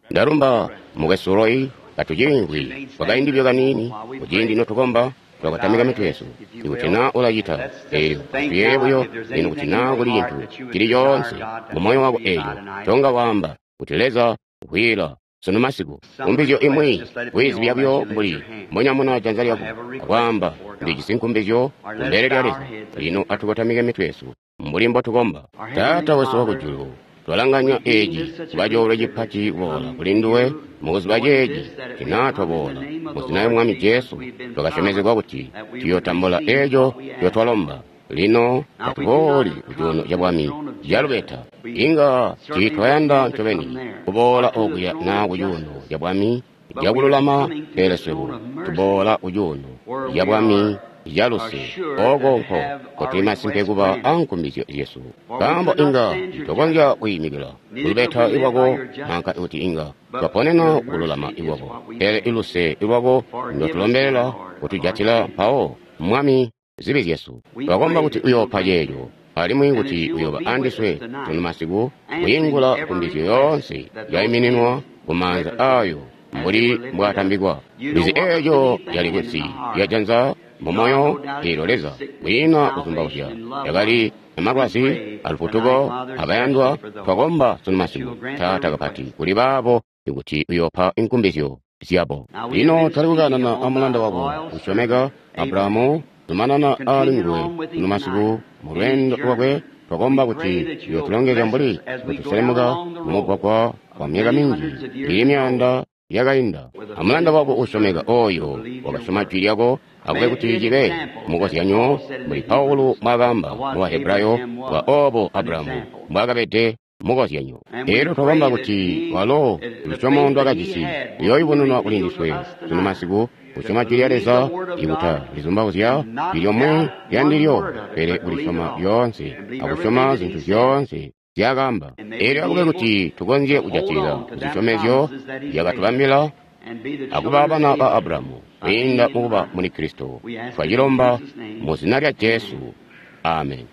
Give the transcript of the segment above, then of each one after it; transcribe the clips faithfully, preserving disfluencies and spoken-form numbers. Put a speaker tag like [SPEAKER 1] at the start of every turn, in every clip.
[SPEAKER 1] ndarumba mugesuroi katujingwi wagaindibyo ganini ujindi notugomba twakatamika mitweso ikutina ulayita eyo tuyebuyo ino kutina kuli yintu kili yonse mumoyo wako eyo tonga wamba kuteleza kuhila sono masiku umbizyo imwi wizi byabyo mbuli mbonya muna janzali yako wamba ndijisinkumbizyo umbele lyaleza lino atukatamika mitweso mbulimbo tugomba tata weso wako julu twalanganya eji kubajolo jipati bola kulinduwe muzi bajeji tinatwa bola muzinayo mwami Yesu twakashemezebwa kuti tiyotambula ejo yotwalomba lino katuboli ujono jabwami jalubeta inga titwayanda ntobeni kubola oguya na ujono jabwami jabululama eleswebu tubola ujono jabwami jaluse ogonko kotima simpekuba ankumbizyo Yesu kambo inga togonja kuyimigila kulubeta iwago nanka uti inga twaponena kululama iwago ele iluse iwago ndotulombela kutujatila pao mwami zibi Yesu twagomba kuti uyopa yeyo alimu kuti uyoba andiswe tunu masiku kuyingula kumbizyo yonse yaiminenwa kumanza ayo mbuli mbwatambigwa bizi eyo yaligutsi yajanza mumoyo iloleza bwina uzumbawusya yagali emagwasi aluputugo abayandwa twagomba tunu masiku tata kapati kuli babo ikuti uyopa inkumbizyo zyabo lino talikugana na amulanda wabo ushomega Abrahamu tumanana alingwe tunu masiku mulwendo wagwe twagomba kuti yotulongeza mbuli kutuselemuga mumugwakwa kwa myaka mingi ilimyanda yagainda amulanda wabo ushomega oyo wakashoma chiliago akwe kuti jibe mugosi yanyo muri Paulo magamba wa Hebrayo wa obo Abrahamu mwagabete mugosi yanyo ero twagomba kuti walo lichomo ndo agajisi yoyibununwa kulindiswe tunu masiku ushoma chilialeza ibuta lizumbawuzya biliyomwe yandilyo pere ulishoma yonse akushoma zintu zyonse zyagamba ero akwe kuti tugonje ujatira zishomezyo yagatubambila akuba abana ba Abrahamu inda mukuba muni Kristo twajilomba mu zina lya Yesu amen.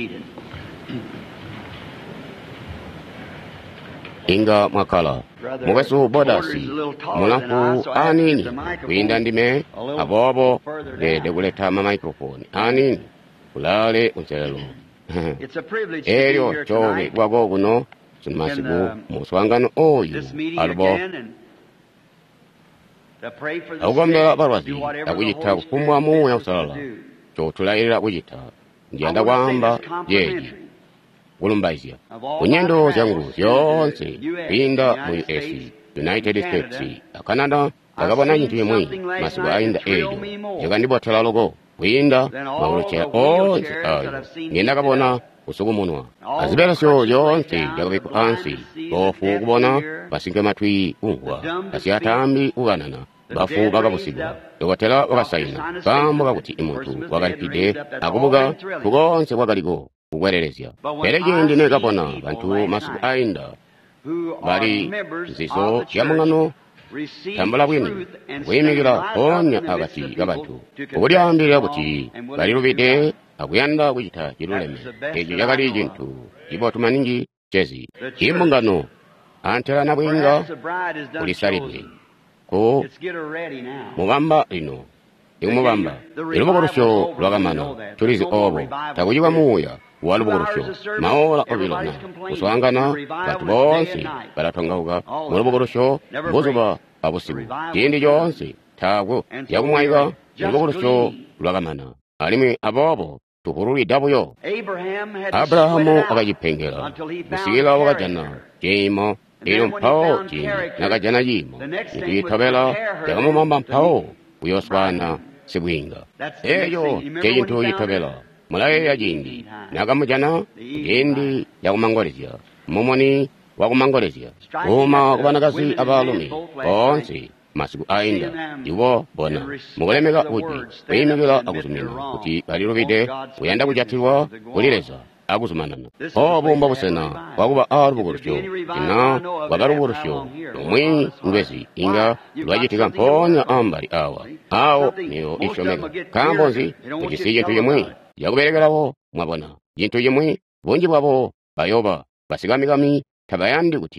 [SPEAKER 1] Inga mwakala mugesu bodasi munaku anini kwinda ndime abobo dede kuleta ma microphone anini kulale unselelo eryo chowe gwago guno sinmasiku muswangano oyu albo augomba barwazi akuyita kumwa mu ya usalala chotulaira kuyita ndianda kwamba yeji ulumbaizia kunyendo zangu yonse kwinda mu U S United States Canada akabona nyintu yemwe masiku ainda ejo yakandibotela logo kwinda maulochera onse ayo ngenda kabona usuku munwa azibera syo yonse yakabiko ansi ofu kubona basinge matwi ungwa asiatambi uganana bafu bagabusigwa yowatela wakasayina kambo kakuti imuntu wagalipide akubuga kugonse wagaligo kugwererezya perejendi nekabona bantu masiku ainda bali nziso yamungano tambula bwini wimikira onya agati gabantu obulyambira kuti bali lubide akuyanda kuyita chiluleme ejo yagali jintu ibotumaningi chezi imbungano antela na bwinga kulisalidwe ko mubamba lino imubamba ilubokorosyo lwagamana tulizi obo takuyiwa muya walubokorosyo maola obilona kuswangana batu bonse balatongauka mulubokorosyo mbuzuba abusibu tindi jonse tago yakumwaiga ilubokorosyo lwagamana alimwe abobo tuhuruli dabuyo Abrahamu akajipengela musigila wakajana jimo ilo mpao jini nakajana jimo nituyitabela yakamumamba mpao uyoswana sibwinga eyo jeyintu yitabela mulaye ya jindi nakamujana jindi yakumangolezya mumoni wakumangolezya uma kubanakazi abalumi onse masiku ainda iwo bona mukulemeka uji kuyimikira akuzumina kuti balilubide kuyenda kujatilwa kulileza akuzumanana obumba busena wakuba alubukurusyo ina wagaluburusyo omwi ngwezi inga lwajitika mponya ambali awa awo niyo ishomeka kambonzi kujisi jintu yemwe yakuberekerawo mwabona jintu yemwe bunji bwabo bayoba basigamigami tabayandi kuti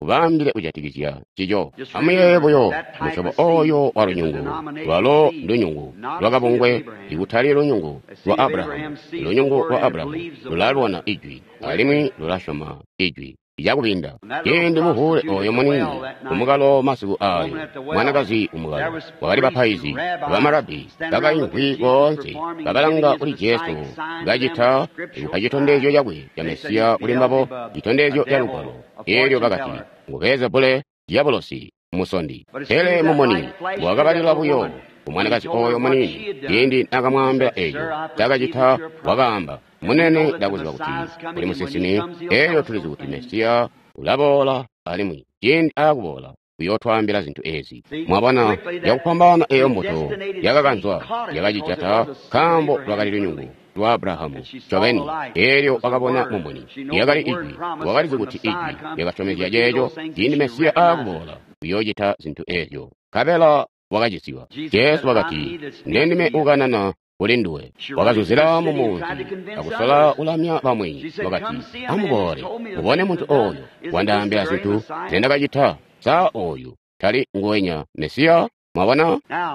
[SPEAKER 1] kubambire ujatikizya chijo amuyeboyo muchobo oyo wa lunyungu lwalo lunyungu lwakabungwe ikutali lunyungu lwa Abrahamu lunyungu lwa Abrahamu lulalwana ijwi alimwi lulashoma ijwi ijakubinda yendi muhule oyo munini umugalo masiku ayo mwanakazi umugalo wakali bapaizi bamarabi bakainkwi bonse babalanga kuli Yesu gajita ikukajitondezyo yakwe ya Mesiya kulimbabo jitondezyo ya lugalo elyo bakati ngupeze bule diabolosi musondi ele mumoni wakabalila buyo umwanakazi oyo munini yendi nakamwambira eyo takajita wakamba munene dakuziba kuti kuli musisini eyo tulizi kuti Mesiya ulabola alimwi yendi akubola kuyotwambira zinthu ezi mwabona yakupambana eyo mbuto yakakanzwa yakajijata kambo lwakali lunyungu lwa Abrahamu chobeni elyo wakabona mumboni yakali ijwi wakalizi kuti ijwi yakachomezya jejo yindi Mesiya akubola kuyojita zinthu ezo kabela wakajisiwa Yesu wakati nendime ukanana ulinduwe wakazuzira mu muntu akusola ulamya bamwenyi wakati amubole ubone muntu oyo wandambira zinthu zendakajita sa oyo tali ngwenya Mesiya mwabona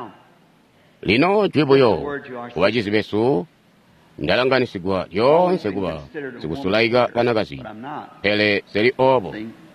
[SPEAKER 1] lino jwibuyo kubajizi besu ndalanganisigwa yonse kuba sikusulaika kanakazi pele seli obo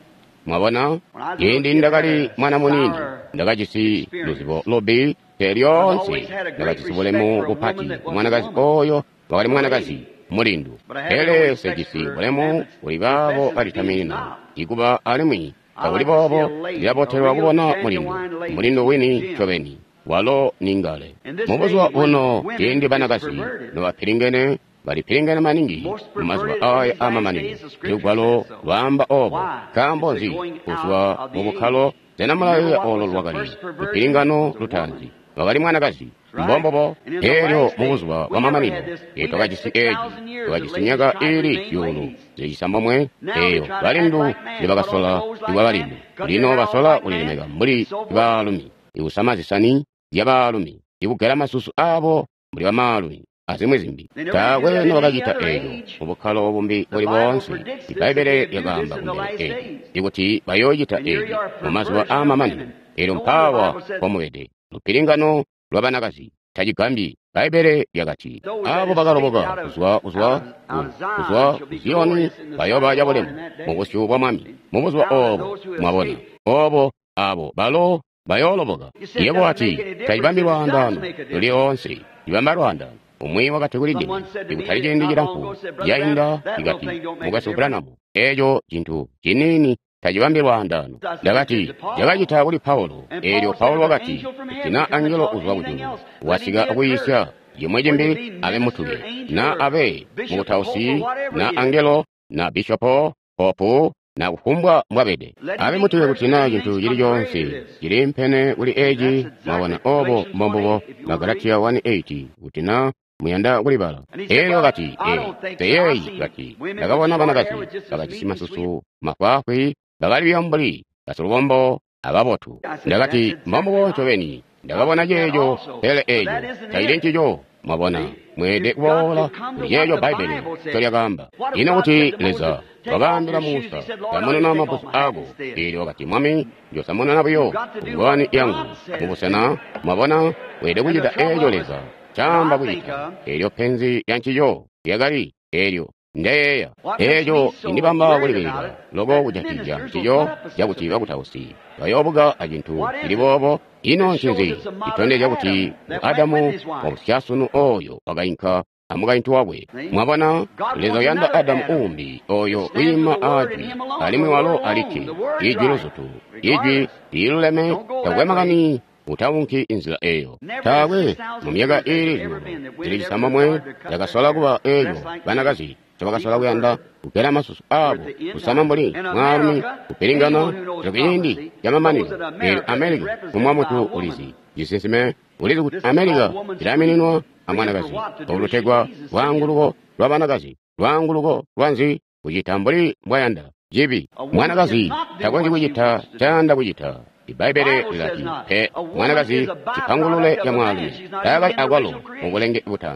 [SPEAKER 1] mwabona yindi ndakali mwana munini ndakachisi luzibo lobielyonse ndakachisibulemu kupati mwanakazi oyo wakali mwanakazi mulindu ele sekisi bulemu uli babo alitamina ikuba alimwi kawuli bobo lyabotelwa kubona mulindu mulindu wini chobeni walo ningale mubuzwa uno yindi banakazi nobapilingene balipilingene maningi mumazwa aya amamanini lugwalo lwamba obo kambonzi kuzwa mubukhalo zenamulayo olo lwakali lupilingano lutanzi wakali mwanakazi mbombobo elyo mubuzwa wamamanino etokajisi eji tokajisinyaga ili yulu zeyisambomwe eyo balindu libakasola iwa balindu lino basola ulilemeka muli ibalumi iusamazisani yabalumi ibugera masusu abo muli bamalumi azimwe zimbi tawe nobakajita eyo mubukhalo obumbi buli bonse ibaibele yagamba kumbere eyo ikuti bayoyita eyo mumazwa amamanino elo mpawa omuwede lupilingano lwabanakazi tajigambi baibele yagati abo bagaloboga kuzwa kuzwa kuzwa ziyoni bayoba jabulemu mubusyu bwa mwami mubuzwa obo mwabona obo abo balo bayoloboga yebo ati tajibambirwa ndano tuli onse ibambarwa ndano umwi wakati kulindini ikutalijendigira nku yainda igati mugaso branamu ejo chintu chinini tajibambirwa ndano ndakati yakajita kuli Paulo elyo Paulo wakati kina angelo uzwa kujulu wasiga akuyisya yemweje mbili abe mutule na abe mutausi na angelo na bishopo popo na kufumbwa mwabede abe mutule kutina jintu jiri jonse jiri mpene uli eji mawona obo mbombobo na Galatia one eighty kutina muyanda kulibala elyo wakati e teyeyi kati yakabona banakazi bakachisima susu makwakwi bakali byambuli kasulubombo ababotu ndakati mbombobo chobeni ndakabona jejo ele ejo tailenchijo mwabona mwede kubola yeyo baibele cholyagamba ina kuti leza bagambira Musa yamonana mabusu ago ili wakati mwami njosamona nabuyo ngwani yangu mubusena mwabona mwede kujita ejo leza chamba kujita elyo penzi yanchijo yagali elyo ndeya ejo indibamba kulibira logo kujatija chijo yakuti bakutausi bayobuga ajintu ilibobo ino nchinzi itonde yakuti Adamu obusyasunu oyo wagainka amugaintu wabwe mwabona lezo yanda Adamu umbi oyo wima adwi alimwe walo aliki ijwi luzutu ijwi iluleme yagwemagani utawunki inzira eyo tawe mumyaga ili julu zilijisamamwe yagasola kuba eyo banakazi tabakasola kuyanda kupera masusu abo kusama mboli mwalumi kupilingana zokiyindi yamamanilo eli Amerika kumwamutu ulizi jisisime ulizi kuti Amerika ilamininwa amwanakazi olutegwa lwanguluko lwabanakazi lwanguluko lwanzi kujitambuli mbwayanda jibi mwanakazi takwenzi kujita chanda kujita ibaibele lati pe mwanakazi chipangulule ya mwalumi dagai agwalo mubulenge butanzi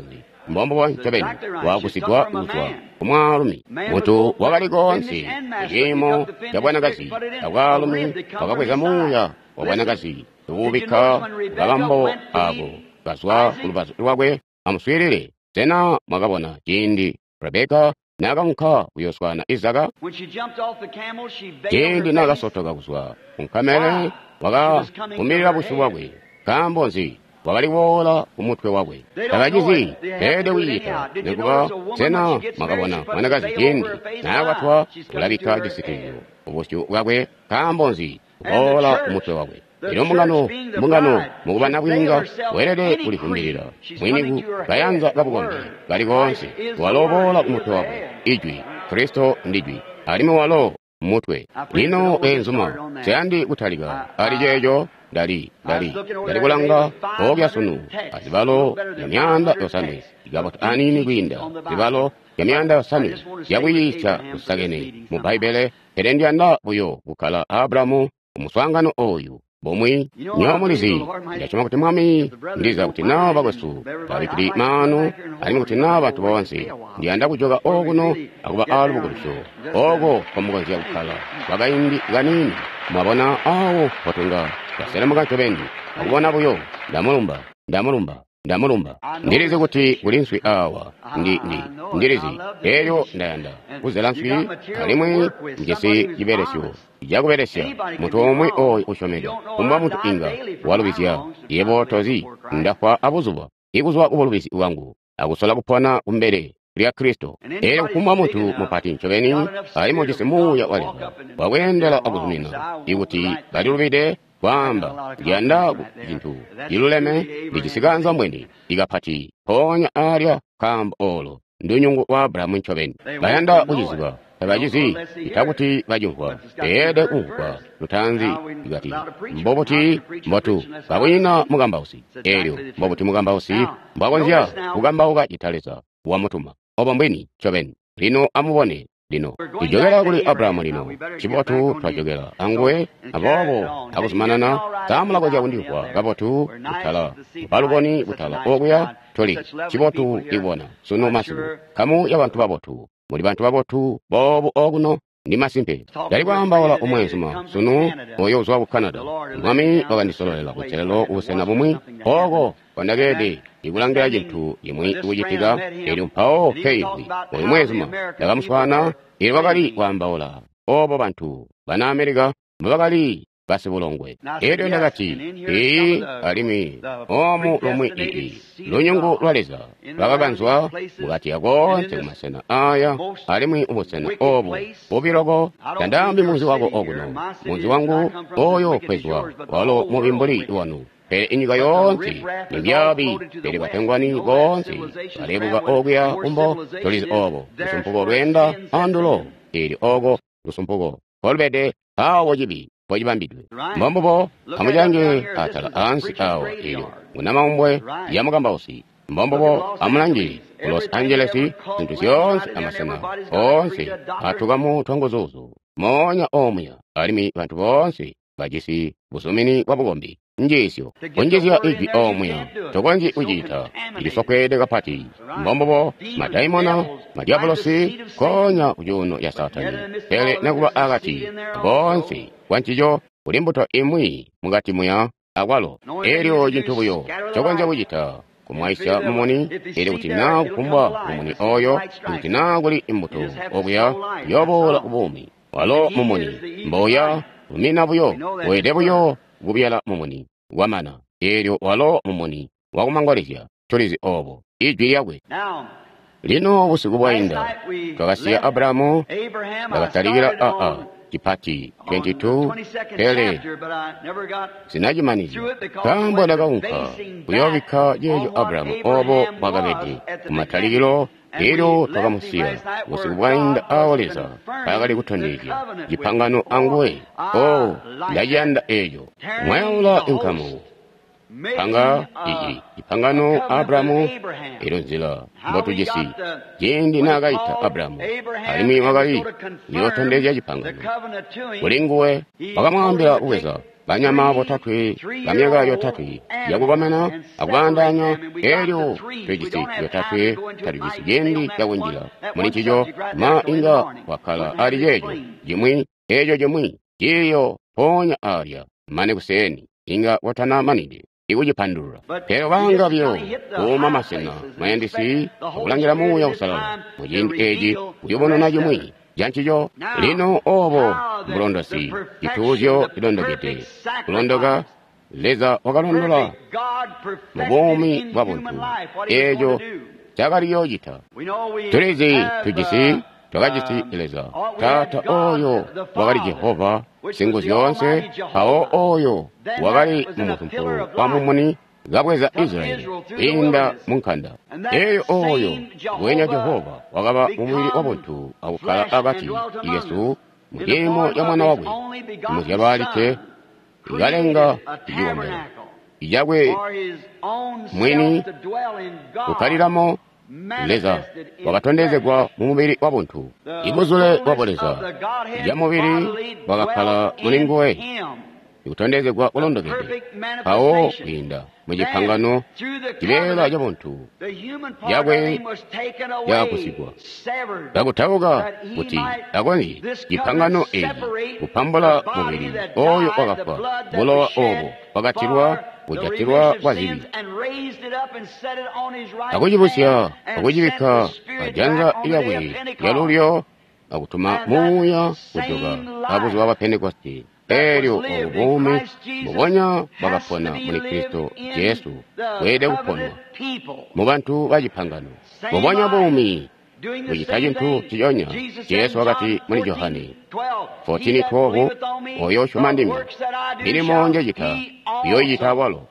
[SPEAKER 1] mbombo wa nchabeni wakusigwa uzwa kumwalumi mutu wakali konse chimo cha bwanakazi akwalumi pakakweza muya wa bwanakazi tuwubika kakambo ako kaswa kulupaso lwakwe amuswirire tena mwakabona chindi Rebeka nakankha kuyoswa na Isaka chindi nakasotoka kuswa kunkamere wakavumirira busu wakwe kambonzi wakaliwola kumutwe wakwe akachizi pede wiyita nekuba tena mwakabona mwanakazi chindi nakwatwa kulabika disitiyo ubusu wakwe kambonzi kukola kumutwe wakwe ilo mungano mungano mukubana bwinga werede kulifumbirira mwiniku kayanza kabukombe kali konse walobola kumutwe wakwe ijwi Kristo ndijwi alime walo mutwe lino enzuma seandi kutalika ali jejo dali dali dali kulanga ogya sunu azibalo yamyanda yosami igabo anini gwinda zibalo yamyanda yosami yakwiyica kusagene mu Baibele erendyanda buyo bukala Abrahamu umuswangano oyu bomwi nyamulizi ndachoma kuti mwami ndiza kuti nawo bakwesu babikili manu alimi kuti nawo bantu bonse ndiyanda kujoka okuno akuba alu bukulusho oko komukonzi yakukhala bakayindi ganini mwabona awo watunga kasera mukancobeni akubona buyo ndamulumba ndamulumba ndamulumba ndirizi kuti kuli nswi awa ndi ndi ndirizi eyo ndayanda kuzela nswi kalimwe njesi jiberesyo ijakuberesya mutu omwe oyo ushomedwa kumba mutu inga walubisya yebo tozi ndakwa abuzuba ikuzwa ubulubisi wangu akusola kupona kumbere lya Kristo ere kumba mutu mupati ncobeni alimo jisimuya waleva wakwendela akuzumina ikuti balilubide kwamba lyanda jintu jiluleme lijisiganza mbweni igapati ponya alya kamba olo ndunyungu wa Abrahamu ncobeni bayanda ujiziba abajizi itakuti bajumva ede unkwa lutanzi igati mboboti mbotu kabwina mugambausi elyo mboboti mugambausi mbwakonzya kugambauka italeza wamutuma oba mbweni cobeni lino amubone lino ijogera kuli Abrahamu lino chibotu twajogera angwe abobo akusumanana tamulako jakundikwa kabotu butala baluboni butala okuya toli chibotu ibona suno masiku kamu ya bantu babotu muli bantu babotu bobu okuno ndi masimpe dali kwambawala omwensuma sunu oyo uzwa ku Canada mwami wakandisololera kuchelelo usena bumwi oko kwandagede ikulangira jintu imwe ujitiga ili mpawo keivi oyo mwensuma dakamuswana ili wakali kwambawala obo bantu bana Amerika mbakali basi bulongwe edo ndakati ii alimi omu lomwe ii lunyungu lwaleza bakaganzwa bukati yako nsekumasena aya alimi ubusena obu bubirogo tandambi muzi wako okuno muzi wangu oyo kwezwa walo mubimbuli iwanu pere inyiga yonsi nibyabi pere batengwani bonsi balebuga ogya umbo tolizi obo lusumpugo lwenda andulo ili ogo lusumpugo kolbede awo jibi pojibambidwe mbombobo amujange atala ansi awo iyo ngunamaumbwe yamugambausi mbombobo amulangi ku Los Angeles zintu zyonse amasena onse atugamu tongozozo monya omya alimi bantu bonse bajisi busumini wa bugombi njesyo onjesya iji omya tokwanji ujita ilisokwede kapati mbombobo madaimona madiabolosi konya kujuno ya satani pele nakuba agati bonse wanchijo kulimbuto imwi mugati muya agwalo elyo jintu buyo chokwanja bujita kumwaisha mumoni ili kuti nawo kumbwa mumoni oyo kuti nawo kuli imbuto obuya yobola ubumi walo mumoni mboya umina buyo wede buyo gubyala mumoni wamana elyo walo mumoni wakumangwalizya tulizi obo ijwi yagwe lino busiku bwainda twakasiya Abrahamu bakataligira aa chipati twenty-two ele sinajimanizi kambo ndakaunka kuyobika jejo Abrahamu obo mwagabedi kumataligiro lero twakamusiya busiku bwainda awoleza payakali kutondekya jipangano angwe o ndajanda ejo mwayawula inkamu panga iji ipangano Abrahamu ilonzila mbotu jesi jendi nagaita Abrahamu alimi wagali yotondezya jipangano ulinguwe wakamwambira uweza banyama botatwe bamyega yotatwe yakugomana akubandanya eryo twegisi yotatwe tarigisi gendi yawunjira muri kijo ma inga wakala ali yejo jimwi ejo jimwi jiyo ponya arya mane kuseni inga watana manide ikujipandura pero banga byo umama sena mayendisi okulangira muya usalala mujindi eji uyobona nayo mwi janchijo lino obo bulondosi kituzyo kilondogete kulondoga leza wakalondola mubomi bwabuntu ejo chakaliyo jita tulezi tujisi twakajisi eleza tata oyo wakali Jehova singo zyonse awo oyo wakali mumutu mukulu wamumuni gabweza Israeli inda munkanda eyo oyo wenya Jehova wakaba mumubiri wabuntu awukala agati Yesu mujemo ya mwana wabwe muzyabalike igalenga igiwombera ijagwe mwini ukaliramo leza wakatondezegwa mumubiri wabuntu iguzule waboleza ya mubiri wakakala mulingowe ikutondezegwa ulondogede awo kwinda mujipangano kibera jabuntu yagwe yakusigwa yakutawuga kuti agoni jipangano eji kupambula mubiri oyo wakafa bulowa obo wakatirwa kujatirwa wazibi akujibusya akujibika ajanza iyabwe yalulyo akutuma muya kujoga abuzi wa Pentekoste eryo obubume mubonya bagapona muri Kristo Yesu wede kuponwa mu bantu bajipangano mubonya bumi buyitaje ntu kiyonya Yesu wakati muri Yohane fourteen twelve oyo shumandimi birimo njegita yo yitawalo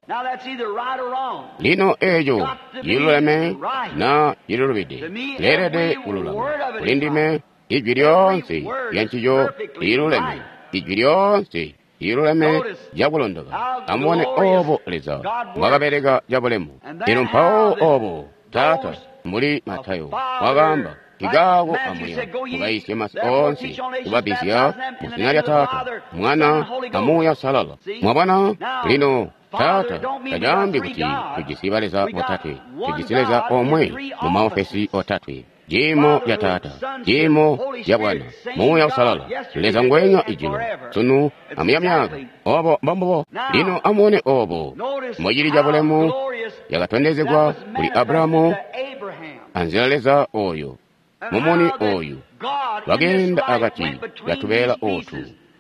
[SPEAKER 1] lino ejo yiluleme na yilulubide lerede ululama ulindime ijwi lyonse yankiyo yiluleme ijwi lyonse yiluleme jabulondoga amone obo leza mwagaberega jabulemu ino mpawo obo tata muri Matayo wagamba kigago amulya mugayisye masi onsi kubabisya musina lya tata mwana amuya salala mwabana lino tata tajambi kuti tujisibaleza otatwe tujisileza omwe mu maofesi otatwe jimo ya tata jimo ya bwana muya usalala leza ngwenya ijino sunu amyamyaga obo mbambo lino amone obo mwajiri jabulemu yagatondezegwa kuli Abrahamu anziraleza oyo mumoni oyu bagenda agati yatubera otu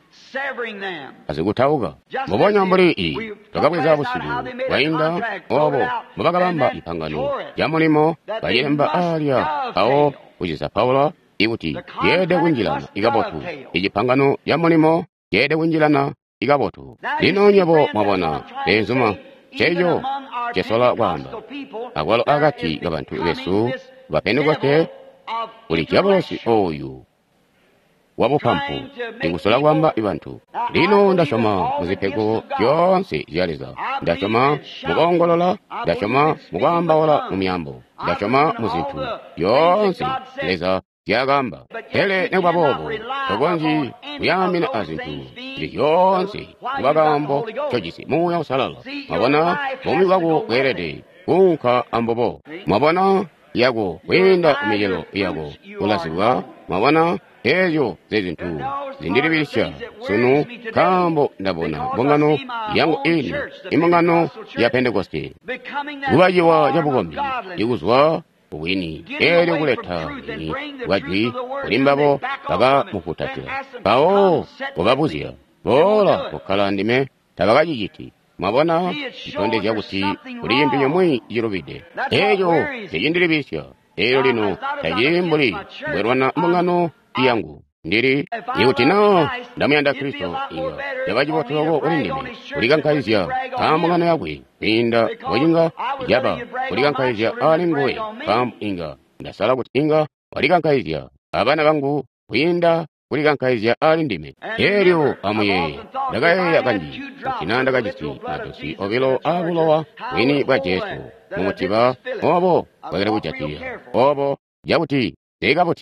[SPEAKER 1] azigutawuga mubonya mbuli i twagabweza busiru bayinda obo mubagabamba ipangano yamulimo bayemba alya awo kujisa Paulo ikuti yede winjilana igabotu ijipangano yamulimo yede winjilana igabotu lino nyebo mwabona enzuma cheyo chesola gwamba agwalo agati gabantu besu bapentekoste uli kyabolosi oyu wabupampu igusola gwamba ibantu lino ndasoma muzipego byonse zyaleza ndasoma mugongolola ndasoma mugamba wala mumyambo ndasoma muzintu byonse leza byagamba hele ne babobo togonji uyamine azintu byonse bagambo chojisi muya usalala mabona mumi wago werede kunka ambobo mabona yago wenda umejelo yago ulasibwa mabona ejo zezintu zindiribirisha sunu kambo ndabona bongano yango ini imongano ya Pentekoste ubajiwa jabugombi yuguzwa uwini eryo kuleta ni wajwi ulimbabo baga mukutatira bao ubabuzia bola kukalandime tabagajigiti mabona itonde jaguti uri impinyo mwi jirobide ejo zeyindiribisha eyo lino tajimbuli bwerwana mbongano yangu ndiri yutina ndamuyanda Kristo inga yabajibotogo urindimi uligankayizya kamungano yagwe inda wajinga jaba uligankayizya alingowe kam inga ndasala kuti inga uligankayizya abana bangu inda uligankayizya alindime eryo amuye dagaye yakanji kinanda gajisi nadosi obilo abulowa wini bwa Yesu mumutiba obo bagera buchatiya obo jabuti tegabutira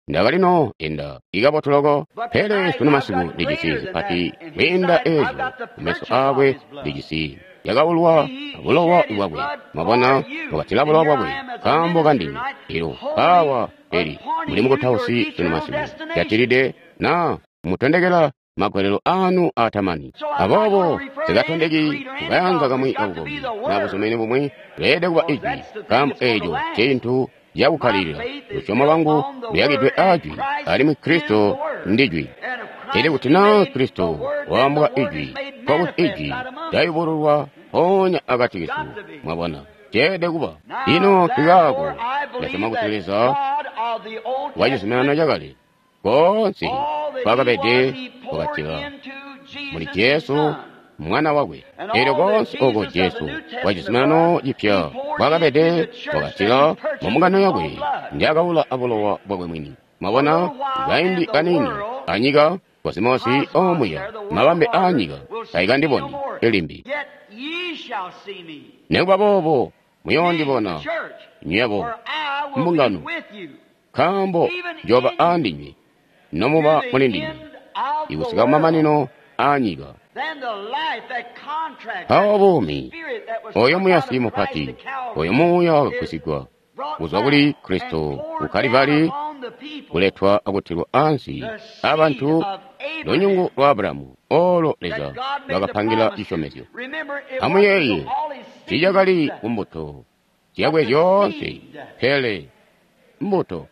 [SPEAKER 1] ndaga lino enda igabotologo pele tuna masiku ligisizi pati wenda ejo umeso abwe ligisi yagawulwa abulowa iwabwe mabona mugatila bulowa bwabwe kambo gandini ilo awa eri muli mugotausi tuna masiku yatiride na mutendegera magwerero anu atamani abobo segatondegi kugayanza gamwi abugomi nabusomene bumwe lede kuba iji kambo ejo kintu yabukalirira luchoma bangu luyagidwe ajwi ali mu Kristo ndijwi ere kutina Kristo wambwa ijwi kwa ijwi yayiborwa onya agatigisu mwabona jede kuba ino kigago nasema kuteleza wajisimana jagale konsi kwagabede kwatira muri Yesu mwana wawe ero gonsi ogo Yesu wajisimano jipya kwagabede kwatira mumugano yawe ndiagawula abulowa bwagwe mwini mabona gaindi kanini anyiga kwasimosi omuya mabambe anyiga kaigandiboni elimbi negwa bobo muyondibona nyebo mungano kambo joba andinyi nomuba mulindinyi igusiga mamanino anyiga awo bomi oyo muyasimu pati oyo muya kusigwa uzwa buli Kristo ukalibali kuletwa akutirwa ansi abantu lonyungu lwa Aburamu olo leza bagapangila ishomezyo amuyeye tijagali umbuto tiyagwe yonse hele mbuto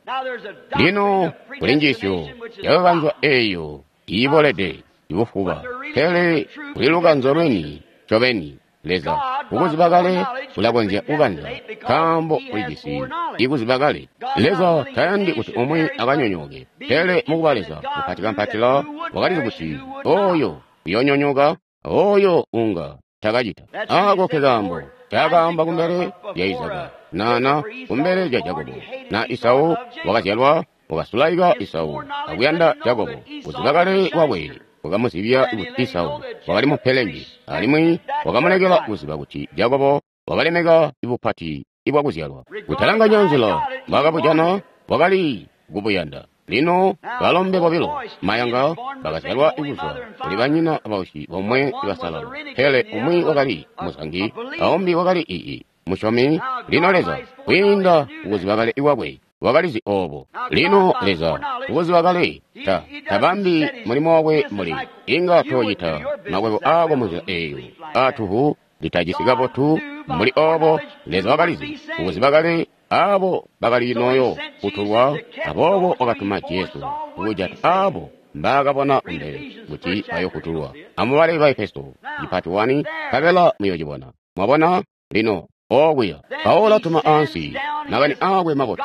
[SPEAKER 1] lino kulinjisyo yagaganzwa eyo ibolede ibufuba hele kuliluganzo lweni chobeni leza ukuzibagale kulabonja uganza kambo kuligisi ikuzibagale leza tayandi kuti omwe aganyonyoge hele mukubaleza kupatika mpatila wakaliza kuti oyo yonyonyoga oyo unga tagajita ago kegambo kyagamba kumbere yaizaga nana kumbere ya Yakobo na Isau wakazyalwa wakasulaiga Isau akuyanda Yakobo kuzibagale wawe wakamusibya Isau wakali mupelengi alimwi wakamulegela kuziba kuti Yakobo wakalemega ibupati ibwakuzyalwa kutalanga nyanzila bakabujana wakali gubuyanda lino balombe bobilo mayanga bakazyalwa ibuzwa kuli banyina abaushi bomwe ibasala hele umwi wakali musangi aombi wakali ii mushomi lino leza winda ukuzibagale iwabwe wakalizi obo lino leza ukuzibagale ta tabambi mulimo wawe muli inga toyita magwego ago muzira eyo atuhu litajisigabo tu muli obo leza wakalizi ukuzibagale abo bagali noyo kutulwa abobo ogatuma Yesu ujata abo mbagabona mbere guti ayo kutulwa amubale ba Efeso ipati wani kabela muyojibona mwabona lino ogwiya aola tuma ansi nagani agwe mabotu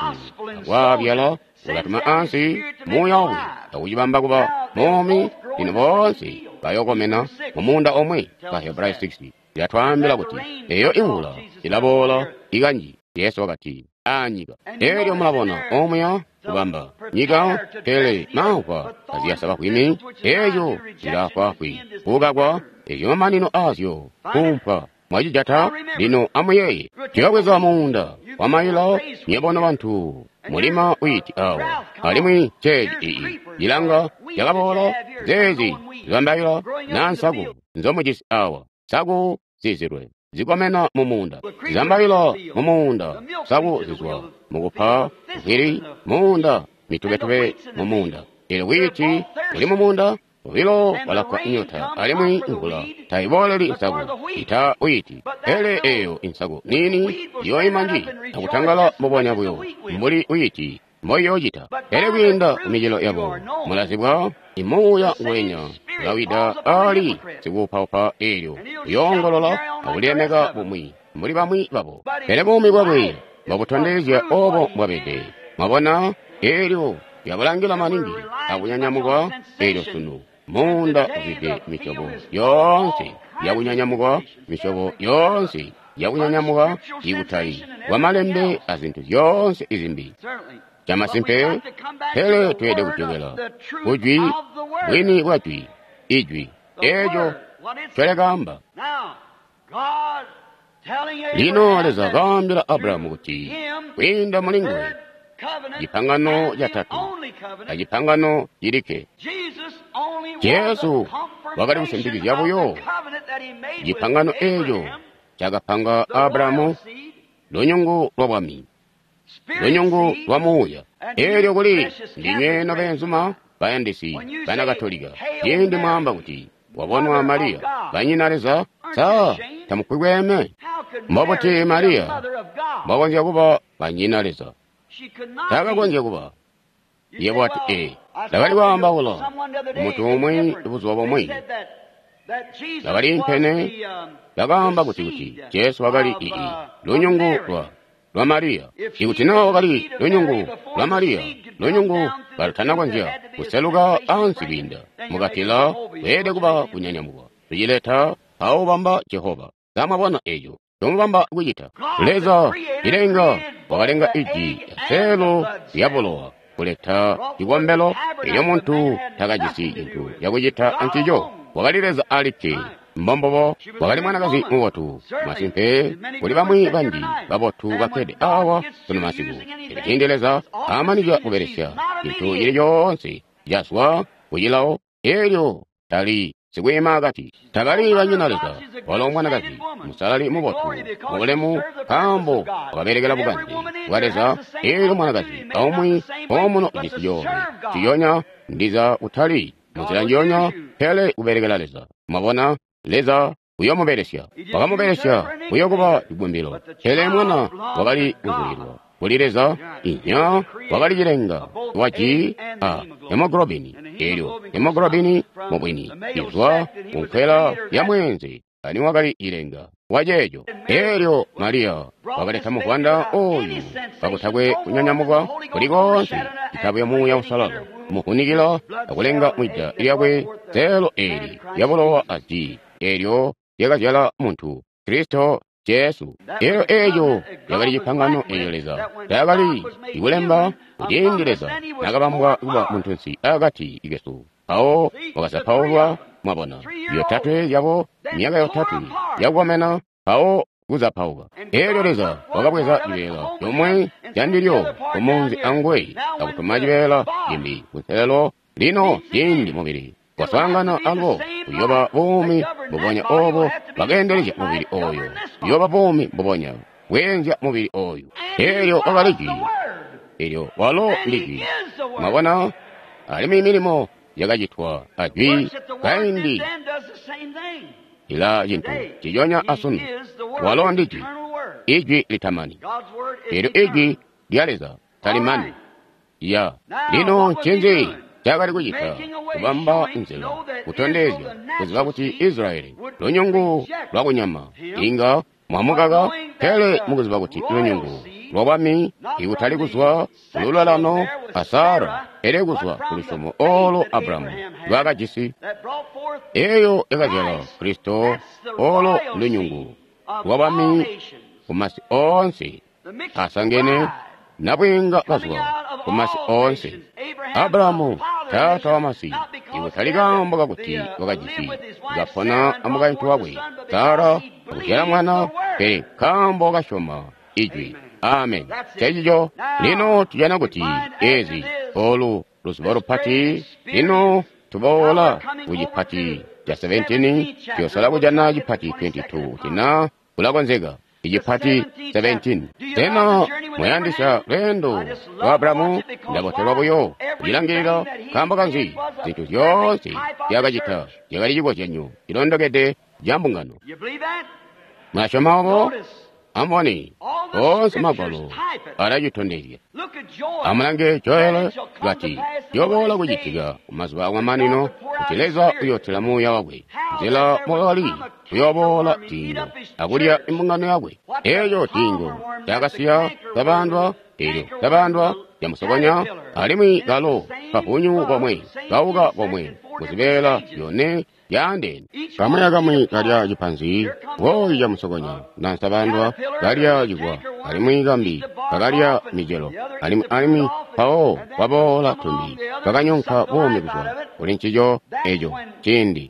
[SPEAKER 1] wabyala ulatuma ansi muyawe awujibamba kuba momi lino bonsi bayogomena mumunda omwe ka Hebrew sixty yatwambira guti eyo iwula ilabola iganji Yesu wakati anyiga eryo mulabona omuya kubamba nyiga tele maupa aziyasaba kwimi eyo ilakwakwi kugagwa eyo manino asyo kumpa mwajijata lino amuyeye kigaweza munda wamayila nyebona bantu mulima witi awa alimwi cheji ii ilanga yagabola zezi zambayila nansagu nzomujisi awa sagu zizirwe zigomena mumunda zambayila mumunda sagu zizwa mugupa ukiri munda mitubetube mumunda ili witi uli mumunda vilo walakwa inyota alimwi ngula taibole insagu ita witi ele eyo insagu nini yo imanji akutangala mubonya buyo mbuli witi moyo jita ele winda umijilo yabo mulazibwa imuya ngwenya lawida ali sigupaupa eyo yongolola abulemega bumwi mbuli bamwi babo ele bumi bwabwe babutondezya obo bwabede mabona eryo yabalangila manindi abunyanyamugwa eryo sunu munda vide michobo yonse yabunyanyamugwa michobo yonse yabunyanyamugwa ibutai wamalembe azintu yonse izimbi chamasimpe hele twede kutogela ujwi wini watwi ijwi ejo twelegamba lino leza gambira Aburamu kuti winda mulingwe gipangano gyatatu agipangano girike yesu wakali kusindikiza buyo gipangano eyo kyagapanga Aburahamu lunyungu lw'obwami lunyungu lwa Mwoyo eryo kuli ndinyeno b'enzuma bayandisi banagatoliga yindi mwamba kuti wabonwa Mariya banyinaleza sa tamukwibweme mbobuti Mariya bagonje kuba banyinaleza tagagonje kuba yebo ati e dabali wamba ulo omuntu omwe ibuzo bomwe dabali mpene yagamba kuti kuti Yesu wagali ii lunyungu lwa lwa Mariya ikuti nawo wagali lunyungu lwa Mariya lunyungu balutanagwanja kuseluga ansibinda mugatila wede kuba kunyanyamubwa tujileta awo bamba Jehova zamabona ejo tomubamba gwita leza irenga wagalenga iji selo yabolowa kuleta iwombelo iyo muntu tagajisi intu yagujita antijo wagalireza alike mbombobo wagali mwanagazi muwotu masimpe kuli bamwi bandi babotu bakede awa tuno masibu ebikendeleza amanijwa kuberesha intu yiri yonse jaswa kuyilao eryo tali sigwema agati tagali banyinaleza wala omwanagazi musalali mubotu mubulemu kambo waberegela bugandi waleza eryo mwanagazi omwi omuno idisiyo tiyonya ndiza utali muzira njonya hele uberegela leza mabona leza uyo muberesha wakamuberesha uyo kuba igbumbilo hele mwana wagali uzulirwa kulireza inya wagali jirenga wachi a hemoglobini eryo hemoglobini mubwini izwa unkwela ya mwenzi ani wagali irenga wajejo eryo Mariya wagaleta mukwanda oyu bakutagwe kunyanyamugwa kuligonsi itabu ya Muya usalalo mukunikila akulenga mwida ilyabwe zelo eri yabulowa aji eryo yagajala muntu Kristo Yesu eyo eyo yagali jipangano eyoleza yagali igulemba kujindireza nagabambwa kuba muntu nsi agati igesu awo wagasapaulwa mwabona yotatu yabo miyaga yotatu yagwamena awo guza pauga eryo leza wagabweza ibela yomwe yandiryo omunzi angwe akutumajibela yimbi kuselelo lino yindi mubiri wasangana abo uyoba bomi bobonya obo bagendereje mubiri oyo uyoba bomi bobonya wenja mubiri oyo eryo wagaliki eryo walo liki mabona alimi milimo yagajitwa ajwi kandi ila jintu kijonya asunu walo ndiki ijwi litamani eryo ijwi lyaleza talimani ya lino chenze chagali kujita kubamba nzela kutondezya kuziba kuti Israeli lunyungu lwa kunyama inga mwamugaga hele mukuziba kuti lunyungu lwabami iwutali kuzwa lulalano asara ele kuzwa kulisomo olo Aburahamu lwakajisi eyo ekazela Kristo olo lunyungu lwabami kumasi onse asangene nabwenga kazwa kumasi onse Aburahamu tata wa masi iwutali gamboga kuti wakajisi gapona amugaintu wabwe Sara akujela mwana pere kamboga shoma ijwi amen chajijo lino tujana kuti ezi olu lusiboro pati lino tubola ujipati ja seventeen kyosala kujana jipati twenty-two tina kulagonzega ijipati seventeen tena mwayandisha lendo wa Aburahamu ndabotelwa buyo kujilangirira kamboga nzi zintu zyose yagajita yagali jigo chenyu ilondogede jambungano mwashomawo amoni onse magalo arajitonderye amalange joelo gati yobola kujitiga umazuba wamanino kuteleza uyotela Muya wagwe nzela mwali uyobola tingo agulya imbungano yagwe eyo tingo yagasiya tabandwa eyo tabandwa yamusogonya alimi galo kapunyu bomwe gauga bomwe kuzibela yone yandeni kamuya gamwe kalya jipanzi woyi ya musogonya nansabandwa kalya jigwa alimi gambi kakalya mijelo alimi alimi pao wabola tumbi kakanyonka bomi kuzwa ulinchijo ejo chindi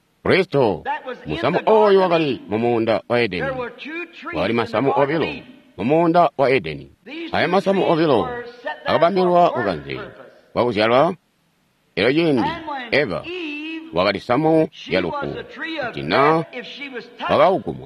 [SPEAKER 1] Kristo musamu oyo wagali mumunda wa Edeni wali masamu obilo mumunda wa Edeni. Aya masamu obilo akabambirwa ukanze wakuzyalwa ero jindi Eva wakati samu ya lufu tina wakaukumwa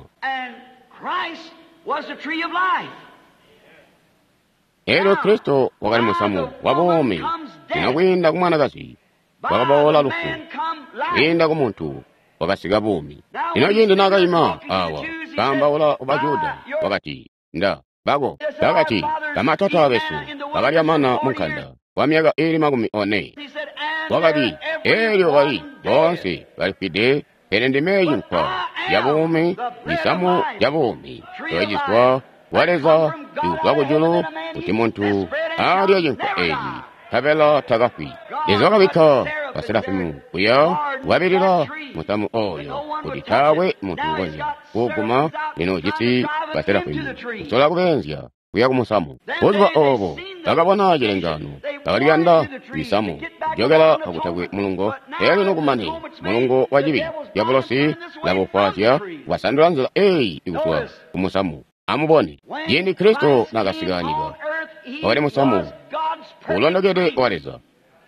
[SPEAKER 1] ero Kristo wakati musamu wabomi tina kwinda kumwanakazi wakabawola lufu kwinda kumuntu wakasiga bomi ino jindi nakayima awa kamba ola obajuda wakati nda bago wakati kama toto abesu wakati amana munkanda wa miaka iri makumi one wakati elyo wali bonse balifide perendemeyi nkwa yabomi bisamu yabomi toyiswa waleza iwakujulu kuti muntu alya yinkwa eyi tabela tagafi lizokabika baserafimu kuya wabirira mutamu oyo kuti tawe muntu ngonya kuguma nino jisi baserafimu kusola kubenzya kuya kumusamu kuziba obo tagabona jelengano tagaliyanda bisamu jogela akutagwe mulungu eri nokumani mulungu wajibi yabulosi labukwatya wasandulanzila eyi ikuswa kumusamu amuboni yindi Kristo nakasiganirwa wali musamu ulondogede waleza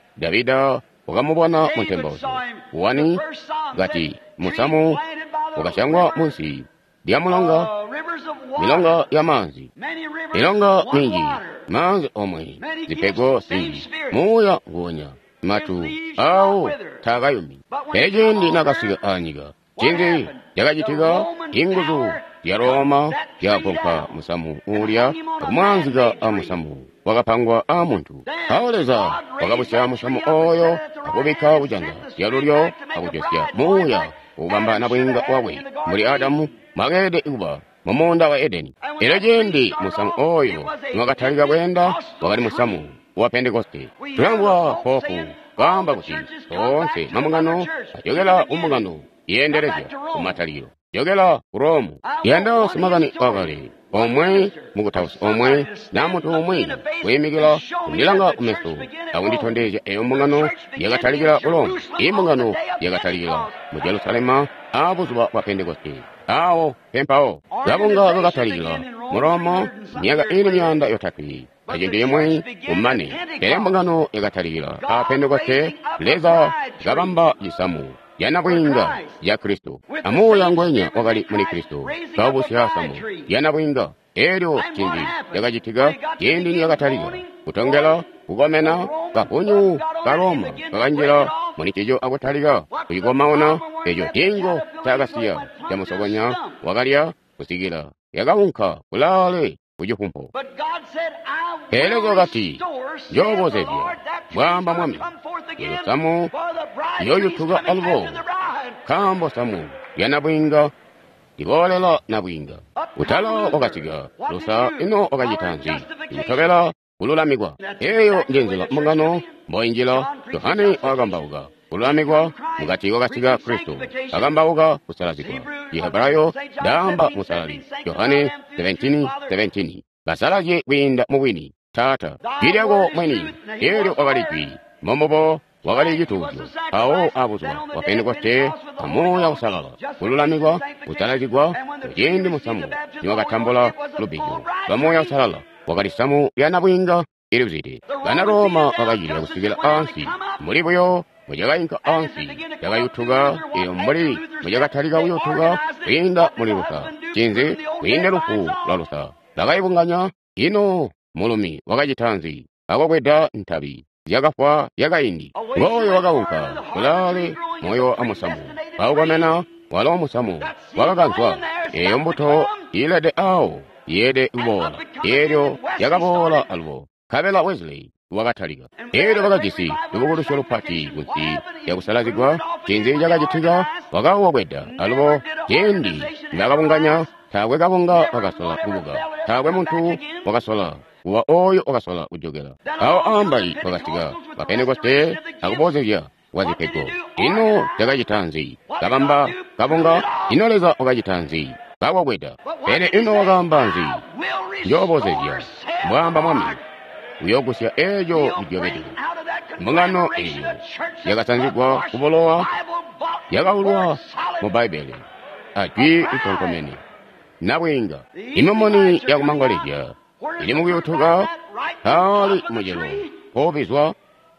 [SPEAKER 1] Davida ukamubona muntembozo wani gati musamu ukashangwa munsi ya mulonga milonga ya manzi milonga mingi manzi omwe zipego singi muya ngonya matu au tagayumi ejendi nakasiga anyiga chingi yakajitiga inguzu ya Roma yakonka musamu ulya kumwanziga amusamu wakapangwa amuntu aoleza wakabusya musamu oyo akubika bujanga yalulyo akujesya muya ubamba bwinga wawe muri Adamu magede uba mumunda wa Edeni era jendi musamu oyo mwakataliga bwenda wakali musamu wa Pentekoste tulangwa hofu kamba kuti onse mamungano ayogela umungano yenderezya kumataliro yogela kuromu yenda simagani wakale omwe mukutausi omwe namuntu omwe wemigila kundilanga kumeso awunditondeja eyo mungano yakatalikira ulomu imungano yakatalikira mu Jerusalema abuzuba wa Pentekoste awo pempao gabunga gakatalikira mu Roma myaka ine myanda yotatu ajende yemwe umane ere mungano yakatalikira a Pentekoste leza gabamba jisamu yana bwinga ya Kristo amoya ngwenya wakali muni Kristo kabu siyasamu yana bwinga eryo kindi yakajitiga yendi ni yakataliga kutongela kugomena kapunyu karoma kakanjira muni kijo akutaliga kuyigomaona ejo tingo tagasiya yamusogonya wakalya kusigira yakawunka kulale kujupumpo elego gati jobozebya bwamba mwami yesamu yoyutuga albo kambo samu yanabwinga ibolela nabwinga utalo okasiga lusa ino okajitanzi itobela kululamigwa eyo njenzela mungano mboinjila Yohane agambauga kululamigwa mugati okasiga Kristo agambauga kusalazikwa Yeheburayo damba musalali Yohane seventeen seventeen basalaje winda mubwini tata kiryago mweni eryo okalikwi momobo wakali yitujo awo abuzwa wa Pentekoste amoya usalala kululamigwa usalazigwa ujendi musamu niwakatambola lubijo bamoya usalala wakali samu yanabwinga iluzite bana Roma wakajira kusigira ansi muri buyo mujagayinka ansi yagayutuga iyo muri mujagataliga uyutuga winda muri lusa chinzi winda lufu la lusa lagayibunganya ino mulumi wakajitanzi akokweda ntabi yagafwa yagayindi ngoyo wakawuka kulale moyo amusamu bawukamena wala omusamu wakaganzwa eyo mbuto ilede awo yede ubola eryo yagabola alwo kabela Wesley wakataliga eryo wakajisi tubukulusha lupati kunsi yakusalazigwa chinzi yakajitiga wakawogweda alwo jendi ngakabunganya tagwe kabunga wakasola kubuga tagwe muntu wakasola wa oyo wakasola ujogela awo ambai wakasiga wa Pentekoste akubozevya wazipego ino yakajitanzi kabamba kabunga inoleza wakajitanzi kawogweda pene ino wakambanzi njobozevya mwamba mwami uyogusya ejo ujogede mungano eyo yakasanzigwa kubolowa yakawulwa mu Baibeli ajwi itonkomene nabwenga imomoni yakumangolejya ili mukuyothoka hali mujelo popizwa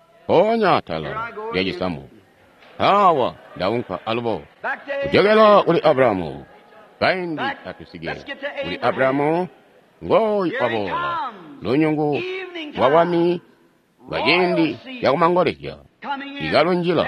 [SPEAKER 1] onyatala lyajisamu hawa ndawunka alubo kujegela uli Abrahamu kaindi atusige uli Abrahamu ngoyi pabola lunyungu wawami bajendi yakumangolejya igalunjila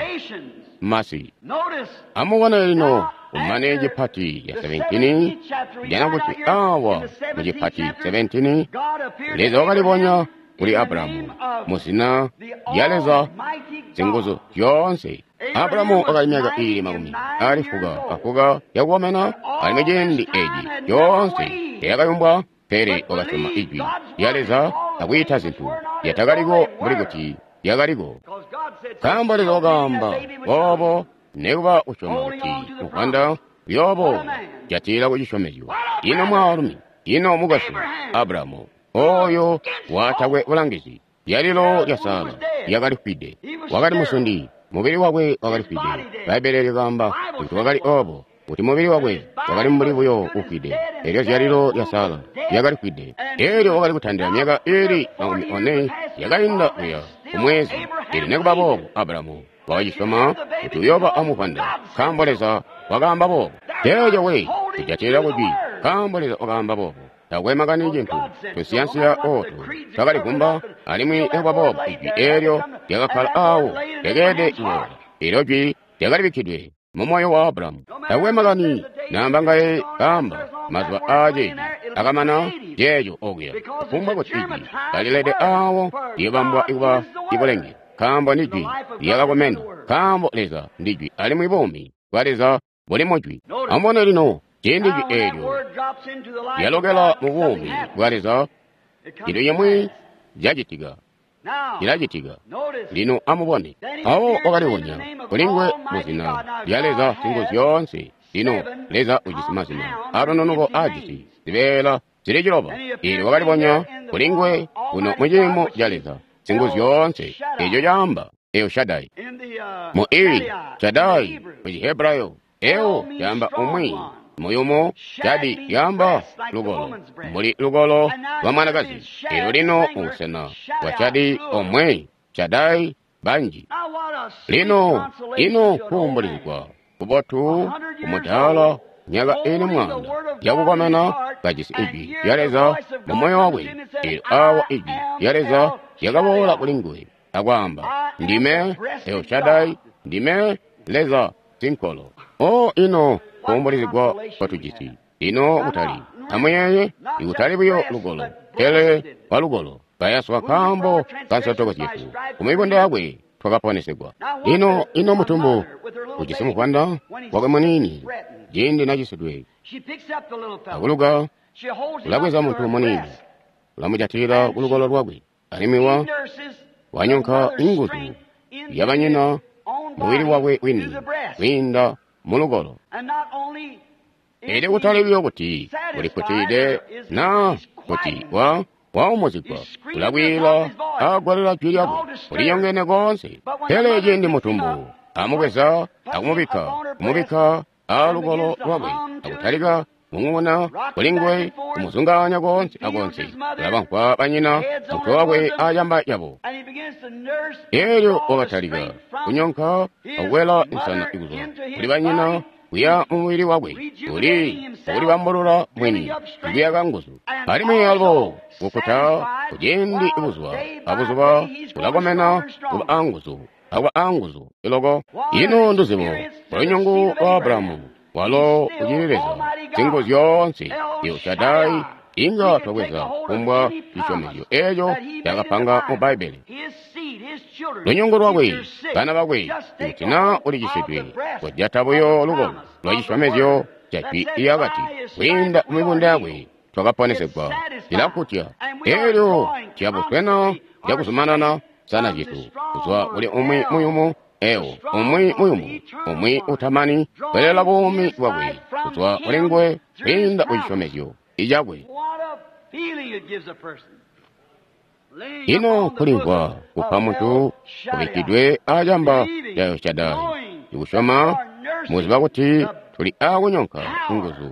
[SPEAKER 1] masi amuwana lino umaneje pati ya seventeen jana kuti awa muje pati seventeen leza wakalibonya uli Abrahamu musina yaleza zinguzo yonse Abrahamu akalimyaga ili magumi alifuga afuga yakuwamena alimejendi eji yonse yakayumbwa pere wakasoma ijwi yaleza akwita zintu yatagaligo buliguti yagaligo kambaleza wakamba bobo nekuba ushoma kuti ukwanda yobo jatira kujishomeyo ino mwalumi ino mugaso Abrahamu oyo watagwe ulangizi yalilo lyasala yagalifide wakali musundi mubiri wagwe wagalifide baibele ligamba kuti wagali obo kuti mubiri wagwe wagali mubiri buyo ufide eryo yalilo lyasala yagalifide eryo wagali kutandira myaka iri magumi one yagalinda uya kumwezi iri nekuba bobo Abrahamu wajisoma kuti uyoba amupanda kamboleza wagamba bobo tejo we tujatira kuji kamboleza wagamba bobo tagwemagana jintu tusiyansiya oto tagali kumba alimwi ekwa bobo ijwi eryo yagakhala awo tegede iwo eryo jwi tegali bikidwe mumwoyo wa Abrahamu tagwemagani nambangaye kamba mazwa aje akamana jejo ogya kumba kuti ijwi kalilede awo yibambwa iwa ibolenge kambo nijwi yagakomena kambo leza ndijwi alimwi bomi waleza buli mojwi amona lino jendijwi eryo yalogela mubumi waleza ilo yemwe jajitiga ilajitiga lino amubone awo okaliwonya kulingwe muzina yaleza singo zyonse lino leza ujisimazima arononuko ajisi zibela zilejiloba ili wakalibonya kulingwe uno mwijimo yaleza singo zyonse ejo jamba eyo Shaddai mu iri Shaddai mujihebrayo eyo yamba umwi muyumo jadi yamba lugolo muli lugolo wamwanagazi eyo lino usena wachadi omwe Shaddai banji lino ino kumbulizwa kubotu kumutala nyaga ene mwanda yakukomena kajisi iji yaleza mumwoyo wawe ili awa iji yaleza yagabola kulingwe agwamba ndime eyo Shaddai ndime leza tinkolo o ino kumbulizwa patujisi ino utali amweye ikutali buyo lugolo ele walugolo bayaswa kambo kansotoko chifu kumibonde yagwe twakaponesegwa ino ino mutumbu kujisimu kwanda wake munini jindi najisudwe akuluga kulagweza muntu munini kulamujatira kulugolo lwagwe alimiwa wanyonka inguzu yabanyina muwiri wagwe wini winda mulugolo ede kutali byo kuti buli kutide na kuti wa waumuzikwa kulagwila agwalila jwiyagwe kuliyongene gonse hele jindi mutumbu amugweza akumubika kumubika alugolo lwagwe akutaliga mung'una kulingwe kumuzunganya gonse agonse kulabankwa banyina mutwe wagwe ajamba yabo eryo wakataliga kunyonka agwela insana iguzo kuli banyina kuya mumwiri wagwe kuli kuli bambulula mweni kubiyaga nguzu alimi albo ukuta kujendi ibuzwa abuzwa kulagomena kuba anguzu aba anguzu ilogo ino nduzibo kunyongu wa Abrahamu walo ujireza singo zyonse yo Shaddai inga twaweza kumbwa ishomeyo ejo yakapanga mu Bible lunyongo lwagwe bana bagwe utina uligisedwe wajatabuyo lugo lwayishomezyo jaki iyagati winda umibunda yagwe twakaponesegwa ilakutya ejo kyabuswena jakusumanana sana jitu kuzwa uli umwi muyumu ewo umwi muyumu umwi utamani kwelela bumi wagwe kuzwa ulingwe winda uyishomezyo ijagwe ino kulingwa kupa muntu kubikidwe ajamba yayo Shaddai ikushoma muziba kuti tuli awo nyonka inguzu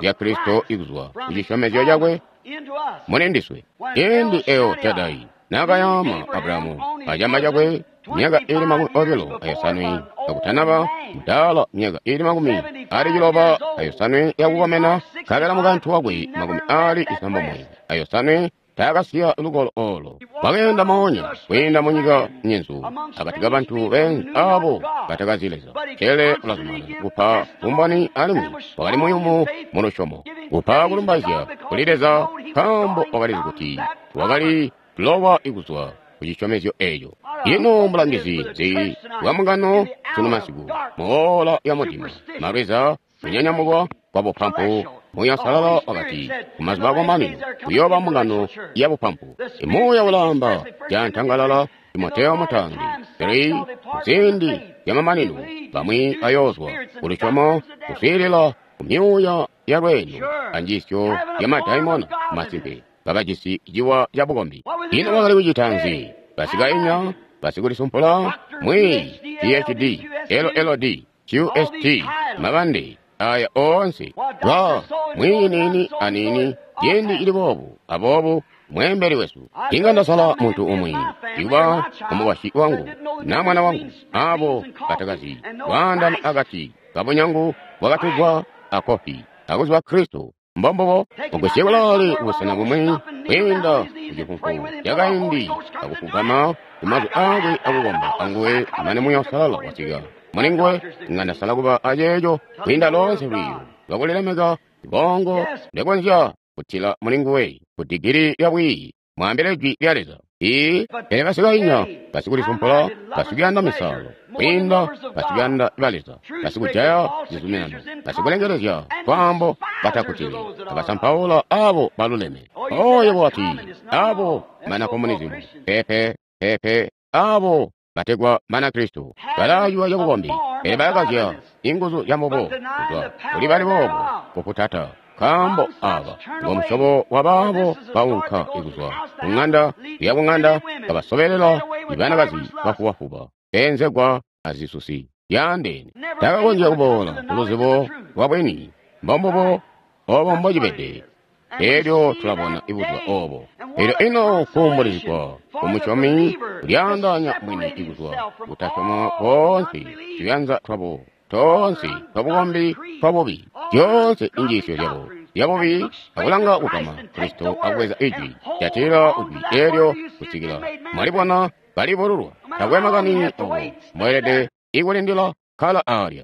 [SPEAKER 1] ya Kristo ikuzwa kuchishomezyo chakwe munendiswe indi eyo chadai nakayama Abrahamu pachama chakwe myaka ili makumi ovelo ayosanwi akutanapa mdala myaka ili makumi ali chilopa ayosanwi yakukomena kakela mukanthu wakwe makumi ali isambomwe ayosanwi takasiya lukolo olo pakenda maonya kwenda munyika nyenzu akatika banthu benzi abo batakazileza chele ulazumana kupha umbani alimu wakali muyumu munoshomo kupha kulumbazya kulileza kambo wakalizi kuti wakali lowa ikuzwa kuchichomezyo eyo ino mulangizi zi wamungano suno masiku moola ya mutima marweza kunyanyamukwa kwa buphampu muyasalala wakati kumazibako manino kuyoba mungano ya buphampu imuya ulamba ya nthangalala Timotheo mutangi three mzindi ya mamanino pamwi ayozwa kulichomo kusilila kumyuya ya lwenu anjisyo ya madaimona masimbe babajisi jiwa ya bugombi ino wakali wijitanzi basigainya basikulisumpula mwi P H D L L D Q S T mabandi aya onse wa mwinini anini yendi ili bobu abobu mwemberi wesu ingandasala muntu umwi iwa umuwashi wangu na mwana wangu abo katagazi wanda agati kabonyangu wakatugwa akofi akuzwa Kristo mbombobo okusyewalali ubusana bumwe kwenda kujifunfu yagaindi akufugama kumazu agwe akugomba anguwe mane muyasalala wasiga maningwe nganda salaguba ajejo kwinda lonse riyo wakulilemeka ibongo ndekwanzya kutila maningwe kudigiri yabwi mwambelejwi lyaleza ii ele basigainya basikulisumpula basiganda misalo kwinda basiganda ibaleza basikujaya zizumeno basikulengerezya kwambo batakutile abasampaula abo baluleme oyo bwati abo mana komunizimu pepe pepe abo bategwa mana Kristo balayuwa yabugombi ele bayagazya inguzu ya mobo kuzwa uli bali bobo kuputata kambo aba ngomushobo wababo bawunka iguzwa unganda yabunganda abasobelela ibanagazi bafuwafuba enzegwa azisusi yandeni takagonja kubola tuluzibo wabweni mbombobo obo mbojibede eryo tulabona ibuzwa obo eryo ino kumbulizikwa umuchomi ulyandanya mwini iguzwa utasoma konsi tuyanza twabo tonsi twabugombi twabobi byose injisho yabo yabobi akulanga ukama Kristo akweza ijwi yatira ujwi eryo kusigira malibona baliborulwa tagwemagani obo mwelede igulindila kala arya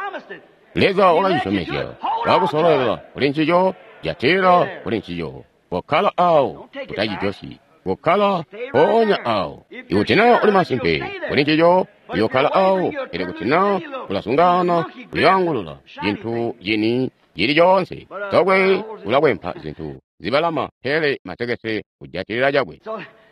[SPEAKER 1] leza olayishomesya wakusololela ulinchijo yatira ulinchijo wakala ao utajijosi wakala onya ao iutina ulimasimpe ulinchijo yokala ao ile kutina ulasungana uyangulula yintu yini yiri jonse togwe ulagwempa zintu zibalama hele mategese kujatirira jagwe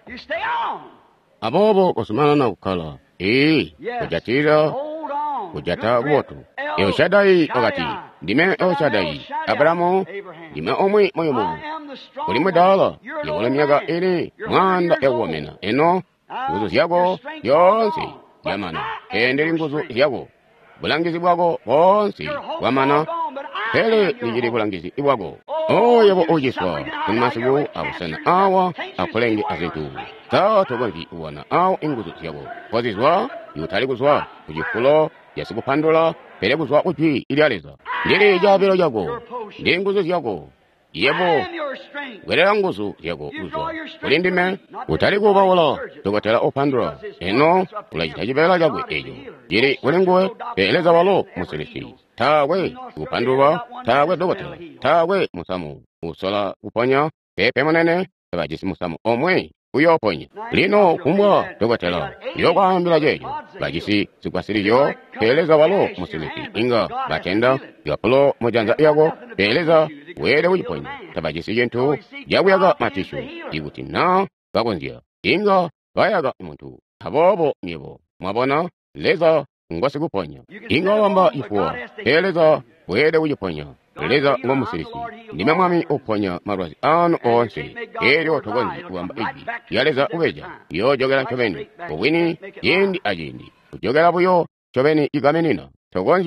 [SPEAKER 1] abobo kusumana na ukala ee kujatirira kujata gwotu Yoshadai ogati ndime Yoshadai Abrahamu ndime omwe moyomu ulimwe dala yola miyaga ere mwanda ewomena eno nguzu yago yonse yamana enderi nguzu yago bulangizi bwago bonse wamana hele nijiri bulangizi ibwago oyo bo ogiswa kumasubu abusana awa akolenge azintu tato gonzi uwana awo inguzu yago kozizwa yutali kuzwa kujifulo yasikupandula pere kuzwa upi ilyaleza ndiri jabiro yago ndi nguzu yago yebo werera nguzu yago uzwa ulindime utali kubawola tokotela opandula eno ulajitachibela jagwe ejo ndiri ulingwe peleza walo musilisi tawe upandulwa tawe dokotela tawe musamu usola uponya pepe monene abajisi musamu omwe uyoponya lino kumbwa dokotela yokwambila jejo bajisi sikwasiriyo peleza walo musilisi inga batenda yapulo mojanza yago peleza wele ujiponya tabajisi jentu yabuyaga matishu iguti na bagonzia inga bayaga muntu habobo nibo mwabona leza ngwasi kuponya inga wamba ifuwa peleza wele ujiponya peleza ngomusirisi ndime mwami uponya marwazi anu onse eryo togonzi wamba iji yaleza ubeja yojogera chobeni uwini yendi ajindi ujogera buyo chobeni igamenina togonzi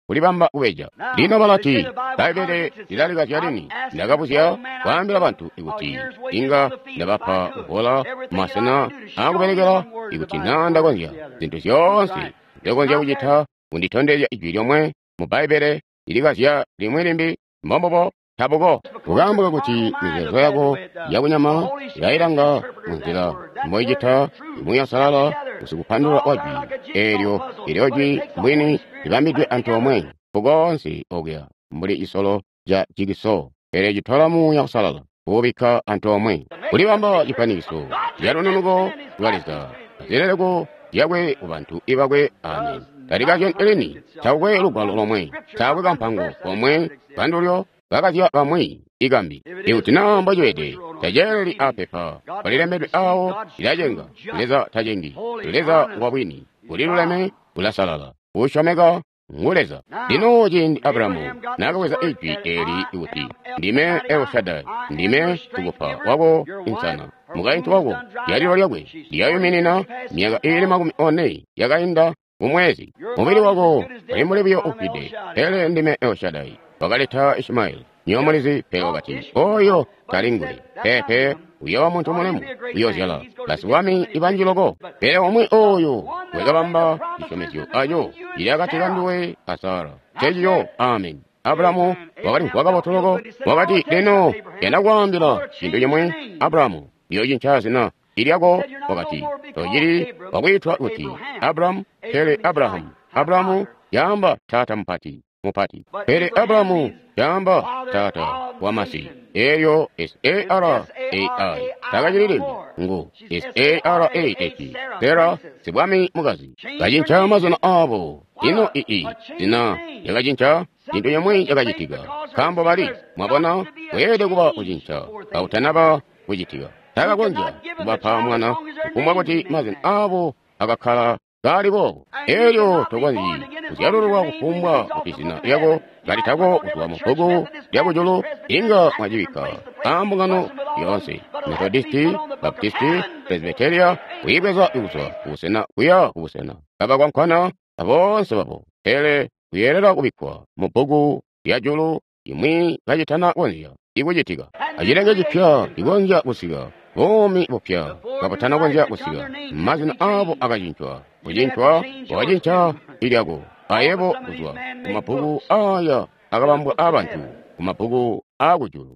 [SPEAKER 1] kulibamba kubeja lino balati baibele lidaliga kyalini ndagabuzya kwambira abantu ikuti inga ndabapa kukola masana akuberekera ikuti nandagonzya zintu zyonse ndogonzya kujitha kunditondezya ijwi lyomwe mu baibele ilikazya limwe limbi mbombobo tabuko kugamba kuti mizezo yako yakunyama yayiranga munzira moyijitha muyasalala usikupandula wajwi eryo ilyojwi mbwini libambidwe anthu omwe kugonsi ogya mbuli isolo ja jigiso ere jitholamu yakusalala kubika anthu omwe kulibamba jipaniso yalununuko lwaliza azerereko yagwe kubantu ibagwe amen talikakyo eleni chakwe lugwalo lomwe chakwe kampango komwe pandulyo kakazya bamwe igambi iutinamba jwete tajereri apepa palilembedwe awo ilajenga kuleza tajengi kuleza wabwini kuliluleme kulasalala ushomeka nguleza lino jindi Abrahamu nakaweza ijwi eri iuti ndime Elshadai ndime tugupa wako insana mugaintu wako yalilo lyagwe liyayuminina miyaga ili makumi one yagainda umwezi mubili wako alimulibyo ufide ele ndime Elshadai wakaleta Ishmaeli nyomalizi pewa bati oyo kalingule pepe uyo wa muntu mulemu uyo zyala basi wami ibanjiloko pele omwe oyo wegabamba ishomesyo ayo ili akatikanduwe asara tejiyo amen Abrahamu wakati wakabotoloko wakati leno yanakwambira chintu yemwe Abrahamu iyo jinchazina ilyako wakati tojiri wakwitwa uti Abrahamu pele Abrahamu Abrahamu yamba tata mpati mupati pele Abrahamu yamba tata wamasi eyo S A R A I takajirili ngo S A R A H Tera sibwami mugazi kajincha mazona abo ino ii ina yakajincha into yamwe yakajitiga kambo bali mwabona wede kuba ujincha autanaba ujitiga takagonja kubapa mwana kumwa kuti mazina abo akakhala galibo eyo togonzi kuzyalulwa kufumbwa kupisina yako galitago kutuwa mufogo yako jolo inga mwajibika ambungano yonse Methodisti Baptisti Presbyteria kuibeza ikuswa kusena kuya kusena kaba kwa mkwana abonse babo ele kuyerera kubikwa mufogo ya jolo imwi gajitana gonzia igujitiga ajirenge jipya igonja kusiga bomi bopya kapatana gonja kusiga mazina abo agajintwa kujintwa wajincha ilyago ayebo kuzwa kumapugu aya agabambwa abantu kumapugu agujulu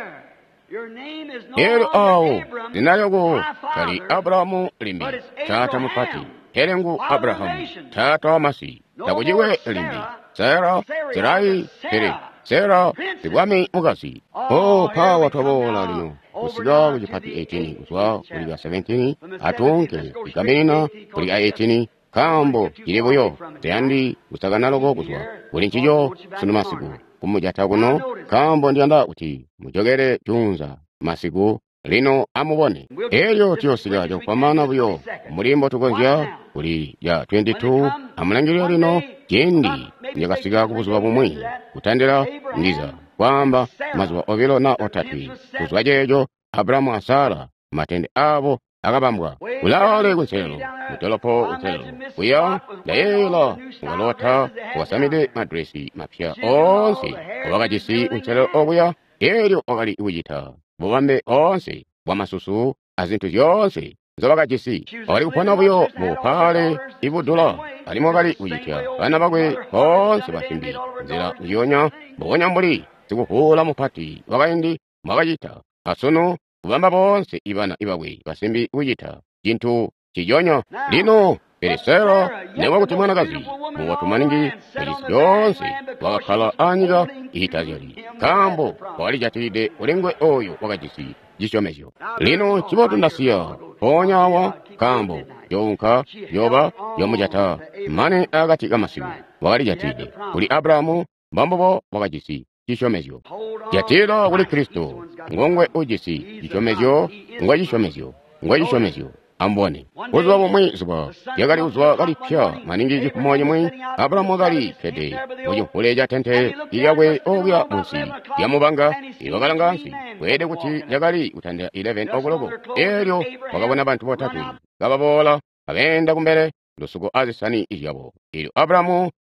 [SPEAKER 1] ero awo zinayogo kali Abrahamu limbi tata mupati herengu Abrahamu tata wamasi takujiwe limbi Sera Serai Tere Sera sibwami mugasi o pawa tobola lino kusiga kujipati eighteen kuzwa kuliga seventeen atunke ikamena kuliga eighteen kambo ilibuyo teandi usaganalogo kuzwa kulinchijo sunu masiku kumujata kuno kambo ndianda uti mujogere tunza masiku lino amubone eyo tiyosiga jokupamana buyo mulimbo tugonzya kuli ya twenty-two amulangiryo lino jendi nyakasiga kubuzwa bumwi kutandira ngiza kwamba mazuwa ovilo na otatu kuzwa jejo Abrahamu asara matende abo akabambwa ulale kunselo mutolopo unselo uya daela walota wasamide madresi mapya onse wakajisi unselo obuya eryo okali ujita bubambe onse wamasusu azintu yonse nzobakajisi okali kupona buyo mupale ibudula alimo kali ujitya bana bagwe onse basimbi nzira yonya bonya mbuli sikuhula mupati wakaindi mwakajita asono kubamba bonse ibana ibagwe basimbi ujita jintu chijonyo lino peresera newa kuti mwanakazi muwatumaningi pelisi yonse wakakhala anyiga ihitazali kambo walijatide ulengwe oyo wakajisi jishomesyo lino chibotu ndasiya ponyawa kambo yonka yoba yomujata mane agati kamasiku walijatide kuli Abrahamu mbambobo wakajisi jishomesyo jatira kuli Kristo ngongwe ujisi jishomesyo ngwe jishomesyo ngwe jishomesyo ambone uzwa bomwe zwa yagali uzwa gali pya maningi jikumoye mwe Abrahamu gali kede oyo kuleja tente iyagwe obya munsi yamubanga ibagalanga nsi wede kuti yagali utanda eleven ogologo eryo wakabona abantu botatu gababola abenda kumbere lusugo azisani ijabo iyo Abrahamu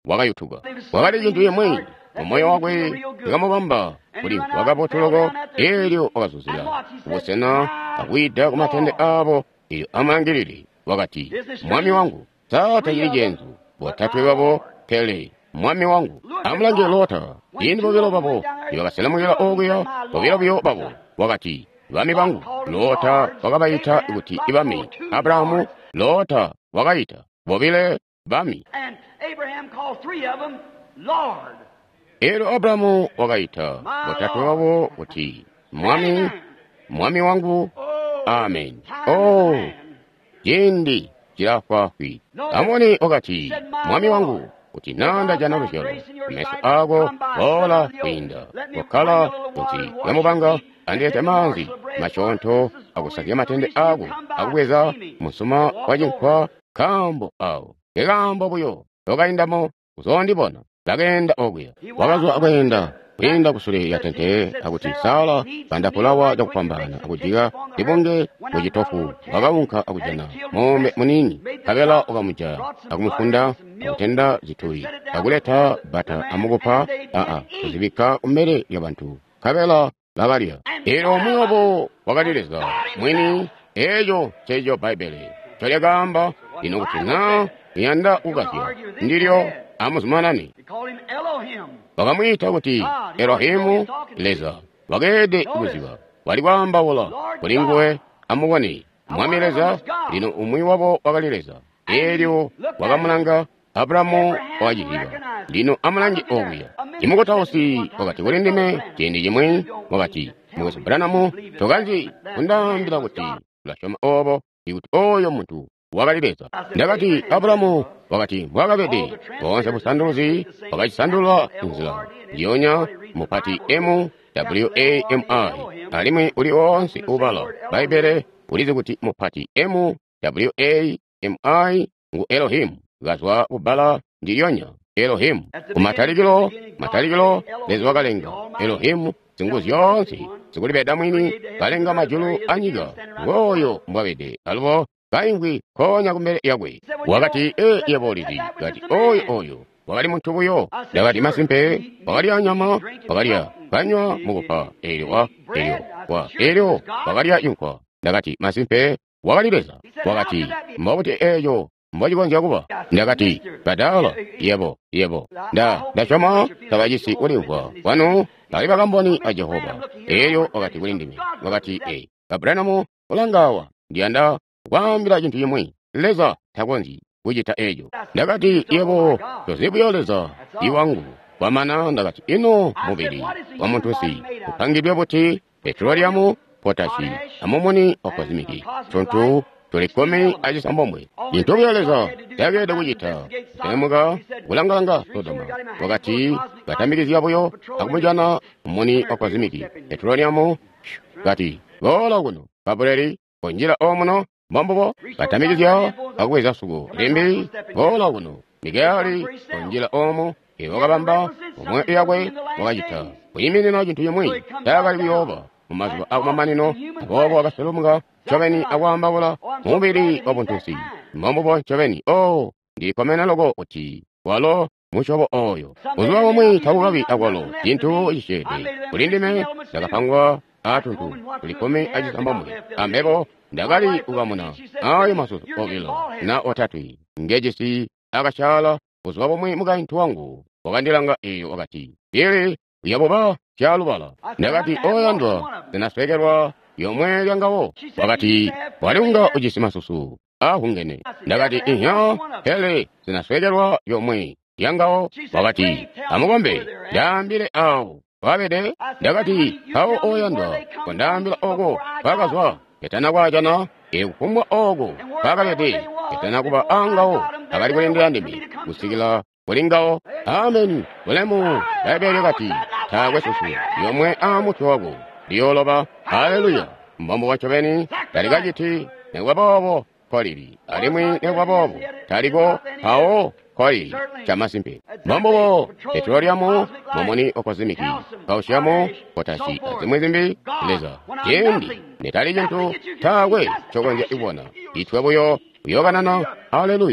[SPEAKER 1] wakayutuka wakati chinthu yemwe umoyo wakwe tikamupamba kuti wakapotoloka elyo wakazuzira kusena akuita kumatende avo iyo amangirire wakati mwami wangu sata ili jenzu botatwewapo tele mwami wangu amulangire lota indi povilo papo iwakaselamukira okuya povilo vyo papo wakati vami vangu lota wakabayita ikuti ivami Abrahamu lota wakayita vovile vami ero Abrahamu wakayita botatwewapo kuti mwami mwami wangu amen oh jindi chilafwafi amoni wakati mwami wangu kuti nanda janalushalo meso ako ola kwinda wakala kuti yamupanga andiyete manzi machonto akusakya matende ako akukweza musuma wajinkwa kambo awo kekambo buyo tokayindamo kuzondibona lakenda okuya wakazwa akuyenda kuyenda kusule yatente akuti sala pandapulawa jakupambana akujiga tibonge kujitofu wakawunka akujana mombe munini kabela okamuja akumufunda akutenda zitui akuleta bata amugopa aa kuzibika umere ya bantu kabela bagalya ero mwobo wakalileza mwini ejo chejo baibele cholyagamba lino kuti na yanda ukasya ndilyo amusumanani wakamwita kuti Elohimu leza wakede kuziwa walikwamba wola kulingwe amukwane mwami leza lino umwi wabo wakalileza elyo wakamulanga Abrahamu wajihiwa lino amulangi okuya imukotausi wakati kulindime chindi chimwe wakati muweso Branamu tokanji kundambira kuti lashoma obo ikuti oyo muntu wakalileza ndakati Abrahamu wakati mwakapede wonse busanduzi wakachisandula nzila ndiyonya mupati emu w a m i alimwe uli wonse ubala baibele ulize kuti mupati emu w a m i ngu Elohimu gazwa ubala ndiyonya Elohimu kumatalikilo matalikilo lezo wakalenga Elohimu zingu zyonse zikulibeda mwini kalenga majulu anyiga woyo mbwabede alubo kaingwi konya kumere yagwe wakati e yebolizi gati oyo oyo wakali muntu buyo yakati masimpe wakali anyama wakali kanywa mugupa elyo wa elyo wa elyo wakali yunkwa yakati masimpe wakali leza wakati mbabuti eyo mbaji kwanza kuba yakati badala yebo yebo da dashoma tabajisi ulinkwa wano taliba kamboni a Jehova elyo wakati kulindime wakati e Abrahamu ulangawa ndianda wambira chintu yemwe leza takonzi kujita ejo ndakati yebo Yosefu yoleza iwangu wamana ndakati ino mubiri wa muntu si kupangidwe buti petroleum potashi amomoni okozimiki chontu tulikome ajisambomwe into byoleza yagede kujita semuga kulangalanga Sodoma wakati gatamirizi yaboyo akumujana omoni okozimiki petroleum gati gola kuno kabreri onjira omuno mambobo batamiriza akweza sugo lembe gola kuno migali onjira omu ewakabamba omwe yakwe wakajita kuyimene na chintu yemwe yakali byoba mumaziba akumamanino abobo akaselumunga choveni akwambawula mubiri obuntusi mambobo choveni o ndikomena logo oti walo mushobo oyo uzuwa omwe tabugabi akwalo chintu ishede kulindime dakapangwa atuntu kulikome ajisambamwe amebo ndagali ugamuna ayo masusu ovilo na otatui ngejesi akashala uzwabo mwe mugaintu wangu wakandilanga iyo wakati ili yaboba chalubala ndakati oyandwa zinaswegerwa yomwe yangawo wakati waliunga ujisi masusu ahungene ndakati inya hele zinaswegerwa yomwe yangawo wakati amugombe yambile awo wabede ndakati hawo oyandwa kondambila ogo pakazwa etana kwajana ekukumwa ogo pakabede etana kuba angawo akali kulendera ndimi kusikila kulingawo amen kulemu ebele kati tagwe susu yomwe amuchogo liyoloba haleluya mbambo wachoveni taligajiti newabobo kolili alimwi newabobo taligo hawo koi chamasimpe mambo petroleum momoni okozimiki kaushamu potashi azimwezimbi leza yendi netali jentu tawe chogonja ibona itwebuyo uyoganana haleluya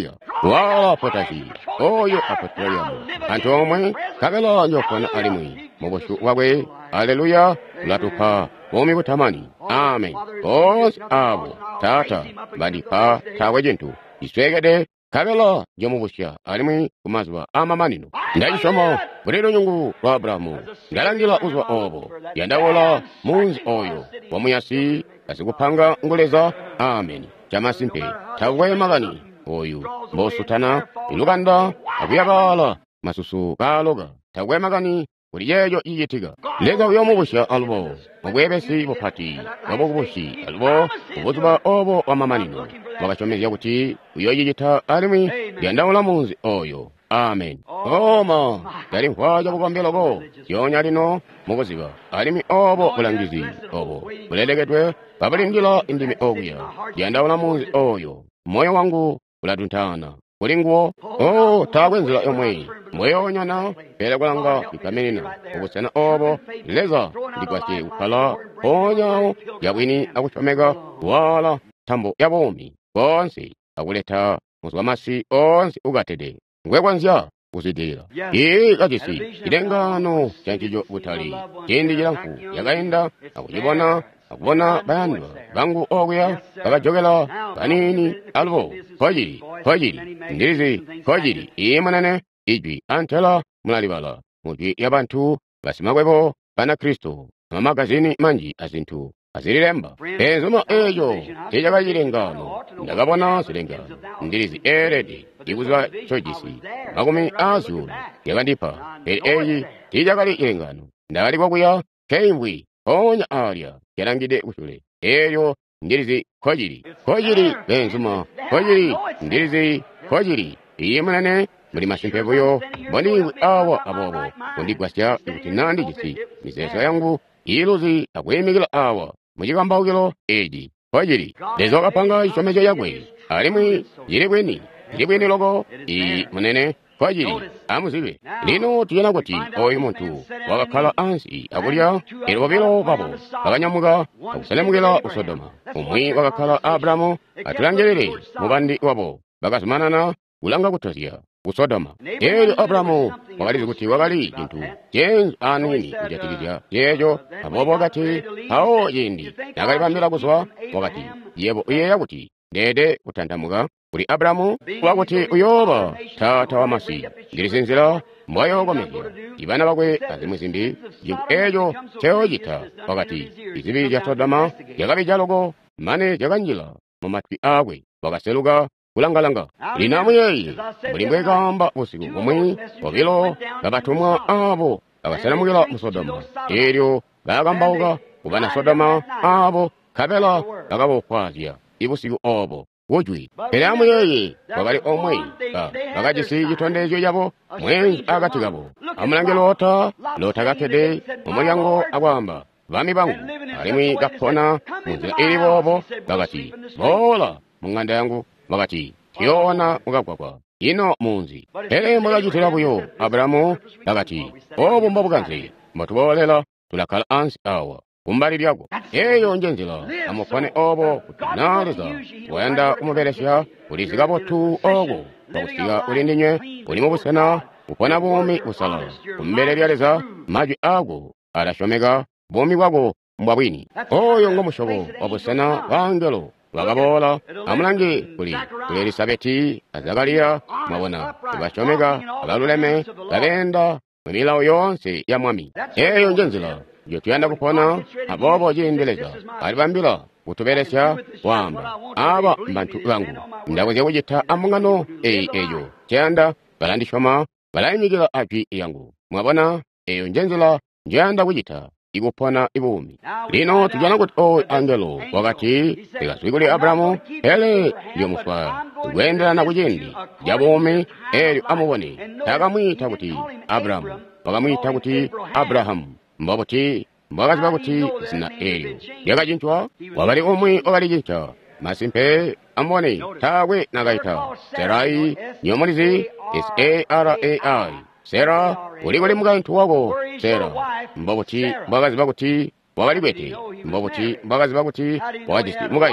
[SPEAKER 1] wala potasi oyo apotoyamu anthu omwe kapelo njofuna alimwi mubushu wabwe aleluya ulatupa bomi butamani amen onse abo tata badipa tawe jintu iswegede kapelo njomubusha alimwi kumazuwa amamanino ndayisomo buliro nyungu lwa Aburahamu ndalandira uzwa obo yandawola munzi oyo wamuyasi kasikupanga ngoleza amen chamasimpe tawe magani oyu mbosutana iluganda akuyabala masusu kaloga tawe magani buli yeyo iyitiga leza byomubusha alubo mubwebesi bupati obubushi alubo obuzuba obo wamamanino bagacomezya kuti uyo yiyita alimwi yandawula munzi oyo amen oma yali nkhwaja bugombelogo yonya lino mubuziba alimi obo bulangizi obo bulelegedwe babulindila indimi oguya yandawula munzi oyo moyo wangu ulatuntana kulingwo o tawenzela yomwe moyo onyana pelegulanga ikamenina ubusena obo leza ndikwashe ukala onyawo yabwini akuchomega wala tambo yabomi konse akuleta muzwamasi onse ugatede ngwekwanzya kuzidira ye kachisi ilengano chanchijo butali chindi jilanku yakaenda akujibona akubona bayandwa bangu oguya bakajogela banini alubo kojiri kojiri ndirizi kojiri imanane ijwi antela mulalibala mujwi yabantu basimagwebo bana Kristo amagazini manji azintu azirilemba enzuma eyo tejagayirengano ndagabona silengano ndirizi eredi ibuzwa chojisi magumi azulu yagandipa eri eyi tijagali irengano ndagali kwakuya keimbwi onya alya yarangide usule eyo ndirizi kojiri kojiri benzuma kojiri ndirizi kojiri iyemanane muri masimpevuyo boni awa abobo undigwasya ikutinandi jisi miseso yangu iluzi akwemigila awa mujigambawugilo eji kojiri lezo kapanga isomejo yagwe alimwi jirebweni jirebweni logo i munene kojiri amuzibe lino tuyena kuti oyo muntu wakakhala ansi akulya elobelo babo bakanyamuka akusalemukira usodoma umwi wakakhala Aburahamu atulangelere mubandi wabo bakasumanana ulanga kutosya usodoma eyo Aburahamu wakalizi kuti wakali jintu jenzu anini kujatikizya yejo abobo wakati awo yindi nakalipambira kuswa wakati yebo iyeya kuti dede kutandamuka kuli Aburahamu wakuti uyoba tata wa masi ngirisinzira mwayo gomezya ibana bakwe azimwizindi jintu ejo cheojita wakati izibi ja Sodoma yakabi jalogo mane jaganjila mumatwi agwe wakaseluga kulangalanga linamu yeye mulimbwe gamba busiku bumwi obilo gabatumwa abo agaselamugila mu Sodoma eryo bagambawuga kubana Sodoma abo kabela gagabokwazya ibusiku obo wojwi elamu yeye wakali omwe bagajisi jitondejo yabo mwenzi agati gabo amulange lota lota gatede omulyango agwamba bami bangu alimwi gakona munzira eri bobo bagati bola munganda yangu bagati tiona mugagwagwa ino munzi ele mwagajitira buyo Aburahamu bagati obo mbabuganze matubolela tulakala ansi awa kumbali lyagwo eyo njenzila amufane obo kutinaleza wenda umuberesya ulizigabo tu ogo bakusiga ulindinywe ulimu busena upona bumi busala kumbele lyaleza majwi ago arashomega bumi bwago mbwabwini oyo ngomushobo wabusena bangelo wagabola amulangi kuli kuli Elisabeti azagaliya mwabona kubashomega abaluleme babenda mwemilawo yonse ya mwami eyo njenzila yo tuyanda kupona abobo jindeleza alibambila kutuberesya wamba aba mbantu bangu ndaweze kujita amungano eyi eyo chanda balandishoma balayimikila api yangu mwabona eyo njenzila njanda kujita igupona ibumi lino tujana kuti o angelo wakati ikaswikuli Aburahamu ele lyomuswa gwendela na kujindi jabumi elyo amubone takamwita kuti Aburahamu wakamwita kuti Aburahamu mbabuti mbagazi babuti zina elyo yakajintwa wakali omwe wakali jincha masimpe ambone tawe nagaita Serai nyomunizi S A R A I Sera ulikuli mugantu wago Sera mbabuti mbagazi babuti wakali bwete mbabuti mbagazi babuti wakajisi mugaintu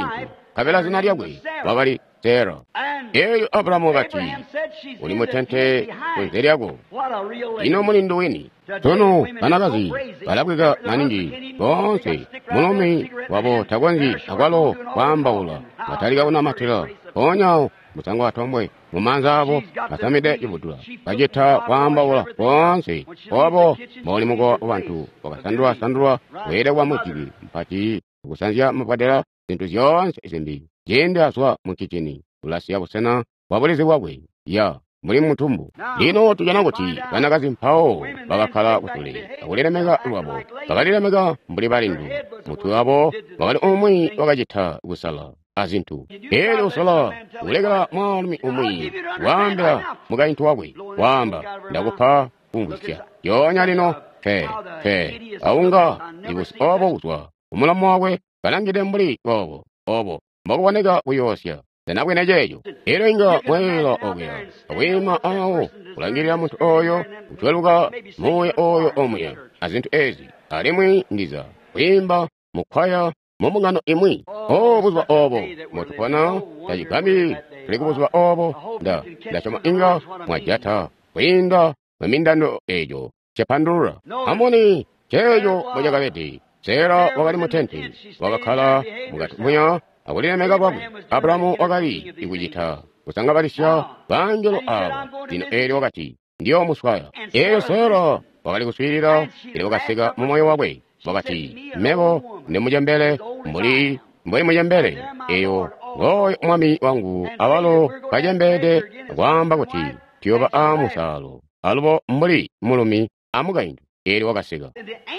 [SPEAKER 1] kapela zina lyabwe wakali Sera. Eyo Abrahamu wakati uli mutente kunze lyako ino mulindo weni tono banakazi balabweka maningi bonse mulomi wabo tagwanzi akwalo kwambawula batalika kuna matira onyawo musango atombwe mumanza abo basamide ibudula bajeta kwambawula bonse obo moli mugo abantu bakasandura sandura were wa mukiri mpati kusanzia mapadera zintu zonse izimbi jende aswa mukichini ulasi yabo sena wabulezi wabwe ya muri mutumbu lino tujana kuti banakazi mpao babakala kutule akulelemeka lwabo bakalelemeka mbuli balindu mutu wabo bakali omwi wakajita gusala azintu ero usala ulegala mwalumi omwi wambira mugayintu wabwe wamba ndakupa kungusya yonya lino fe fe aunga ibusi obo uswa umulamu wabwe balangide mbuli obo obo mbakuboneka buyosya tenabwene jeyo ero inga mwelo ogya awima awo kulangirira muntu oyo utweluka muye oyo omwe azintu ezi alimwi ndiza wimba mukwaya mumungano imwi obuzwa obo mutupona tajikambi tulikubuzwa obo nda ndachoma inga mwajata winda mwemindano ejo chepandura amoni cheyo bojagabeti Sera wakali mutenti wakakala mugatumuya akulelemeka kwabwe Abrahamu wakali ikujita kusanga balisya banjelo abo lino eri wakati ndiyo muswaya eyo Sera wakali kuswirira ili wakasega mumoyo wabwe wakati mebo ndi mujembele mbuli mbuli mujembele eyo ngoyo mwami wangu awalo kajembede kwamba kuti tiyoba amusalo alubo mbuli mulumi amugayindu eri wakasega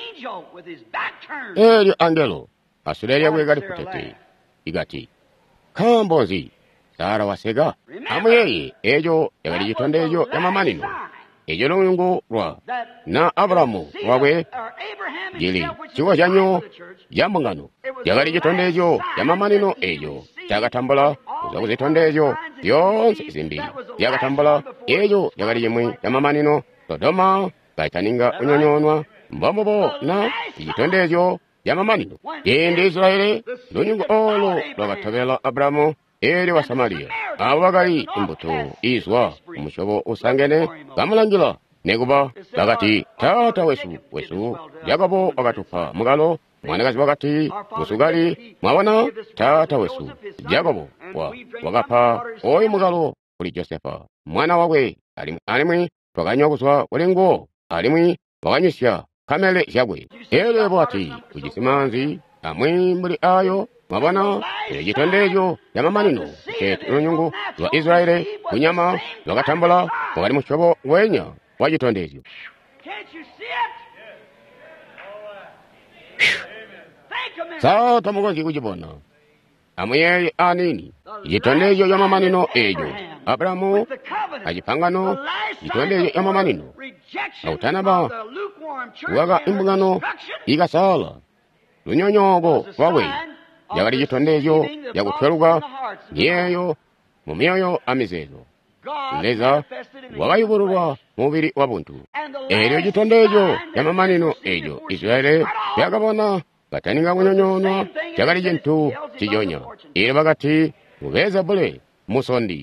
[SPEAKER 1] eri angelo asulelia kwegali kutete igati kambozi Sara wasega amuyeye ejo yagali jitonde ejo yamamanino ejo luyungu lwa na Abrahamu wabwe jili chiwa janyo yamungano yagali jitonde ejo yamamanino ejo yagatambula uza kuzitonde ejo yonse izimbi yagatambula ejo yagali jimwi yamamanino Sodoma kaitaninga unyonyonwa mbamobo na jitonde ejo yamamanino yende Israeli lunyungu olo lwagatobela Abrahamu eri wa Samaria abo bagali imbuto izwa umushobo usangene bamulangira neguba bagati tata wesu wesu Yakobo agatupa mugalo mwanagazi wakati musugali mwabona tata wesu Yakobo wa wagapa oyi mugalo kuli Josefa mwana wawe alimwi twaganywa kuswa walingo alimwi waganyisya kamele yagwe ere bwati kujisimanzi amwi mbuli ayo mwabona ejitondejo yamamanino ketu unyungu wa Israeli kunyama wakatambula wakali mushobo wenya wajitondejo sata mugonzi kujibona amuyeye anini jitondejo yamamanino ejo Abrahamu ajipangano jitondejo yamamanino autanaba waga imbugano igasala lunyonyogo wawe yagali jitondejo yakutweluga nyeyo mumyoyo amizezo leza wagayibululwa mubiri wabuntu eryo jitondejo yamamanino ejo Israeli yakabona bataninga kunyonyonwa yagali jintu chijonya iri bagati mubeza bule musondi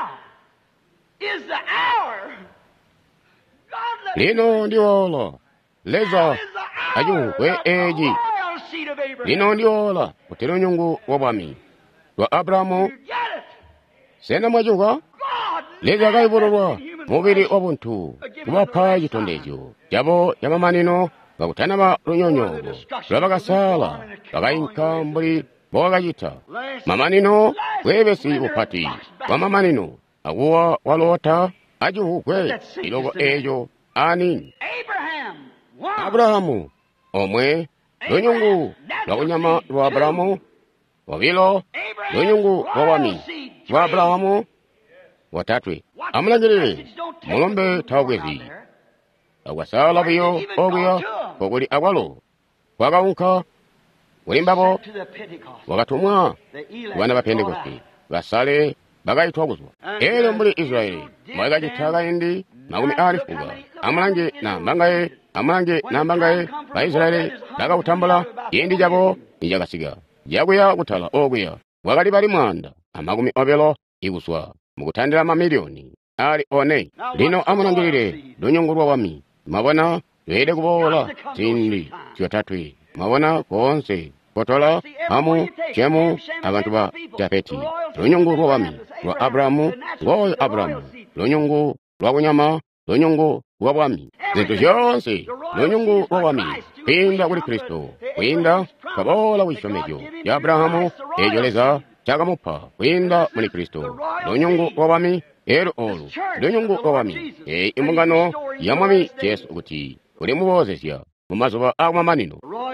[SPEAKER 1] lino ndiwola leza ajuhwe eji lino ndiola utero nyungu wabwami wa Abrahamu sena mwajuga leza gaibolwa mubiri wabuntu kubapa jitondejo jabo yamamanino bakutanaba lunyonyogo lwabagasala bagayinka mbuli bwagayita mamanino webesi upati wamamanino aguwa walota ajuhukwe ilogo ejo anini Abrahamu omwe lunyungu lwakunyama lwa Abrahamu wabilo lunyungu wawami lwa Abrahamu watatwe amulangirire mulombe tawagwezi agwasala buyo ogya oguli agwalo kwagawunka ulimbabo wagatumwa wana bapentekoste basale bagayitwaguzwa ero muri Israeli mwagajitaga indi magumi alifuga amulange na mbangaye amulange na mbangaye ba Israeli bagawutambula indi jabo nijagasiga jagwe ya gutala ogya wakali bali mwanda amakumi obelo ikuswa mukuthandira mamiliyoni ali one lino amunangirire lunyungulwa wami mabona lwede kubola zindi zyotatwi mabona konse kotola hamu chemu abantu ba tapeti lunyungulwa wami lwa Abrahamu ngoyo Abrahamu lunyungu lwa kunyama lunyungu lwa wami zintu zonse lunyungu lwa wami kwinda kuli Kristo kwinda kabola wishomejo ya Abrahamu ejoleza chakamupa kwinda muli Kristo lunyungu lwa wami ero olu lunyungu lwa wami e imungano ya mwami Yesu kuti kuli mubozesya mumazuba akwamanino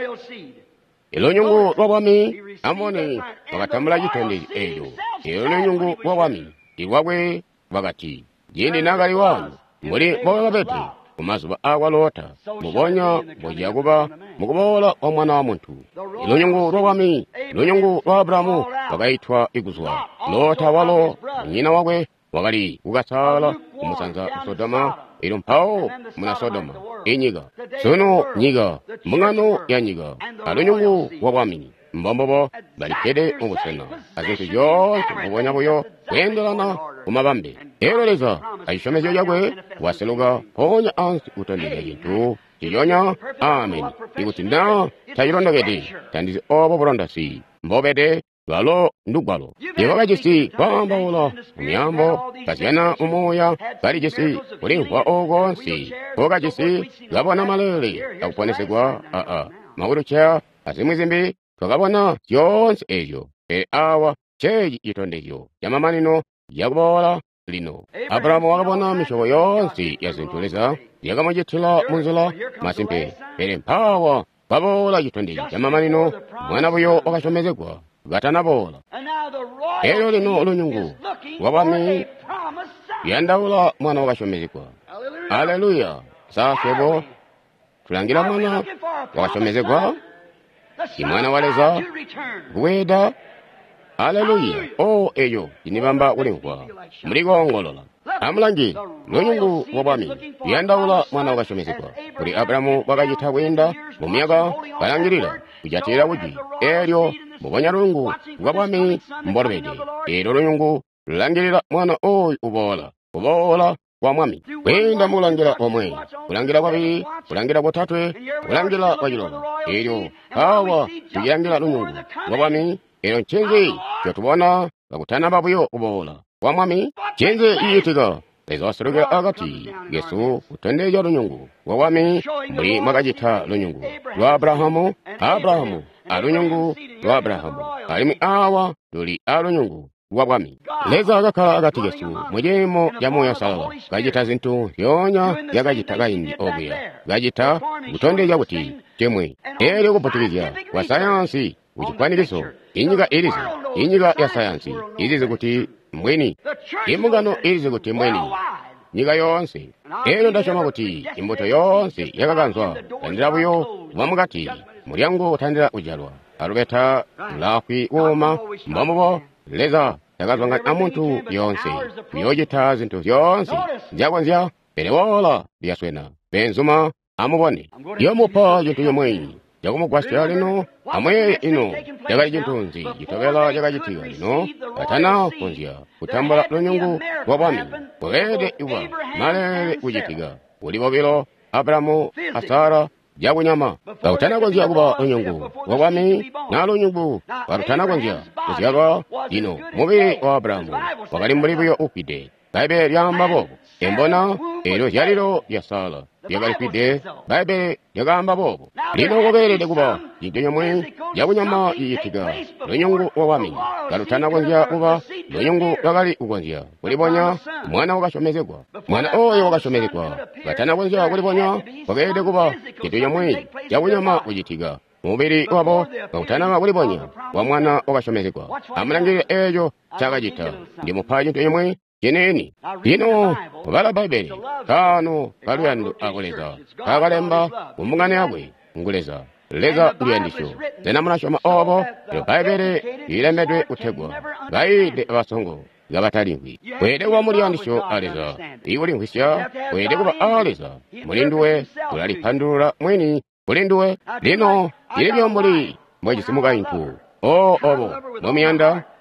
[SPEAKER 1] lunyungu lwa wami amoni wakatambula chitonde ejo ero lunyungu lwa wami iwabwe wakati jindi nagali wanu muli bobapete kumazuba akwalota mubonya bojakuba mukubola wa mwana wa muntu lunyungu lwa wami lunyungu lwa Abrahamu wakaitwa ikuzwa lota walo nyina wakwe wakali kukasala kumusanza Sodoma ilo mpao muna Sodoma inyiga sono nyiga mungano ya nyiga alunyungu wa wami mbombobo balikede mubusena azintu yonse mubonya buyo kwendelana umabambe eroleza aishomezyo yagwe waseluga ponya ansi utandile yintu chiyonya amen ikuti na tayirondogedi tandizi obo burondasi mbobede lwalo ndugwalo yevakajisi kwambaula umyambo kasiyana umuya kalijisi kulinkwa ogonsi kokajisi gabona malele akuponesegwa aa maulucha asimwizimbi twakabona yonse ejo e awa cheji itondejo yamamanino yakubola lino Abrahamu wakabona mishogo yonse yazintuleza yakamujitila munzula masimpe ere mpawa kabola itondejo yamamanino mwana buyo wakashomezegwa gatana bola ero lino olunyungu wabami yandawula mwana wakashomezegwa haleluya sasebo tulangira mwana wakashomezegwa imwana waleza bweda haleluya o eyo inibamba ulinkwa muligongolola amulangi lunyungu wabami yandawula mwana wakashomezegwa kuli Abrahamu wakajita bwenda mumyaga balangirira kujatira buji eryo mubonya lungu wabami mborobede ero lunyungu lulangirira mwana oyo ubola ubola kwa mwami wenda mulangira omwe kulangira babiri kulangira botatwe kulangira bajilola eryo hawa tuyangira lunyungu wabami ero nchenzi kyotubona bakutana babuyo ubola kwa mwami chenze iyitiga ezasirugera agati Yesu kutendeja lunyungu wawami muri magajita lunyungu lwa Abrahamu Abrahamu alunyungu lwa Abrahamu alimi awa luli alunyungu wabwami leza agakala agati Yesu mujemo yamoya salala gajita zintu yonya yagajita gaindi obuya gajita kutondeja kuti temwe eri kuputiliza wa sayansi uchikwanikiso inyiga ilizi inyiga ya sayansi ilizi kuti mbweni imungano ilizi kuti mbweni nyiga yonse eno ndashoma kuti imbuto yonse yakaganzwa tandira buyo wamugati mulyango utandira ujalwa alubeta lakwi woma mbamubo leza yakazwanga amuntu yonse yojita zintu yonse jakwanzya penewola byaswena benzuma amubone yomupa jintu yomwenyi jakumugwasya lino amwe ino jagali jintunzi jitobela jagajitiwa lino atana kunzya kutambula lunyungu wabwami bwede iwa malele ujitiga ulibobilo Abrahamu asara jakunyama bakutana kunzya kuba lunyungu wabwami na lunyungu barutana kunzya kuzyalwa lino mubiri wa Abrahamu wakali mulibuyo upide baibe lyamba bobo embona ero zyaliro lyasala yagalipide baibe yagamba bobo lino goberede kuba jintu nyamwe yakunyama yiyitiga lunyungu wawami garutana kunzya kuba lunyungu lwagali ukunzya kulibonya mwana wakashomezegwa mwana oyo wakashomezegwa gatana kunzya kulibonya goberede kuba jintu nyamwe yakunyama uyitiga mubiri wabo bakutana kulibonya wa mwana wakashomezegwa amulangire ejo chakajita ndi mupa jintu nyamwe jeneni lino bala baibeli kano kalyandu akuleza kakalemba umungane agwe nguleza leza lyandisho tena munashoma obo yo baibeli ilemedwe utegwa gaide abasongo gabatalingwi wede wa mulyandisho aleza iwulingwisya wede kuba aleza mulinduwe kulalipandulula mweni mulinduwe lino ili byombuli mwejisimuga intu o obo nomiyanda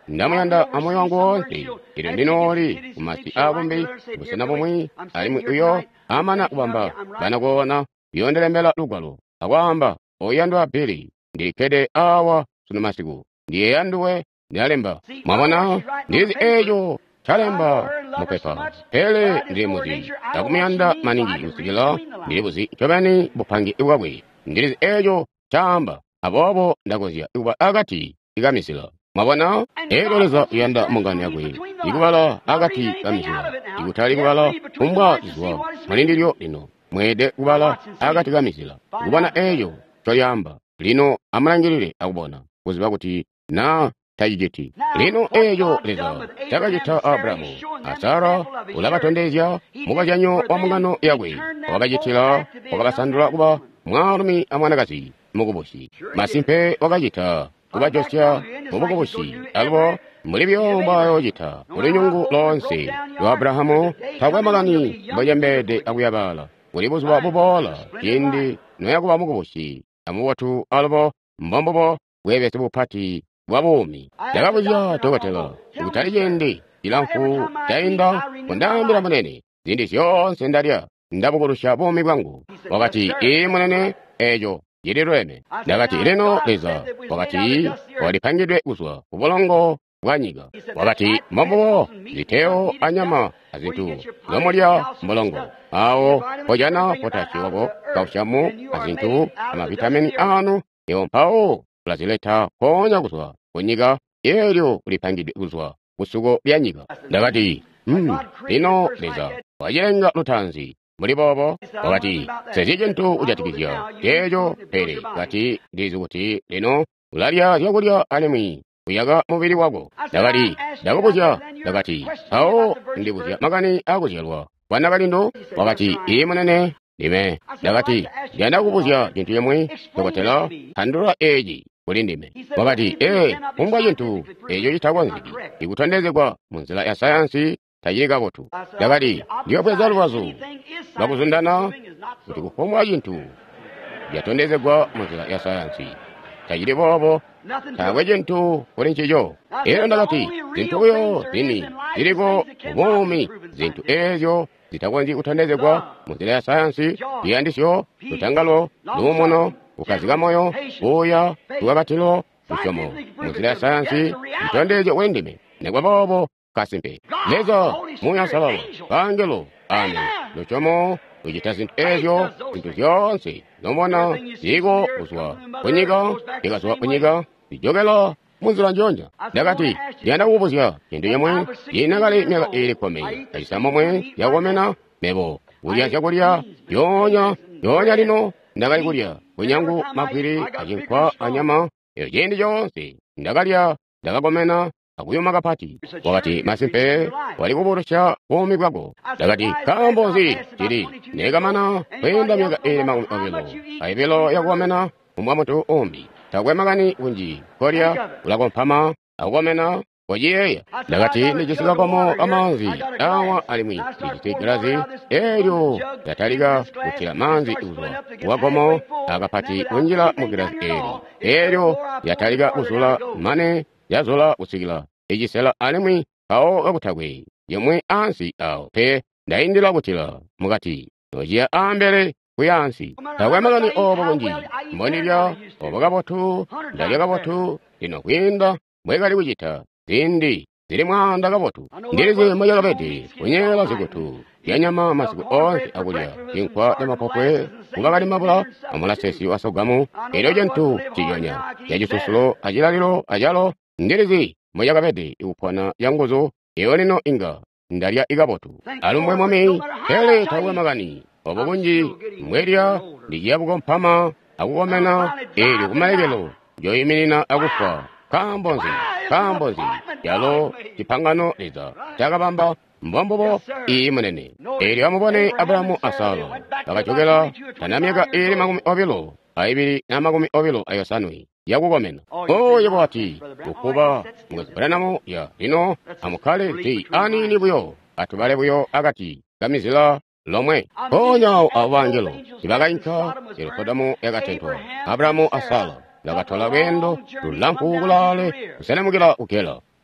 [SPEAKER 1] ndamuyanda amoyo wangu wonse ilo ndinoli kumasi akumbi kusena pomwe alimu uyo amana kubamba kana kuona yondelembela lugwalo akwamba oyandwa apiri ndikede awa suno masiku ndiye yanduwe ndalemba mwamona ndizi ejo chalemba mupepa pele ndiye muzi takumuyanda maningi usigila ndiye buzi chobani bupangi iwabwe ndizi ejo chamba abobo ndakozya iwa agati igamisila mwabona egoleza yanda mungani yakwe ikubala agati gamisila ikutali kubala umbwa izwa malindilyo lino mwede kubala agati gamisila ikubana eyo choyamba lino amulangirire akubona kuziba kuti na tayigeti lino eyo leza chakachita Abrahamu asara ulakatondezya mukajanyo wa mungano yakwe wakachitira wakabasandula kuba mwalumi amwanakazi mukubushi masimpe wakachita kubachosya mubukubushi alibo muli byomba yochita muli nyungu lonse lwa Abrahamu takwemagani mbajambede akuyabala muli buzuwa bubola kindi noyakuba mukubushi amuwatu alibo mbombobo bwebese bupati bwabumi yakabuzya tokatela ikutali jendi ilanfu tainda kundambira munene zindi zyonse ndalya ndabukulusha bumi bwangu wakati i munene ejo yilirweme ndakati lino leza wakati walipangidwe uzwa ubulongo bwanyiga wakati mambo ziteo anyama azintu zomulya mbulongo awo pojana potaki wako kaushamu azintu amavitamini anu ewompawo lazileta konya kuzwa kunyiga elyo ulipangidwe uzwa busugo byanyiga ndakati mm, lino leza wajenga lutanzi muli bobo wakati sezijentu ujatikizya ejo pere kati ndizi kuti lino ulalya zyokulya alimwi kuyaga mubiri wako ndakati ndakubuzya ndakati awo ndibuzya makani akuzyalwa kwana kalindo wakati iyi munene ndime ndakati ndandakubuzya jintu yemwe tokotela handula eji kuli ndime wakati e umbwa jintu ejo yitagwa nziki ikutondezegwa munzira ya sayansi tayika kutu ndakati ndiyo pweza lwazo bakuzundana kuti kupombwa jintu yatondezegwa munzira ya sayansi tayili bobo tawe jintu kuli nchijo ero ndakati zintu uyo zini ziliko ubumi zintu ezo zitakwenzi kutondezegwa munzira ya sayansi iyandisyo lutangalo lumuno ukaziga moyo uya tuwakatilo lushomo munzira ya sayansi itondezo wendime negwa bobo kasimpe leza muya salalo kangelo ame luchomo ujita zintu ezo zintu zyonse zomona zigo uzwa kunyiga ikazwa kunyiga zijogela munzira njonja ndakati yanda kubuzya kintu yemwe yinakale myaka ili kome kayisamo mwe yakomena mebo ulya chakulya yonya yonya lino ndakali kulya kunyangu makwiri ajinkwa anyama eyo jindi jonse ndakalya ndakakomena akuyuma kapati wakati masimpe wali kuburusha bumi bwako ndakati kambozi tili nekamana kwenda myaka ili makumi ovilo aivilo yakukomena umwamutu umbi takwemagani unji kolya ulakomphama akukomena wajiyeya ndakati ndijisikakamo amanzi awa alimwi ndijitigirazi elyo yatalika kuchira manzi uzwa wakomo akapati unjila mugirazi eli elyo yatalika uzula mane yazula usigila ijisela alimwi awo akutagwe yemwe ansi awo pe ndayindila kuchira mukati nojiya ambele kuyansi takwemagani obo kunji mbonilya obo kabotu ndalya kabotu lino kwinda mwekali kuchita zindi zili mwanda kabotu ndilizi moja kapete kunyela zikutu yanyama masiku onse akulya inkwa ya mapopwe kukakali mabula amulasesi wasogamu ilo jentu chiyonya yajisusulo ajilalilo ajalo ndilizi moja kapete ikupwana yanguzo iyo lino inga ndalya ikabotu alumbwe mwami hele tawe magani obo kunji mwelya ndijiya bukomphama akukomena ili kumalekelo joyiminina akufa kambonzi kambonzi yalo chipangano leza chakabamba mbombobo iyi munene ili amubone Abrahamu asalo akachokela kana myaka ili makumi ovilo aibiri na makumi ovilo ayosanui yakukomena oye bwati ukuba mukazipalanamo ya lino amukale ti ani ni buyo atubale buyo akati kamizila lomwe onyawo avangelo ibakayinka yerukodamu yakatentwa Abrahamu asala lakatola bendo lulampu kulale kusenemukila ukela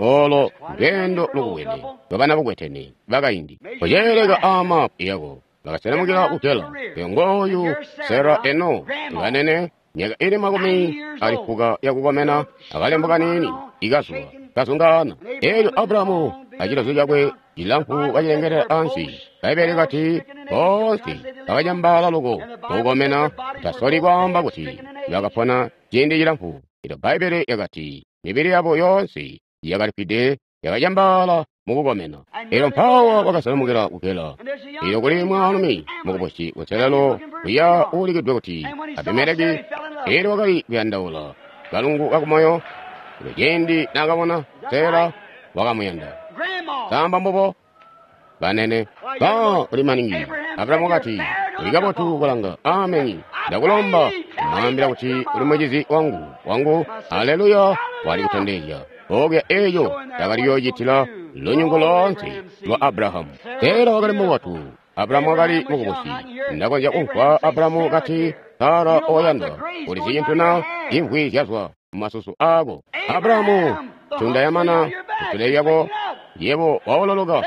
[SPEAKER 1] olo lugendo lukuwene lwabana bukwetene bakayindi oyelega amapu iyako bakaselamukira kutela pengoyu sera eno ibanene nyaka ili makumi alifuka yakukomena akalembuka nini ikasuwa kasungana eyo Abrahamu achita zojakwe ilampu kachilengetera ansi kaipere kati konse kakajambala loko kukomena tasoli kwamba kuti yakafuna chindi chilampu ito baibele yakati mibiri yabo yonse yakalipide yakajambala mukukomena ero mphawa wakasalamukira kukela iyo kuli mwanumi mukupochi utselelo kuya ulikidwe kuti abimeleki ero wakali kuyandaula kalungu kakumoyo lujendi nakabona sera wakamuyanda samba mbopo banene ba ulimaningi Abrahamu wakati ulikapotu kulanga ameni ndakulomba mwambira kuti uli mwejizi wangu wangu haleluya wali kutendeja ogya eyo takaliyoyitila lunyungu lonse lwa Abrahamu tera wakali muwatu Abrahamu wakali mukuposi ndakonja kumfa Abrahamu kati Sara oyanda uli ziyintuna imvwi zyazwa masusu ako Abrahamu tunda yamana kutule yako yebo waololoka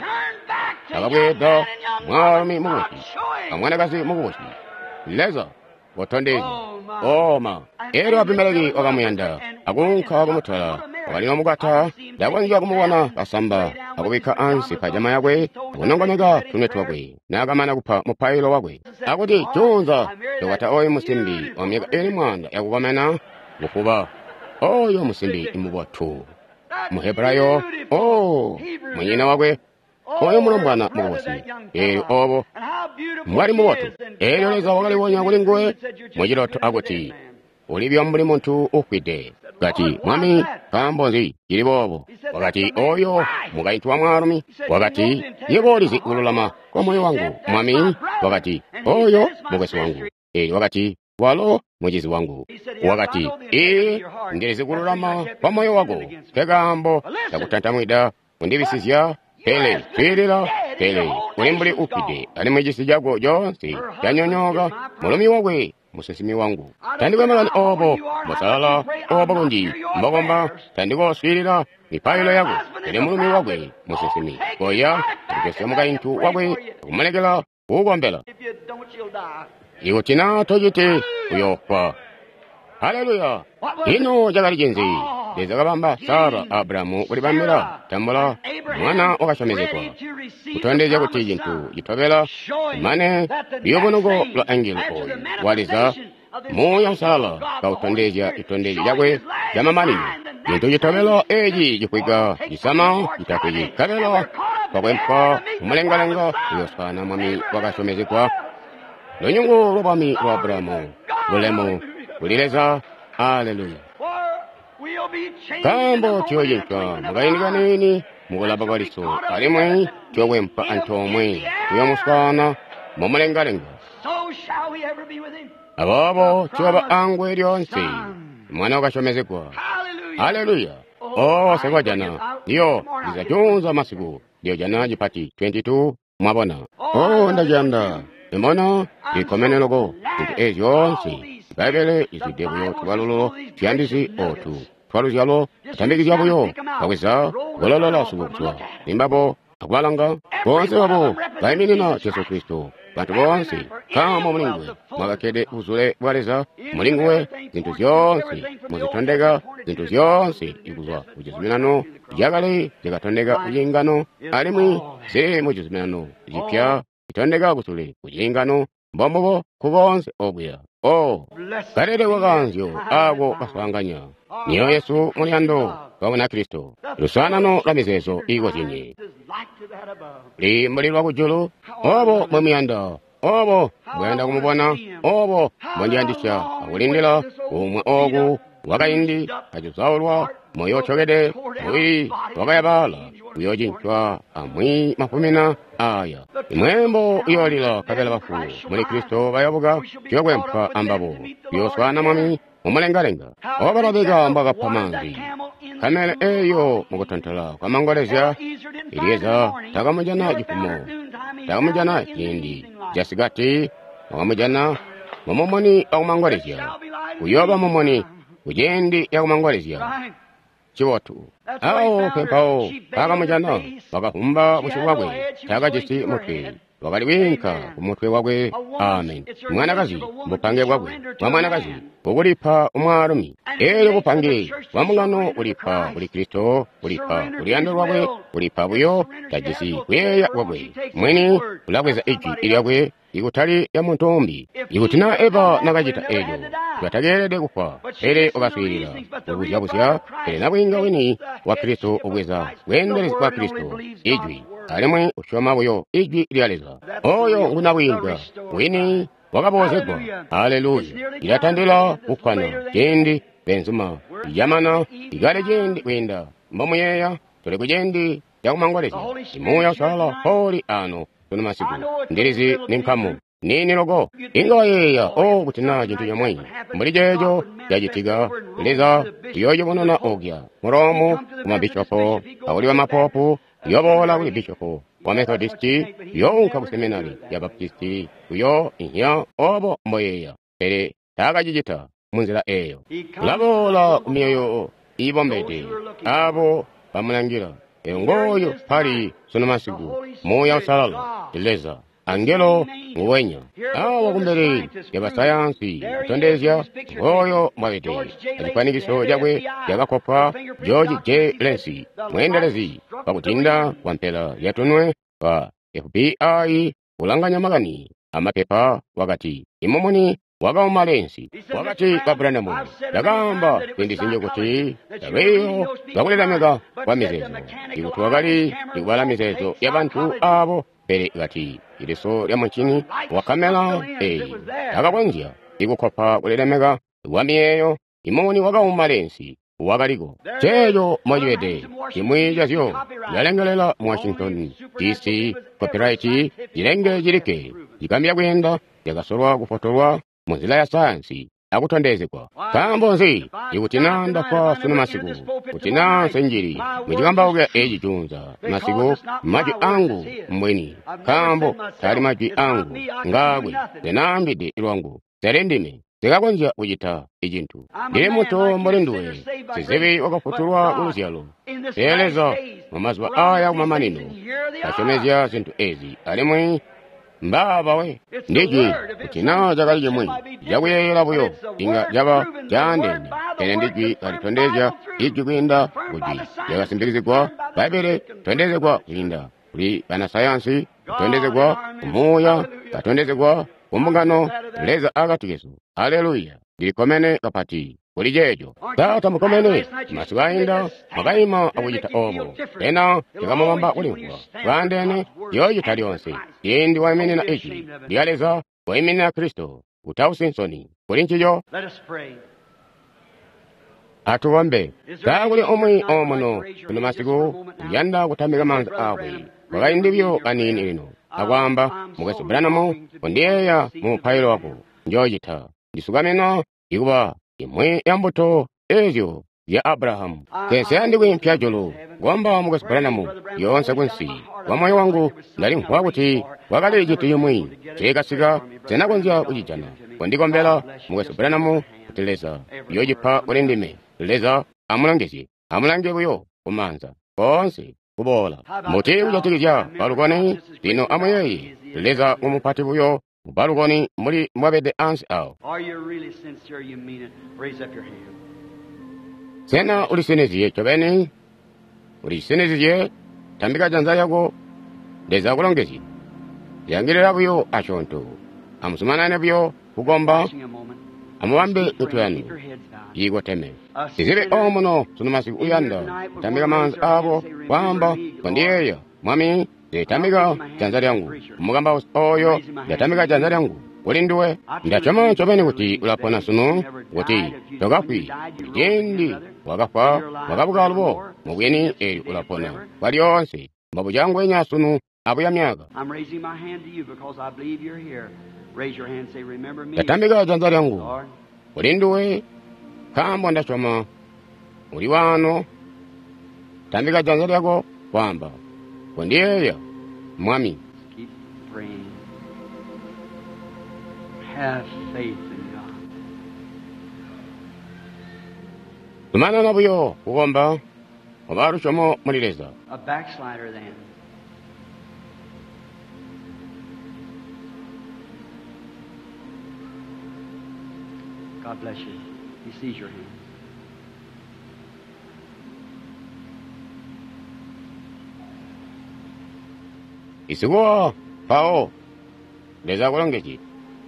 [SPEAKER 1] akabweda mwami mukuposi amwanakazi mukuposi leza watondezi oma ero Abimeleki wakamuyanda akunka wakumutala wakaliwa mukata ndakonja kumuwana kasamba akubika ansi pajama yakwe akunongonyeka tunetu wakwe nakamana kupha mupailo wakwe akuti chunza tokata oyo musimbi wamyeka ili mwanda yakukomena mukuba oyo musimbi imubwatu muhebrayo o mwenyina wakwe oyo mulombwana mukuposi eyo obo mwali muwatu eyo leza wakali wonya kuli ngwe mwejiloto akuti ulibya mbuli muntu ukwide wakati mwami kambonzi jilibobo wakati oyo mukaitwa mwalumi wakati yebolizi ululama kwa moyo wangu mwami wakati oyo mugesi wangu eyo wakati walo mwejizi wangu wakati ee ngelizi kululama kwa moyo wako kegambo takutantamwida undibisizya pele pilila pele ulimbuli ukwide ali mwejizi jago jonsi janyonyoga mulumi wakwe musesimi wangu tandikwemelani obo musala obo kunji mbogomba tandikoswilila mipailo yako ili mulumi wakwe musesimi koya tandikesemuka intu wakwe kumalekela kugombela iwo tina tojite uyofa haleluya ino jakali jinzi lezakabamba Sara Abrahamu ulibambila tambula mwana wakashomezekwa kutondeja kuti jintu jitobela mane yobonogo lwa angelo oyo waliza moya msala kautondeja itondeja jakwe jamamanini jintu jitobela eji jikwiga jisama jitakweji kabela pakwempa umulengalenga uyosana mwami wakashomezekwa lunyungu lwabami lwa Abrahamu lulemu ulileza haleluya kambo choyinka mugayinga nini mugulaba kwaliso alimwe chowempa antomwe uyomuswana mumulengalenga ababo choba angwe lyonse mwana wakashomezekwa haleluya oh sekwa jana ndiyo izachunza masiku ndiyo jana jipati twenty-two mwabona oh ndajanda imona ikomeneloko intu ezyonse baibele izidebuyo tubalolo tyandisi otu twaluzyalo atambikizyabuyo kakweza gololola subukuswa imbabo akubalanga bonse babo bayiminina Yesu Kristo bantu bonse kama mulingwe mwakakede uzule bwaleza mulingwe zintu zyonse muzitondeka zintu zyonse ikuzwa ujiziminano jakale zikatondeka ujingano alimwi ziri mujiziminano jipya itondeka kusule ujingano mbombobo kubonse obuya o karere wakanzyo ako kaswanganya niyo Yesu mulyando wabona Kristo lusanano la mizezo iko zinyi limbulilwa kujulu obo mwemiyanda obo mwenda kumubona obo mwendyandisya akulindila umwe ogu wakayindi kajusaulwa moyo chogede mwili wakayabala uyojinchwa amwi mafumina aya imwembo iyolila kabela bafu muli Kristo bayabuga chogwempa ambabo yoswana mwami mumulengalenga obalabega mbaga pamanzi kamele eyo mukutontala kwa mangolezya ilieza takamujana jipumo takamujana jindi jasigati wakamujana momomoni akumangolezya uyoba momoni ujendi yakumangolezya chiwotu awo pempawo pakamujana wakahumba bushi bwabwe chakachisi mutwe wakaliwinka kumutwe wabwe. Amen. Mwanakazi bupange bwabwe wa mwanakazi bukulipa umwalumi eyo bupange wamungano bulipa buli Kristo bulipa buliyando lwabwe bulipa buyo tajisi kweya wabwe mwini kulabweza iji ilyabwe ikutali ya muntombi ikutina eva nakachita ejo twatagerede kufa ere ukaswirira ubuzya busya ere nabwinga wini wa Kristo ubweza wenderezi kwa Kristo ijwi alimwe ushoma buyo ijwi lyaleza oyo ngunabwinga wini wakabozegwa. Haleluya. Ilatandila kukwana jendi benzuma yamana igale jendi wenda mbamuyeya tole kujendi yakumangwalezi imuya sala holi ano tuna masiku ndirizi ninkamu nini logo ingawa yeya o kutina jintu nyamwenyi mbuli jejo yajitiga leza yoyo bonona ogya muromu kumabishopo awuliwa mapopu yobola kuli bishopo wa Methodisti yonka kuseminari ya Baptisti kuyo inya obo mboyeya ere takajijita munzira eyo labola kumyoyo ibombede abo bamulangira engoyo pali sono masiku moya usalalo ileza angelo nguwenya awa kumbere yabasayansi kutondezya ngoyo mwabete alipanikiso jabwe yagakopa George J. Lensi mwendelezi pakutinda wampela yatunwe wa F B I ulanganya magani amapepa wakati imomoni wagauma Lensi wakati Abrahamu yagamba indisinje kuti yabeyo gakulelamega kwa mizezo ikutuwagali ikuwala mizezo yabantu abo pere gati iliso lya mchini wa kamera eh akakwanzia ikukopa kulelamega wamieyo imoni wagauma Lensi wagaligo cheyo mwajwede kimwija syo yalengelela mu Washington D C copyright yilenge jirike yikambya kwenda yagasolwa kufotorwa munzila ya sayansi akutondezekwa kambonzi ikutinanda kwa suna masiku kutina senjiri mwijikamba uge eji junza masiku maji angu mweni kambo kali maji angu ngagwe tenambide ilwangu serendime tekakonja ujita ijintu ile muto mbolenduwe sizevi wakafuturwa urusialo eleza mamazwa aya umamanino kachomezya zintu ezi alimwe mbaba we ndiki kutina zakalije mwe yakuyeyela buyo inga jaba jandene ene ndiki kalitondezya iji kwinda kuti yakasimbikizikwa baibele tondezekwa kwinda kuli banasayansi tondezekwa umuya katondezekwa umungano leza akatukesu. Haleluya. Dilikomene kapati kuli jejo tata mukomene masiwainda magaima akujita obo ena yakamamamba ulinkwa wandene yoyo talionse yendi waimene na ichi dialeza waimene na Kristo utausinsoni kulinchijo. Atuwambe kakuli omwi omono kuno masiku yanda kutamika manza akwe wakaindivyo kanini ino akwamba mukeso Branham kondiyeya mupailo wako njojita ndisukamena ikuba imwe yambuto ezyo ya Abrahamu kense yandikwi mpyajolo gwamba mukeso Branham yonse kwensi wa moyo wangu ndali nkwakuti wakale ijitu yomwe chekasika senakonzya kujijana kondikombela mukeso Branham kuteleza yojipa ulindime leza amulangezi amulange buyo kumanza konse kubola muti ujatikija balukoni dino amoyeyi leza umupati buyo balukoni muri mwabede ansi awo. Sena uliseneziye chobeni uliseneziye tambika janza yako leza kulongezi yangirira buyo ashonto amusumanane buyo kugomba amuwambe utuyani yigo teme izibe omono sunumasiku uyanda tambika manzi abo kwamba kondiyeya mwami ndetambika janza lyangu umugamba oyo ndetambika janza lyangu ulinduwe ndachoma chobeni kuti ulapona sunu kuti togakwi jendi wakafa wakabuka lubo mubweni eri ulapona walionse mbabu jangu enya sunu abu ya miaga ndetambika janza lyangu ulinduwe kambo ndachoma uli wano tambika janza lyako kwamba kondiyeya mwami. tumana na buyo kugomba obarushomo mulireza
[SPEAKER 2] A backslider then. God bless you. He sees your hand.
[SPEAKER 1] isiguwa pao leza kulongeji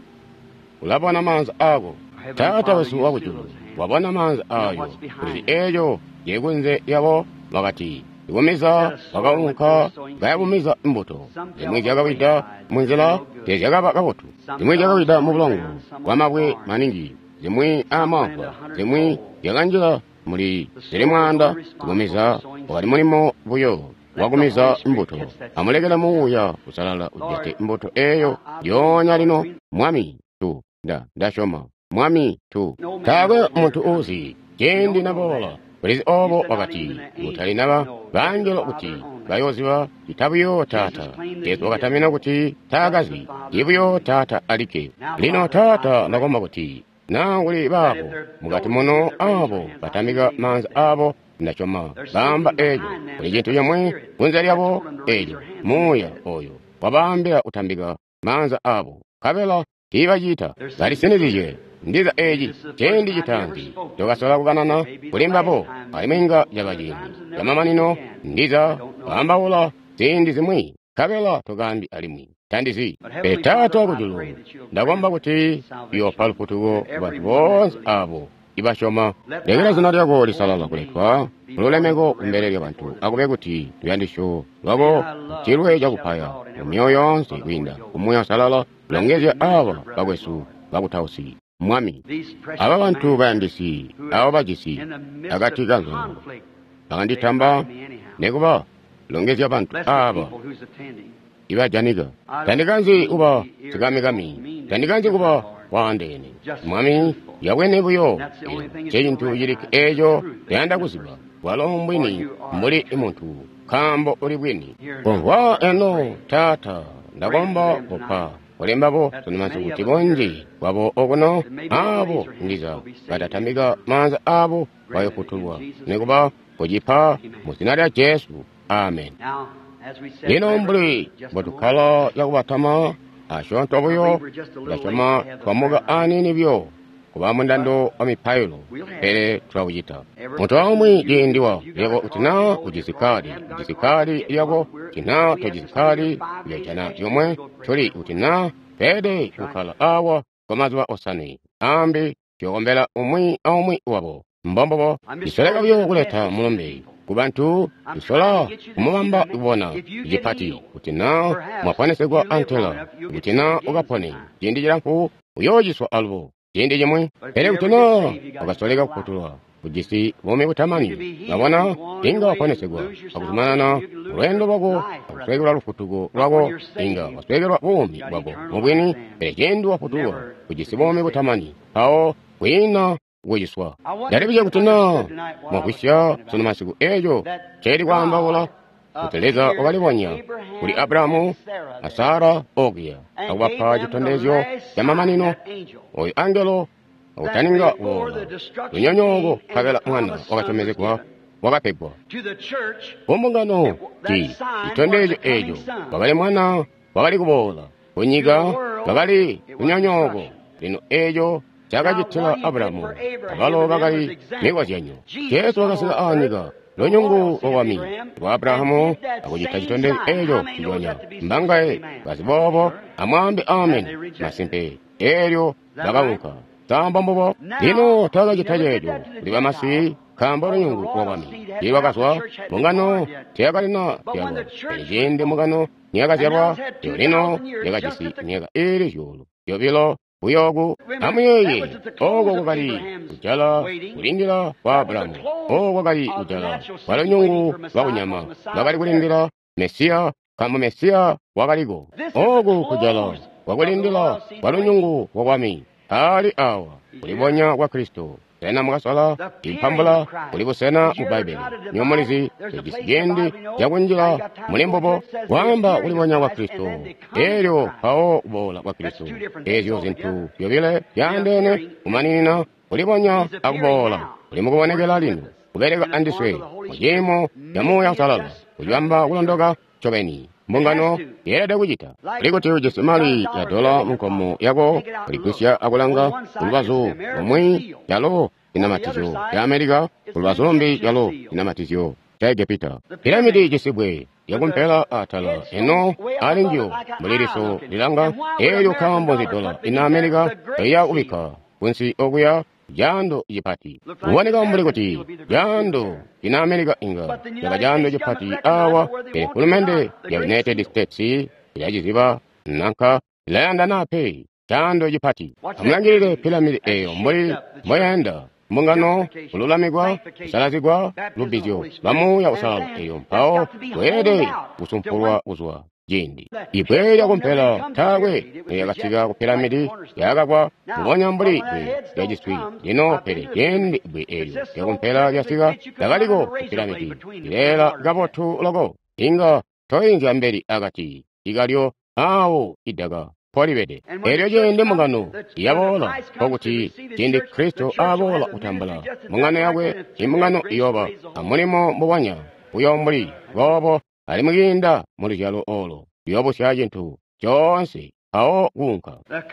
[SPEAKER 1] ulabona manzi ako tata wesu wakujulu wabona manzi ayo kuzi ejo yekunze yabo wakati igumiza wakaunka gayagumiza imbuto zimwe jagawida munzila tejagaba kabotu zimwe jagawida mubulongo wamabwe maningi zimwe amagwa zimwe jaganjila muli ziri mwanda zigumiza wakati mulimo buyo wagumiza imbuto amulegela muuya kusalala ujete imbuto eyo yonya lino mwami tu nda ndashoma mwami tu tawe muntu uzi jendi nabola kulizi obo wakati utali naba banjelo kuti bayoziba itabuyo tata tetu wakatamina kuti tagazi ibuyo tata alike lino tata nagomba kuti nanguli babo mugati muno abo batamiga manzi abo ndachoma bamba ejo kuli jintu yamwe kunza lyabo ejo muya oyo wabambira utambiga manza abo kabela kibajita galisinizije ndiza eji chendi jitanzi togasola kuganana kulimbabo alimenga jabajini yamamanino ndiza bambawula zindi zimwi kabela togambi alimwi tandizi etata okujulu ndagomba kuti yopaluputugo bantu bonse abo ibashoma legera zina lyako lisalala kulekwa lulemeko kumbere lyabantu akube kuti tuyandisho lwabo chirwe jakupaya mumyoyo yonse kwinda kumuya salala longezya aba bagwesu bakutausi mwami aba bantu bayandisi aba bagisi agati ganzo baganditamba nekuba longezya abantu aba ibajaniga tandikanzi uba sigamigami tandikanzi kuba wandene mwami yawene buyo chejintu yiriki ejo yanda kuziba walombwini muri imuntu kambo uri bwini wa eno tata ndagomba opa olembabo tunimansi kuti bonji wabo ogono abo ndiza batatamiga manza abo bayokutulwa nekuba kujipa muzina lya Yesu amen. Lino mbuli botukala yakubatama ashonto buyo ndashoma twamuga anini byo kuba mundando amipayilo pere twawujita muntu wamwe jindiwa yego utina ujisikari ujisikari yego tina tojisikari yajana yomwe tuli utina pede ukala awa komazwa osani ambi kyogombela umwi aumwi wabo mbombobo isoleka byo kuleta mulombe kubantu isola umubamba ibona jipati utina mwapanesegwa antela utina ugapone jindi jirampu uyojiswa albo jindi jimwe pere utina ugasoleka kutulwa ujisi wome utamani ngabona inga wapanesegwa akuzumanana urendo bago akuswegera lufutugo lwago inga waswegerwa wumi bago mubwini pere jendu wafutulwa ujisi wome utamani hao wina wejiswa yaribije kutina mwakusha suna masiku ejo cheri kwambawula kuteleza obalibwonya kuli Abrahamu Asara ogia awapa jitondezyo yamamanino oyo angelo awutaninga wola lunyonyongo kagala mwana wakachomezekwa wakapegwa ombungano ti itondezo ejo wagali mwana wagali kubola kunyiga wagali lunyonyongo lino ejo chakajitila Abrahamu abalo bagali niwazyanyo Yesu wakasiga aniga lonyungu owami wa Abrahamu akujita chitonde ejo kijonya mbangae basibobo amwambi amen masimpe eryo bagamuka tamba mbobo lino tagajita ejo liba masi kamba lonyungu owami liwakaswa mungano tiyagalina tyabo ejende mungano niyagasyabwa yolino yagajisi niyaga eri yolo yobilo buyogu amuyeye ogo gwagali ujala kulindira kwa Abrahamu ogo gwagali ujala walonyungu wabunyama gwagali kulindira Mesiya kama Mesiya wagaligo ogo kujala wakulindira walonyungu wawami ali awa kulibonya kwa Kristo tena mukasala impambula kulibusena mu Bible nyomolizi tegisigendi yakunjira mulimbobo wamba kulibonya kwa Kristo eryo pao bola kwa Kristo ezyo zintu yobile yandene umanina kulibonya akubola ulimo kuonekera lino kubereka andiswe mujimo yamoya usalala kuyamba kulondoka chobeni mbungano yerede kuchita kulikoti ujisimali ya dola munkomo yako kulikusya akulanga kulubazo omwe yalo inamatizo ya Amerika kulubazo lombi yalo inamatizo chaige pita piramidi jisibwe yakumpela atala eno alinjo muliriso lilanga eyo kambo zidola ina Amerika eya ubika kunsi okuya jando jipati uwaneka mbulikoti jando ina Amerika inga yaga jando jipati awa e kulumende ya United States ya jiziba nanka ilayanda nape jando jipati amulangirire piramidi eyo mbuli mbayanda mbungano ululamigwa usalazigwa lubizyo lamu ya usala eyo mpao wede usumpulwa uzwa jindi ibwe yakumpela tawe yagasiga ku piramidi yagagwa kubonya mbuli yajiswi lino pere jendi ibwe eyo yakumpela yasiga yagaliko ku piramidi ilera gabotu logo inga toyinja mberi agati igalyo awo idaga polibede eryo jende mungano yabola okuti jende Kristo abola utambala mungano yagwe imungano iyoba amulimo mubwanya uyo mbuli gobo ali muginda muri jalo olo yobo syajentu jonse awo gunka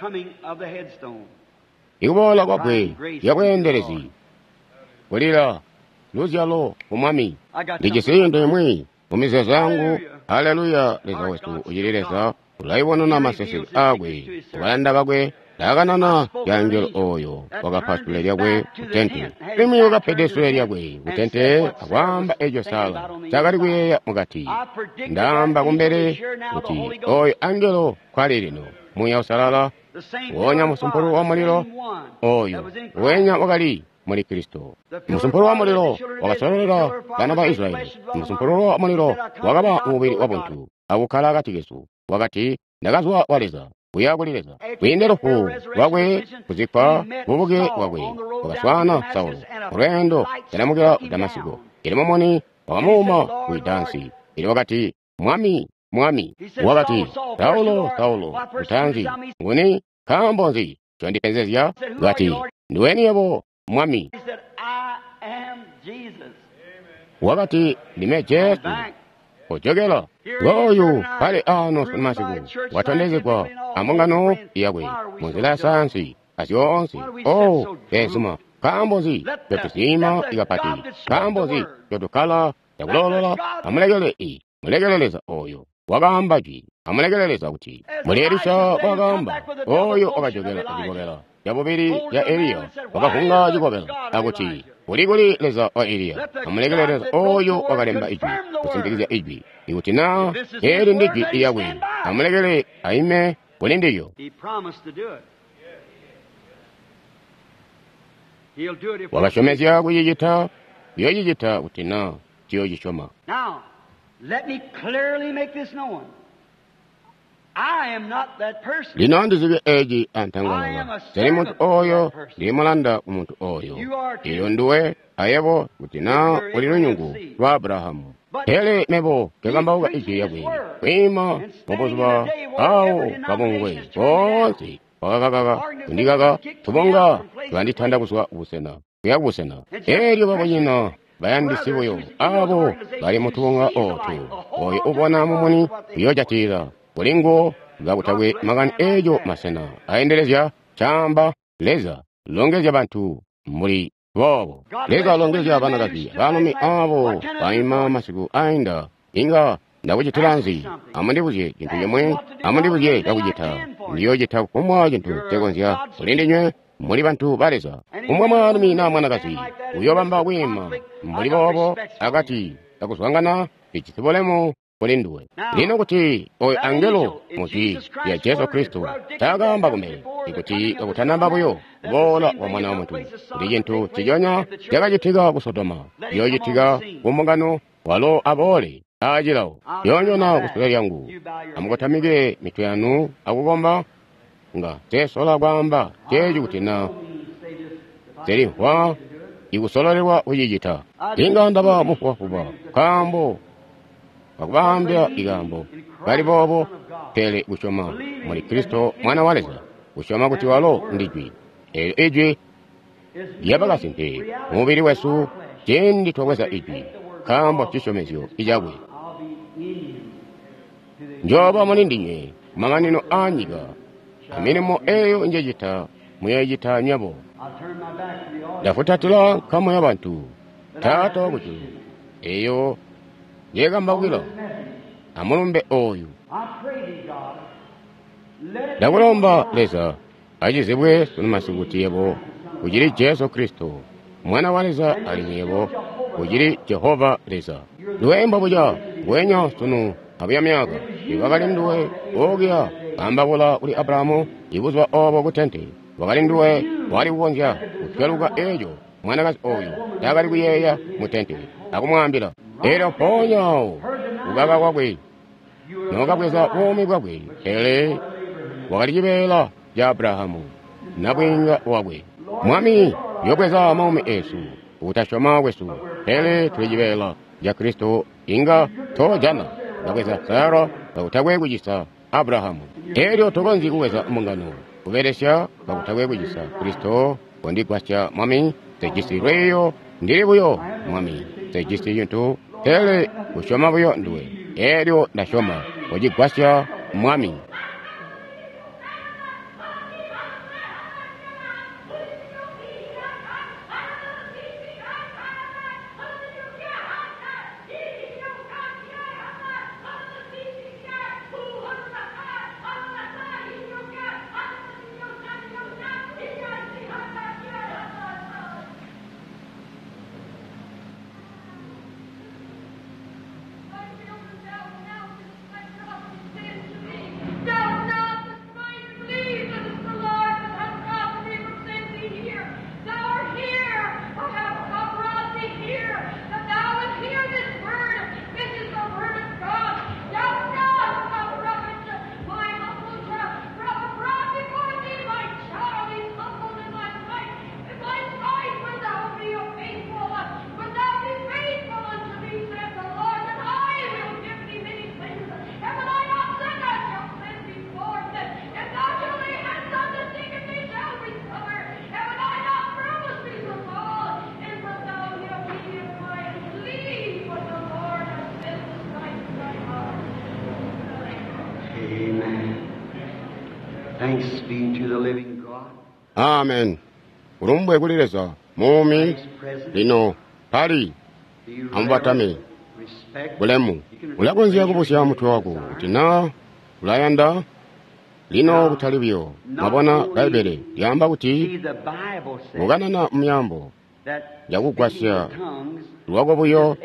[SPEAKER 1] ikubola kwakwe yakwenderezi kulira luzalo umwami lijisinde mwi umize zangu haleluya leza wetu ujilileza ulaibona na masesi agwe ubalanda bagwe laganana yangelo oyo wakapasule lyagwe utente limi wakapedesule lyagwe utente akwamba ejo sala chakali kuyeya mugati ndamba kumbere uti oyo angelo kwali lino muya usalala wonya musumpuru wa muliro oyo wenya wakali muri Kristo musumpuru wa muliro wakasolera bana ba Israeli musumpuru wa muliro wakaba umubiri wa buntu awukala gatigesu wakati nagazwa waleza kuyagulireza winderofu wagwe kuzikwa bubuge wagwe wakaswana Saulo urendo yanamugira Damasiko ilimomoni wamuma kuidansi ili wakati mwami mwami wakati Saulo Saulo utanzi nguni kambonzi chondipezezya gati nduweni yabo mwami wakati limejesu ojogela goyo pale ano masiku watondeze kwa amungano yagwe munzila sansi asionsi oh esuma kambozi yotusima igapati kambozi yotukala yakulolola amulegele i mulegeleleza oyo wagambaji amulegeleleza kuti mulerisha wagamba oyo okajogela ajigogela yabubiri ya Eliya wakafunga ajigogela akuti kuliguli leza wa Eliya amulegeleleza oyo wakalemba ijwi kusindikiza ijwi ikutina eri ndijwi iyagwe amulegele aime kulindiyo wakashomezya kuyijita yoyijita kutina tiyoyishoma.
[SPEAKER 2] Now, let me clearly make this known. I am not that person.
[SPEAKER 1] Linandizibye eji antangala. Teri muntu oyo, limulanda umuntu oyo. Iyo nduwe, ayebo, kutina, ulirunyungu, wa Abrahamu. Hele mebo, kegamba uga iji yagwe. Kwima, mobozwa, au, kabungwe, konsi, wakagaga, kundigaga, tubonga, tuanditanda kuswa ubusena. Kuyagusena. Eri wabonyina, bayandisibuyo, abo, bali mutubonga otu. Oyo ubona mumuni, kuyojatira. Kulingo, gabutagwe magani ejo masena. Aendelezya, chamba, leza, longezya bantu, muri, bobo. Leza longezya banagaki, banumi abo, baima masiku ainda. Inga, ndawujitiranzi, amandibuje, jintu yemwe, amandibuje, yawujita. Ndiyo jita kumwa jintu, tegonzya, kulindinywe, muri bantu baleza. Kumwa manumi na managasi, uyobamba wima, muri bobo, agati, akuswangana, ichitibolemo, kulinduwe. Lino kuti, oy angelo, muti, ya Jesu Kristo, tagambा kumele, ikuti, akutanamba buyo, bola wa mwana wa mtu. Kuti jintu, tijonya, jaga jitiga kusodoma, yo jitiga, kumungano, walo abole, ajilao, yonyo na kusule yangu, amukotamige mituyanu, akugomba, nga, te sola gwamba, teju kutina, teri wa, ikusolalewa ujijita, inga ndaba mufuwa kuba, kambo, wakubambya igambo bali bobo tele kuchoma muri Kristo mwana waleza kuchoma kuti walo ndijwi ejwe yabagasinte mubiri wesu jendi togweza ijwi kambo chishomezyo ijagwe njoba munindinye maganino anyiga aminimo eyo njejita muyejita nyabo dafutatula kamo y'abantu tata wagutu eyo yegamba bwilo amulumbe oyu dakulomba leza ajizibwe sunumasugutiyebo kujiri Yesu Kristo mwana wa leza alinyebo kujiri Jehova leza lwemba buja bwenyo sunu abyamyaga ibagalinduwe ogya ambabula uli Abrahamu ibuzwa obo gutente bagalinduwe wali wonja utweluga ejo mwanagazi oyo yagali kuyeya mutente akumwambira era ponyawo ugaga gwagwe nogabweza bwomi gwagwe ele wagalijibela ya Abrahamu nabwinga wagwe mwami yokweza amaumi esu utashoma wesu ele tulijibela ya Kristo inga tojana nabweza Sara utagwe kujisa Abrahamu elyo togonzi kuweza mungano kuberesha bakutagwe kujisa Kristo ondikwasya mwami tegisireyo ndiri buyo mwami tegisi yuntu ele kushoma buyo ndwe elyo ndashoma ojikwasya mwami
[SPEAKER 2] Thanks be to the living God.
[SPEAKER 1] Amen. Urumbwe kulileza mumi lino pali ambatame bulemu ulagonzia kubusya mutwe wako utina ulayanda lino butalibyo mabona Baibele yamba kuti mugana na myambo yakugwasya lwago buyo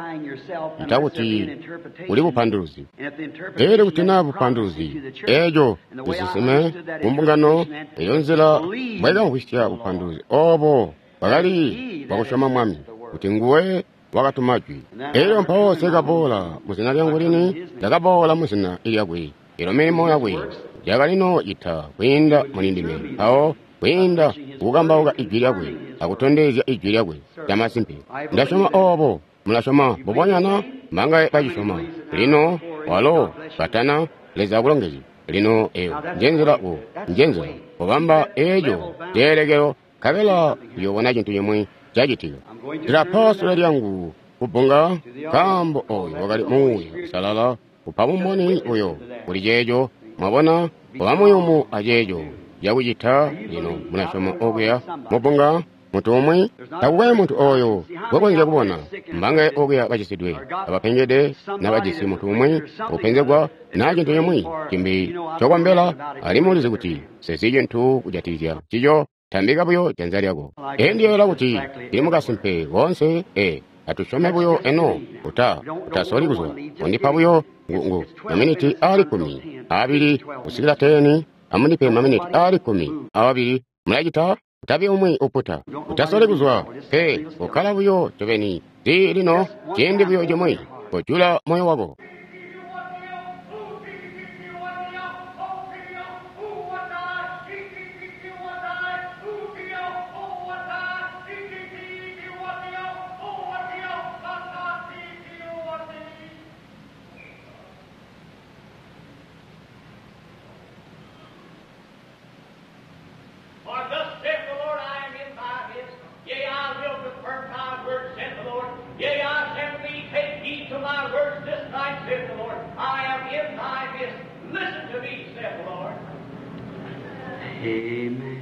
[SPEAKER 1] itakuti uli bupanduzi ere kutina bupanduzi ejo usisime kumbungano eyo nzira mwega nkwisya bupanduzi obo bagali bakushoma mwami kuti nguwe wakatumajwi ero mpawo sekabola musina lyangu lini yakabola musina ilyagwe ero mirimo yagwe yagalino ita kwinda mulindime awo kwinda kugamba uga ijwi lyagwe akutondezya ijwi lyagwe lyamasimpi ndashoma obo mulashoma bobonyana manga bajishoma lino walo batana leza bulongezi lino eyo njenzera u njenzera obamba ejo delegero kabela yobona kintu yemwe jagitiga draposo lyangu kubunga kambo oyo wagali muye salala upabumoni oyo ulijejo mabona obamuyumu ajejo yawujita lino munashoma ogya mubunga mutumwi takuwe muntu oyo wagonje kubona mbange ogya bajisidwe abapenjede nabajisi mutumwi upenzegwa nakintu yemwe kimbi chokwambela alimulize kuti sesije ntu kujatizya chijo tambika buyo janzaliago endiyo la kuti ilimukasimpe wonse e atushome buyo eno uta utasoli kuzwa ondipa buyo ngungu maminiti ali kumi abili usikila teni amunipe maminiti ali kumi awabili mulajita utabi umwi uputa utasoli kuzwa pe ukala buyo tobeni di lino jendi buyo jomwe kujula moyo wago
[SPEAKER 3] For thus saith the Lord, I am in my midst.
[SPEAKER 2] Amen.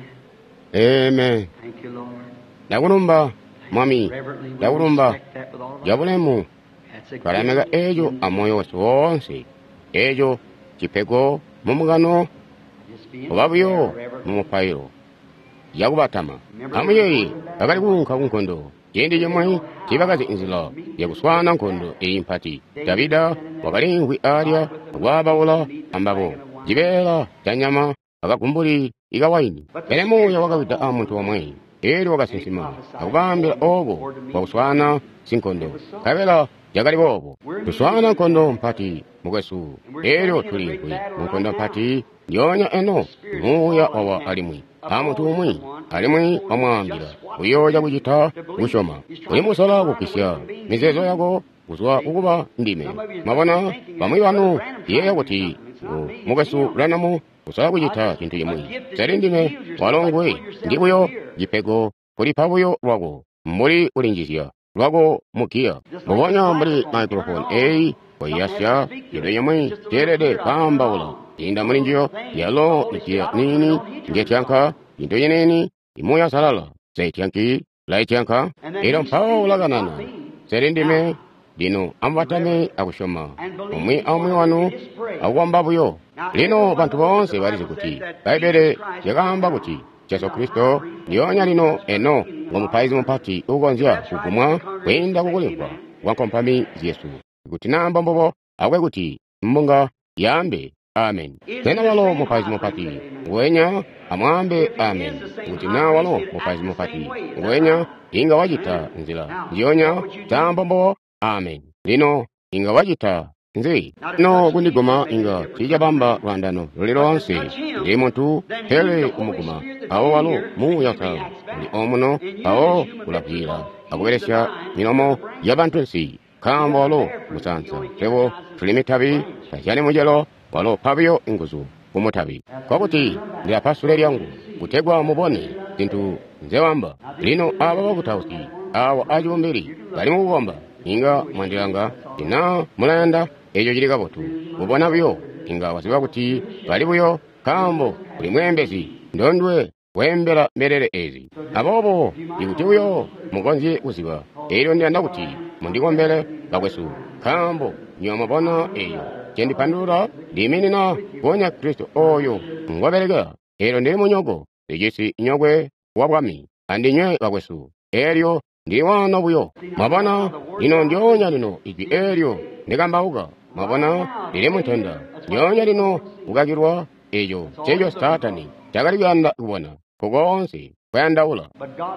[SPEAKER 1] Amen.
[SPEAKER 2] Thank you, Lord.
[SPEAKER 1] Ndakulumba mwami,
[SPEAKER 2] Reverently, we
[SPEAKER 1] ndakulumba
[SPEAKER 2] respect that with all of our
[SPEAKER 1] yabulemu
[SPEAKER 2] That's a
[SPEAKER 1] kalamega
[SPEAKER 2] gift
[SPEAKER 1] ejo
[SPEAKER 2] in
[SPEAKER 1] amoyo wose wonse ejo chipego mumugano
[SPEAKER 2] just being
[SPEAKER 1] obabuyo
[SPEAKER 2] there, reverently.
[SPEAKER 1] mumupayiro yakubatama amuyeyi akali kunka kunkondo jendi yemwe chibakazi inzila yakuswana nkondo eyi mpati davida wakalingwi alya wabawula ambabo jibela tanyama akakumbuli ikawaini elemuya wakawita amuntu omwe eri wakasinsima akubambira obo wakuswana sinkondo kabela jakali bobo tuswana nkondo mpati mukwesu eri tulinkwi munkondo mpati nyonya eno muya owa alimwi amuntu omwe alimwi omwambira uyoja kujita kushoma ulimusala kukisya mizezo yako kuzwa ukuba ndime mabona bamwe bano yeye kuti mukwesu lanamu kusala kujita kintu yemwe seri ndime walongwe ndibuyo jipego kuli pabuyo lwako muri ulinjizya lwako mukia mubonya muri microphone ei koyasya yero yemwe terede pambawula inda mulinjyo yalo ikia nini ngecyanka into yeneni imoya salala zaityanki laityanka ero mpao laganana serindime dino ambatame akushoma omwe amwe wanu awambabuyo lino bantu bonse balizi kuti baibere yakamba kuti Yesu Kristo nyonya lino eno ngomupaizi mupati ugonzya kugumwa kwenda kukulimpa wankompami Yesu kuti namba mbobo akwe kuti mbunga yambe amen tena walo mupaizi mupati wenya amwambe amen kuti na walo mupaizi mupati wenya inga wajita nzila nyonya tamba mbobo amen lino inga wajita nzi no kundigoma inga tija bamba rwandano lero onse ndi muntu hele umuguma awo walo mu yaka ndi omuno awo kulapira akuberesha minomo yabantu nsi kamba walo musansa tebo tulimitabi tajane mujelo walo pabyo inguzu kumutabi kwakuti ndi apasule lyangu kutegwa mubone zintu nzewamba lino aba bakutausi awo ajumbiri bali mu bugomba inga mwandilanga ina mulanda ejo jirika botu ubona byo inga wasiba kuti bali buyo kambo buli mwembezi ndondwe wembera merere ezi abobo ikuti uyo mugonzi uziba ero ndi andakuti mundigombere bakwesu kambo nyoma bona eyo kendi pandura diminina konya Kristo oyo ngoberega ero ndi munyogo egesi inyogwe wabwami andinywe bakwesu eryo ndi wana buyo mabana lino ndyonya lino iki eryo ndikambauka mabona lili mutenda nyonya lino ukakirwa ejo chejo satani chakali byanda kubona kugonse kwandaula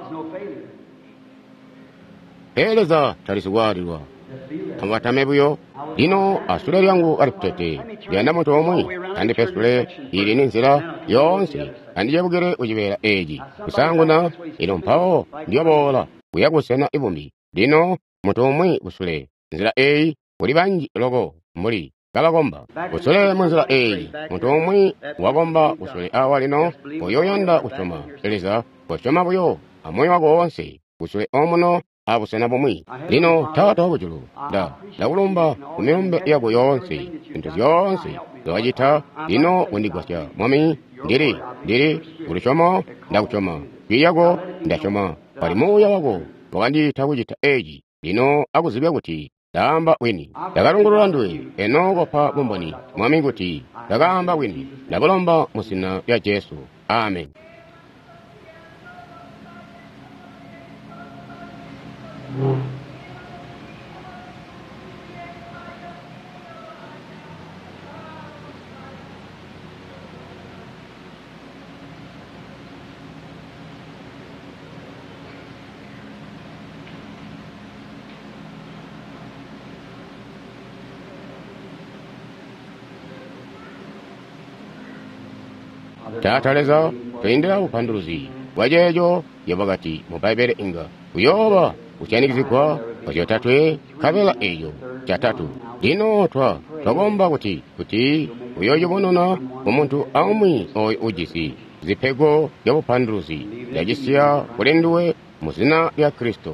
[SPEAKER 1] eleza talisugwarirwa amatame buyo lino asule lyangu aliputete byanda muntu omwe kandi pesule ili ninzira yonse kandi jebugere ujibera eji kusanguna ilo mpao ndyobola kuyagusena ibumi lino muntu omwe usule nzira eyi kuli banji logo muri galagomba usule munzira eyi muntu omwe wagomba usule awa lino oyoyonda usoma eleza kushoma buyo amwe wago wonse usule omuno abusena bumwi lino tata obujulu da ndakulumba kumyombe yago yonse into yonse zawajita lino undigosya mwami ndiri ndiri ulishoma ndakuchoma biyago ndachoma palimuya wago wakandita kujita eji lino akuzibya kuti damba wini dakalungulula ndwe enogo pa bumboni mwami kuti dagamba wini ndabalomba musina ya Yesu amen. Tataleza twendera upanduruzi wajejo yabagati mubaibere inga uyoba uchyanikizikwa wajotatwe kabela ejo chatatu dino twa twagomba kuti kuti uyoyo bonona omuntu amwi oy ujisi zipego yabupanduruzi yajisiya kulenduwe muzina ya Kristo.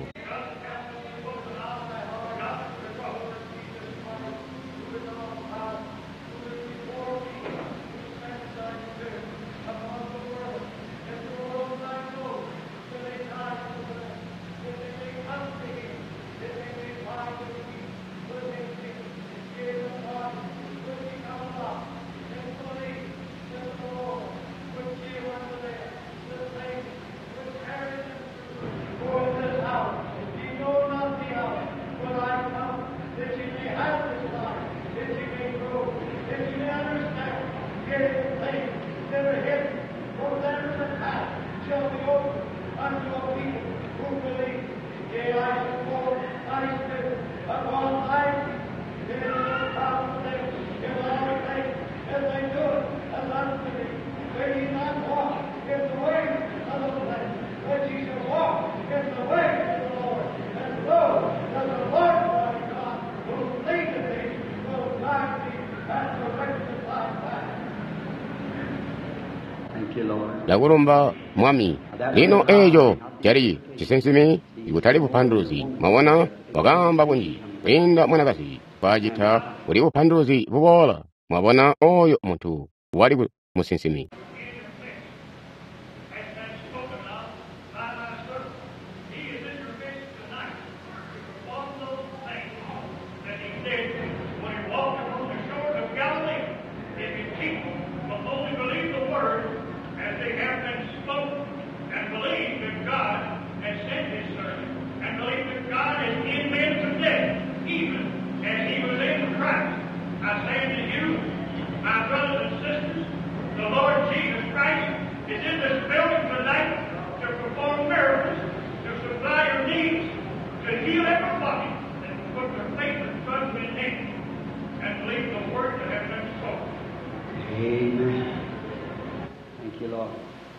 [SPEAKER 2] Lord.
[SPEAKER 1] lakulumba mwami lino ejo jali chisensimi ikutali bupanduzi mawona wakamba bunji kwenda mwanakazi kwajita kuli bupanduzi bubola mwabona oyo muntu wali musensimi.
[SPEAKER 2] Amen. Thank you, Lord.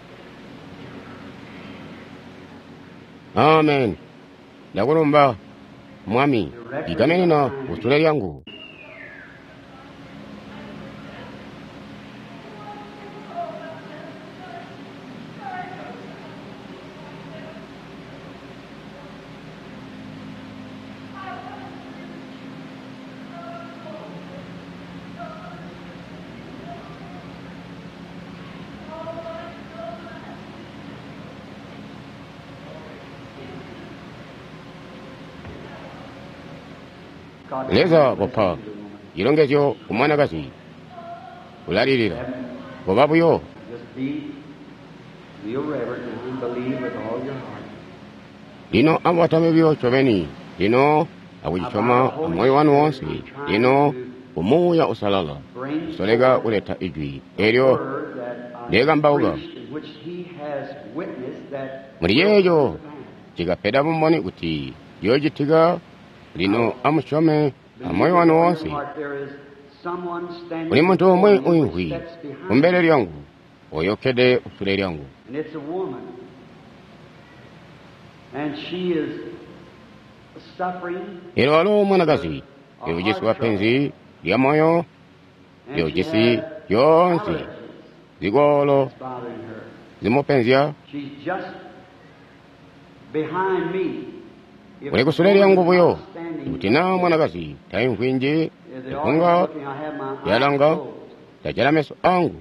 [SPEAKER 1] Amen. Lakulumba mwami ikanena usule lyangu. leza bopa ilongejo umwanakazi ulalilila bobabuyo.
[SPEAKER 2] Just be real reverent and believe with all your heart.
[SPEAKER 1] Lino abatame byo chobeni lino akujichoma moyo wanu wonse lino umuya usalala solega uleta ijwi elyo lega mbauga muri yeyo chigapeda bumoni kuti yojitiga lino amuchome amoyo wanu wonse. Uli muntu omwe uyihwi umbele lyangu oyokede usule lyangu. Ilo alo mwanakazi yojisi wapenzi lya moyo yojisi yonsi zigolo zimupenzya uli kusule lyangu buyo utina mwanakazi tayinkwinji ikunga yalanga tajala meso angu.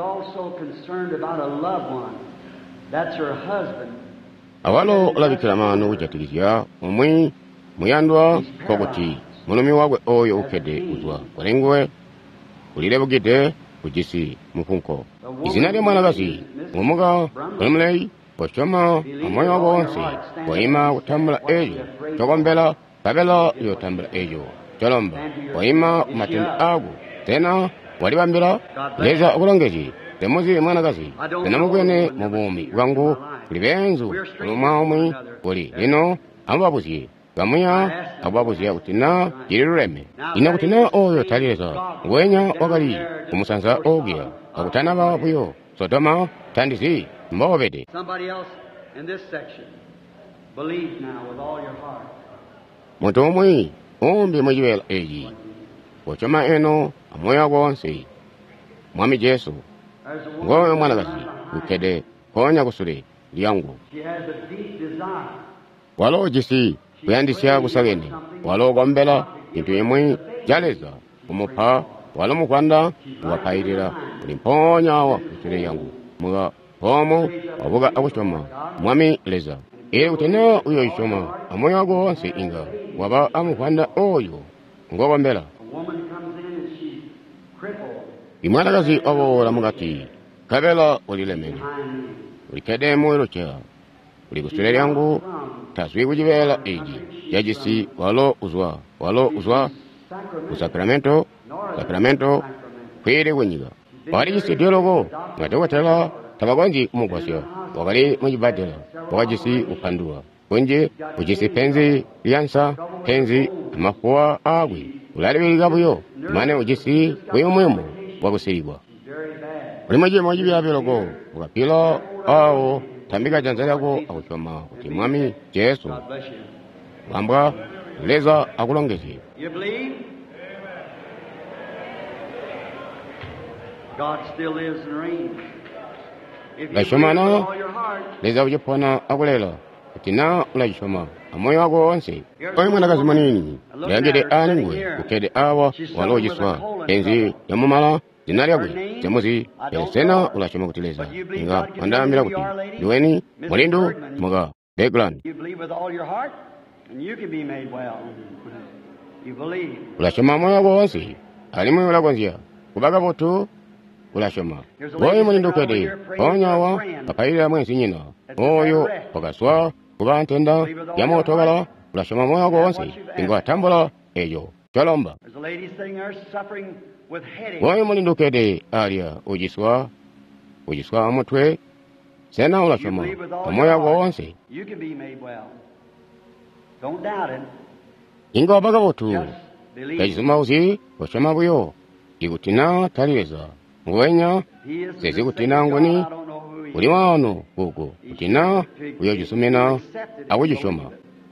[SPEAKER 1] Awalo olabikila manu ujatilizya umwi muyandwa kokuti mulumi wagwe oyo ukede uzwa walengwe ulile bugide ujisi mukunko. Izina lya mwanakazi ngumuga kulimulei pochoma amoyo wago wonse waima utambula ejo chokombela kabela yotambula ejo cholomba waima umatendo agu tena walibambila leza okulongeji temuzi mwanakazi tena mugwene mubumi bwangu kuli benzu uluma omwi kuli lino amubabuzye gamuya ababuzye kutina jiri luleme ina kutina oyo talileza ngwenya wakali kumusanza ogia akutana babuyo Sodoma tandisi mbobede.
[SPEAKER 2] Somebody else in this section believe now with all your heart.
[SPEAKER 1] Muntu omwi ombi mwijibela eji kochoma eno amoya wonse mwami Jesu ngoyo mwanakazi ukede konya kusule lyangu. Walo jisi kuyandisya kusagene walo gombela intu imwe jaleza umupa walo mukwanda wapayirira ulimponya wa kusule yangu mga homo wabuga akuchoma mwami leza ili utena uyo ichoma amoyo wago wonse inga waba amukwanda oyo ngogombela. Imwanakazi obo lamugati kabela ulilemene ulikede mwelo cha ulikusule lyangu taswi kujibela eji yajisi walo uzwa walo uzwa usakramento sakramento kwiri wenyiga wali jisi diologo ngatewatela tabagonji umugwasyo wakali mujibadela wakajisi upandua kunje ujisi penzi liansa penzi amafuwa agwi ulalibiriga buyo mane ujisi buyo mwemo wakusirigwa ulimaje mwajibi ya biologo wakapila ao tambika janza yako akuchoma uti mwami Jesu wamba leza akulongeji.
[SPEAKER 2] You believe? God still lives and reigns.
[SPEAKER 1] lashomana leza ujipona akulela kutina ulashoma amoyo wako wonse oyo mwanakazi manini lyagede anengwe kukede awa walojiswa enzi yamumala zina lyagwe temuzi yalisena ulashoma kutileza inga pandamira kuti liweni mulindu muga background ulashoma amoyo wako wonse alimwe ulakwanzia kubaga botu ulashoma oyo mulindu kede onyawa kapayira mwensi nyina oyo wakaswa kuba ntenda yamotogala ulashoma moyo wako wonse inga tambula eyo chalomba oyo mulindu kede alya ujiswa ujiswa mutwe sena ulashoma moyo wako wonse inga wabaga botu kajisuma uzi washoma buyo igutina talileza ngwenya sezi kutina ngoni uli wano kuko kutina uyo jisumena awujishoma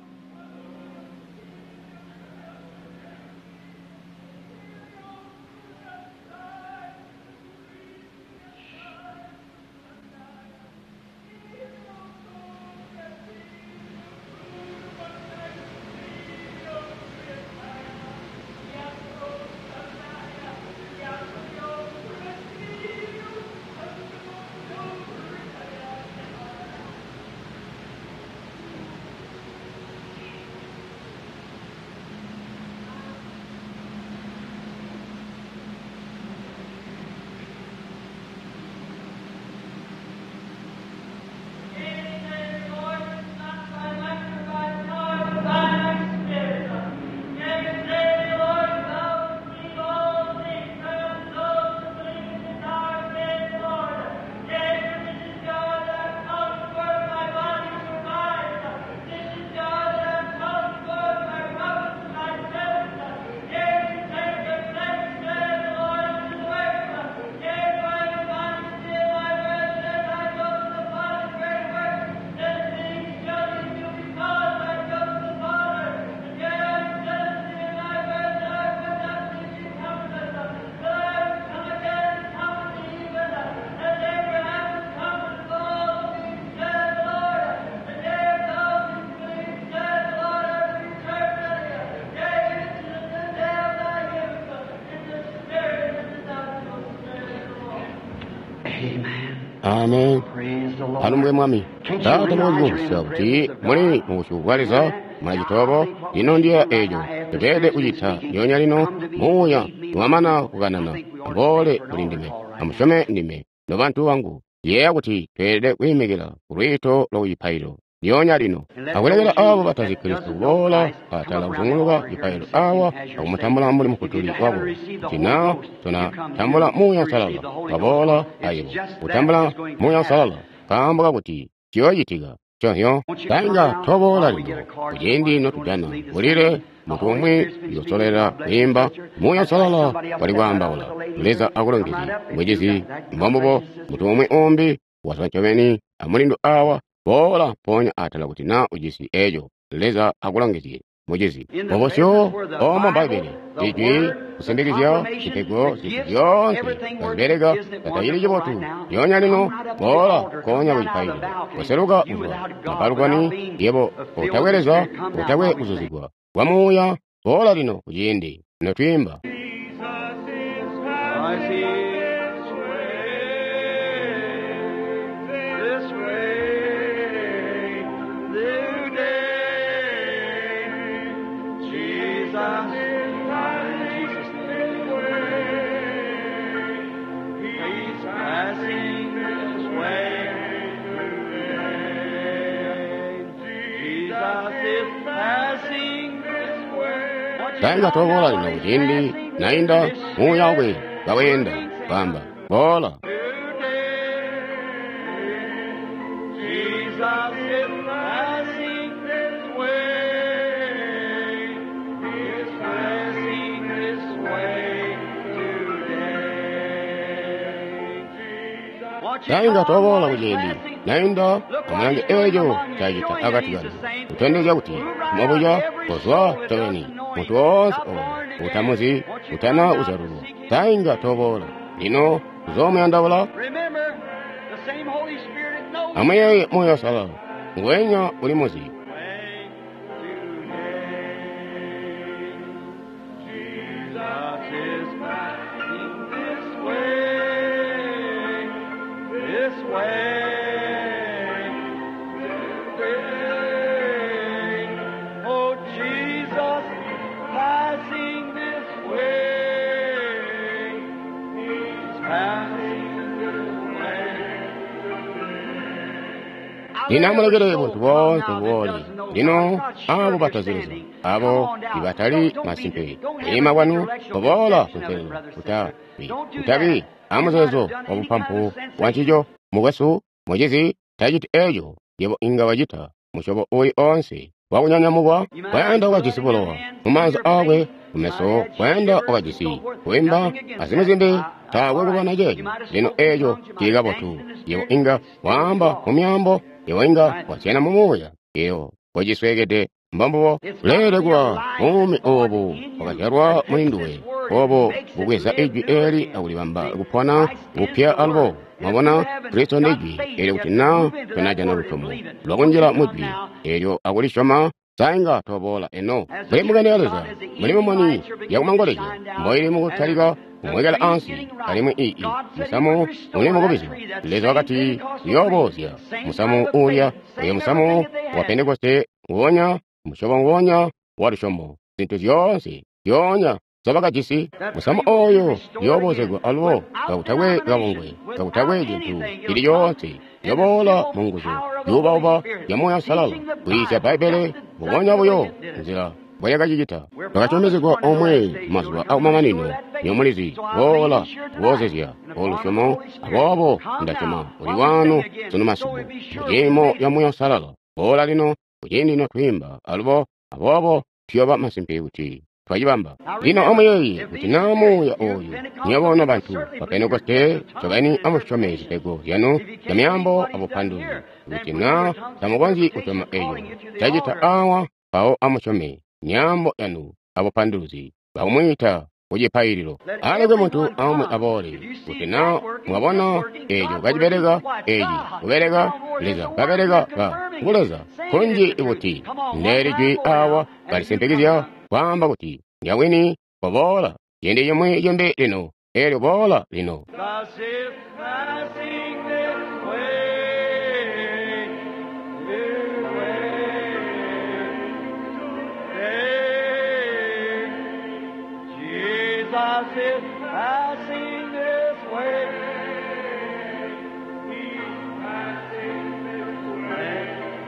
[SPEAKER 1] Amen. Alumwe mwami. Tata mwagusa kuti muli mukuwaliza mwajitobo lino ndiye ejo. Tebede ujita nyonya lino muya mwamana kuganana. Mbole ulindime. Amushome ndime. Nobantu wangu. Ye kuti tebede kuimegela kurito lo ipailo. Nyonya lino. Awelegela abo batazi Kristo bola atala uzunguluka ipailo awa akumutambula muli mukutuli wabo. Tina tuna tambula muya salala. Babola ayibo. Utambula muya salala. Kamba kuti kyoyitiga. Kyonyo tanga tobola lino. Kujendi no tujana. Ulire mutumwi yosolera imba muya salala wali wambaula. Leza akulongezi. Mwejezi mbambubo mutumwi ombi wasanchomeni amulindu awa. Bola ponya atala kuti na ujisi ejo leza akulangezi mujisi obosyo omo baibele iji kusembekizya kitego zikyo kaberega katayiri jibotu yonya lino bola konya wipailo waseruka uzwa mabalugani yebo utawereza utawe uzuzigwa wamuya bola lino kujindi notwimba Tanga tobola lino ujindi nainda muyawe gawenda bamba bola Tanga tobola ujindi nainda amalanga ejo chajita agatigana utende jauti mabuja kozwa tawani mutuos o utamuzi utana uzaruru Tanga tobola lino zome andawala
[SPEAKER 2] Remember, the same Holy
[SPEAKER 1] amwe moyo sala ngwenya uli mozi Ninamulekere buntu bonse bwoli lino abo bataziriza abo ibatali masimpe ema wanu bobola kuntero kutabi kutabi amuzezo obupampu wanchijo muwesu mujezi tajiti ejo yebo inga wajita mushobo oyi onse wawunyanya mugwa wenda wajisibolowa mumanza awe umeso wenda wajisi wemba azimizimbe tawe kubana jejo lino ejo kigabotu yebo inga wamba mumyambo Yewenga wachena mumuya iyo wajiswegede mbambo leregwa umi obu wakajarwa mwindwe obo bugweza eji eri awulibamba gupona gupya albo mabona Kristo neji eri utina penaja na rutomo logonjira mudbi eyo awulishoma sainga tobola eno bwemugane aleza mulimo mani yakumangoleje mboyiri mugutariga umwegala ansi kalimu ii musamu mulimo gubizi leza wakati yobozya musamu uya uyo musamu wa Pentekoste ngonya mushoba ngonya warishomo zintu zyonse yonya zabakajisi musamu oyo yobozegwa alwo gawutagwe gabongwe gawutagwe jintu ili yonse yobola munguzo yubaoba yamoya salala buyisa baibele bugonya buyo nzira bwayagajigita bakachomezegwa omwe mazwa au mamanino nyomulizi bola bwozezya olushomo abobo ndachoma uliwano sono masibu mujemo yamoya salala bola lino kujeni no twimba albo abobo tiyoba masimpe uti twajibamba lino omuyeyi utinamu ya oyo nyabona bantu bapentekoste chobani amushomezi tego yano yamyambo abopanduzi utina tamugonzi utoma eyo tajita awa pao amushome nyambo yanu abopanduzi bamwita oje pairiro alegwe muntu amwe abore utina mwabona eyo gajiberega eyi uberega leza gaberega ga nguleza konji ibuti nderijwi awa galisempegizya kwamba kuti nyawini bobola yende yomwe yombe lino eri bola lino
[SPEAKER 2] Jesus is passing this way. He's passing this way.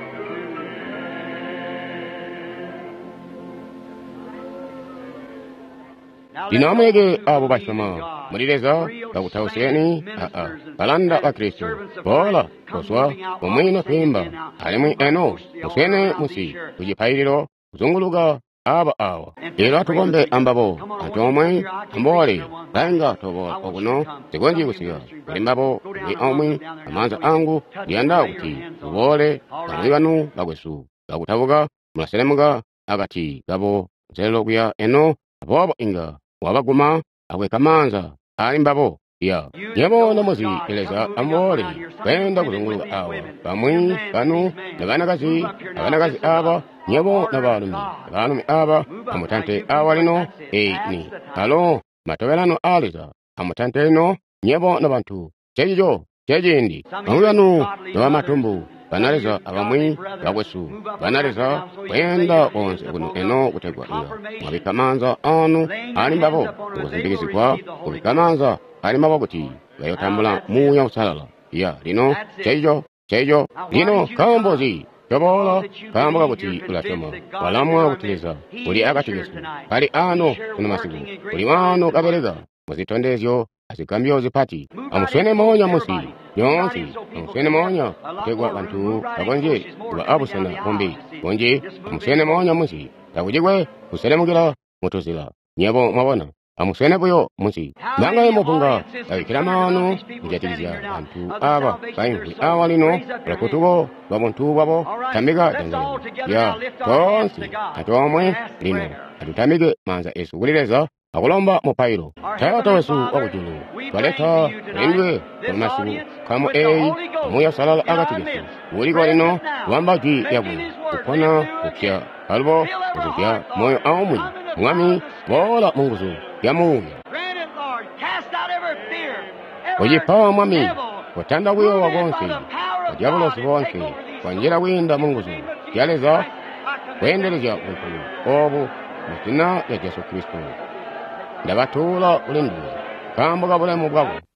[SPEAKER 1] Dinamege abo bashama mulireza gawutawuseni a a balanda wa Kristo bola koswa omwina kwimba alimwi eno musene musi tujipairiro kuzunguluga aba awa era tugombe ambabo atomwe ambole banga tobola oguno tegonji gusiga limbabo ni omwe amanza angu yanda kuti ubole banu bagwesu gawutavuga mulaselemuga agati gabo zelo kuya eno abobo inga wabaguma awekamanza alimbabo ya nyabo namuzi eleza ambole benda kuzunguluga awa bamwi banu nabanagazi nabanagazi aba nyabo nabalumi balumi aba amutante awalino e ni alo matobelano aliza amutante ino nyabo nabantu chejo chejindi bamuyanu nabamatumbu banaliza abamwi bagwesu banaliza benda onse kuno eno kutegwa iya mwabikamanza anu alimbabo ukuzindikizikwa kubikamanza alimbabo kuti bayotambula muya usalala ya lino chejo chejo lino kambozi Yobola kambuga kuti ulasoma walamwa kuteleza uli akategesu kali ano kuna masiku uli wano kaberega muzitondezyo azikambyo zipati amuswene monya musi nyonsi amuswene monya kutegwa bantu kabonje kuba abusana hombi bonje amuswene monya musi takujigwe kuselemugira mutuzila nyabo mabona amuswene buyo musi nanga yemopunga kiramano njatizya bantu aba bayimbi awalino rakutugo babontu babo tamiga dangalo ya tonsi atomwe lino atutamige manza esugulireza akulomba mu pailo tata wesu wakujulu twaleta kulindwe kulumasu kamo eyi amuya salala agati gesu uliko lino lwamba jwi yabu kupona kupya albo kuzukya moyo aumwi mwami bola munguzu ya muya ojipawa mwami watanda wiyo wagonse wajabulosi bonse wanjira winda munguzu yaleza kwendelezya ukulu obu mutina ya Yesu Kristo ndabatula ulindwe kambuga bulemu bwabo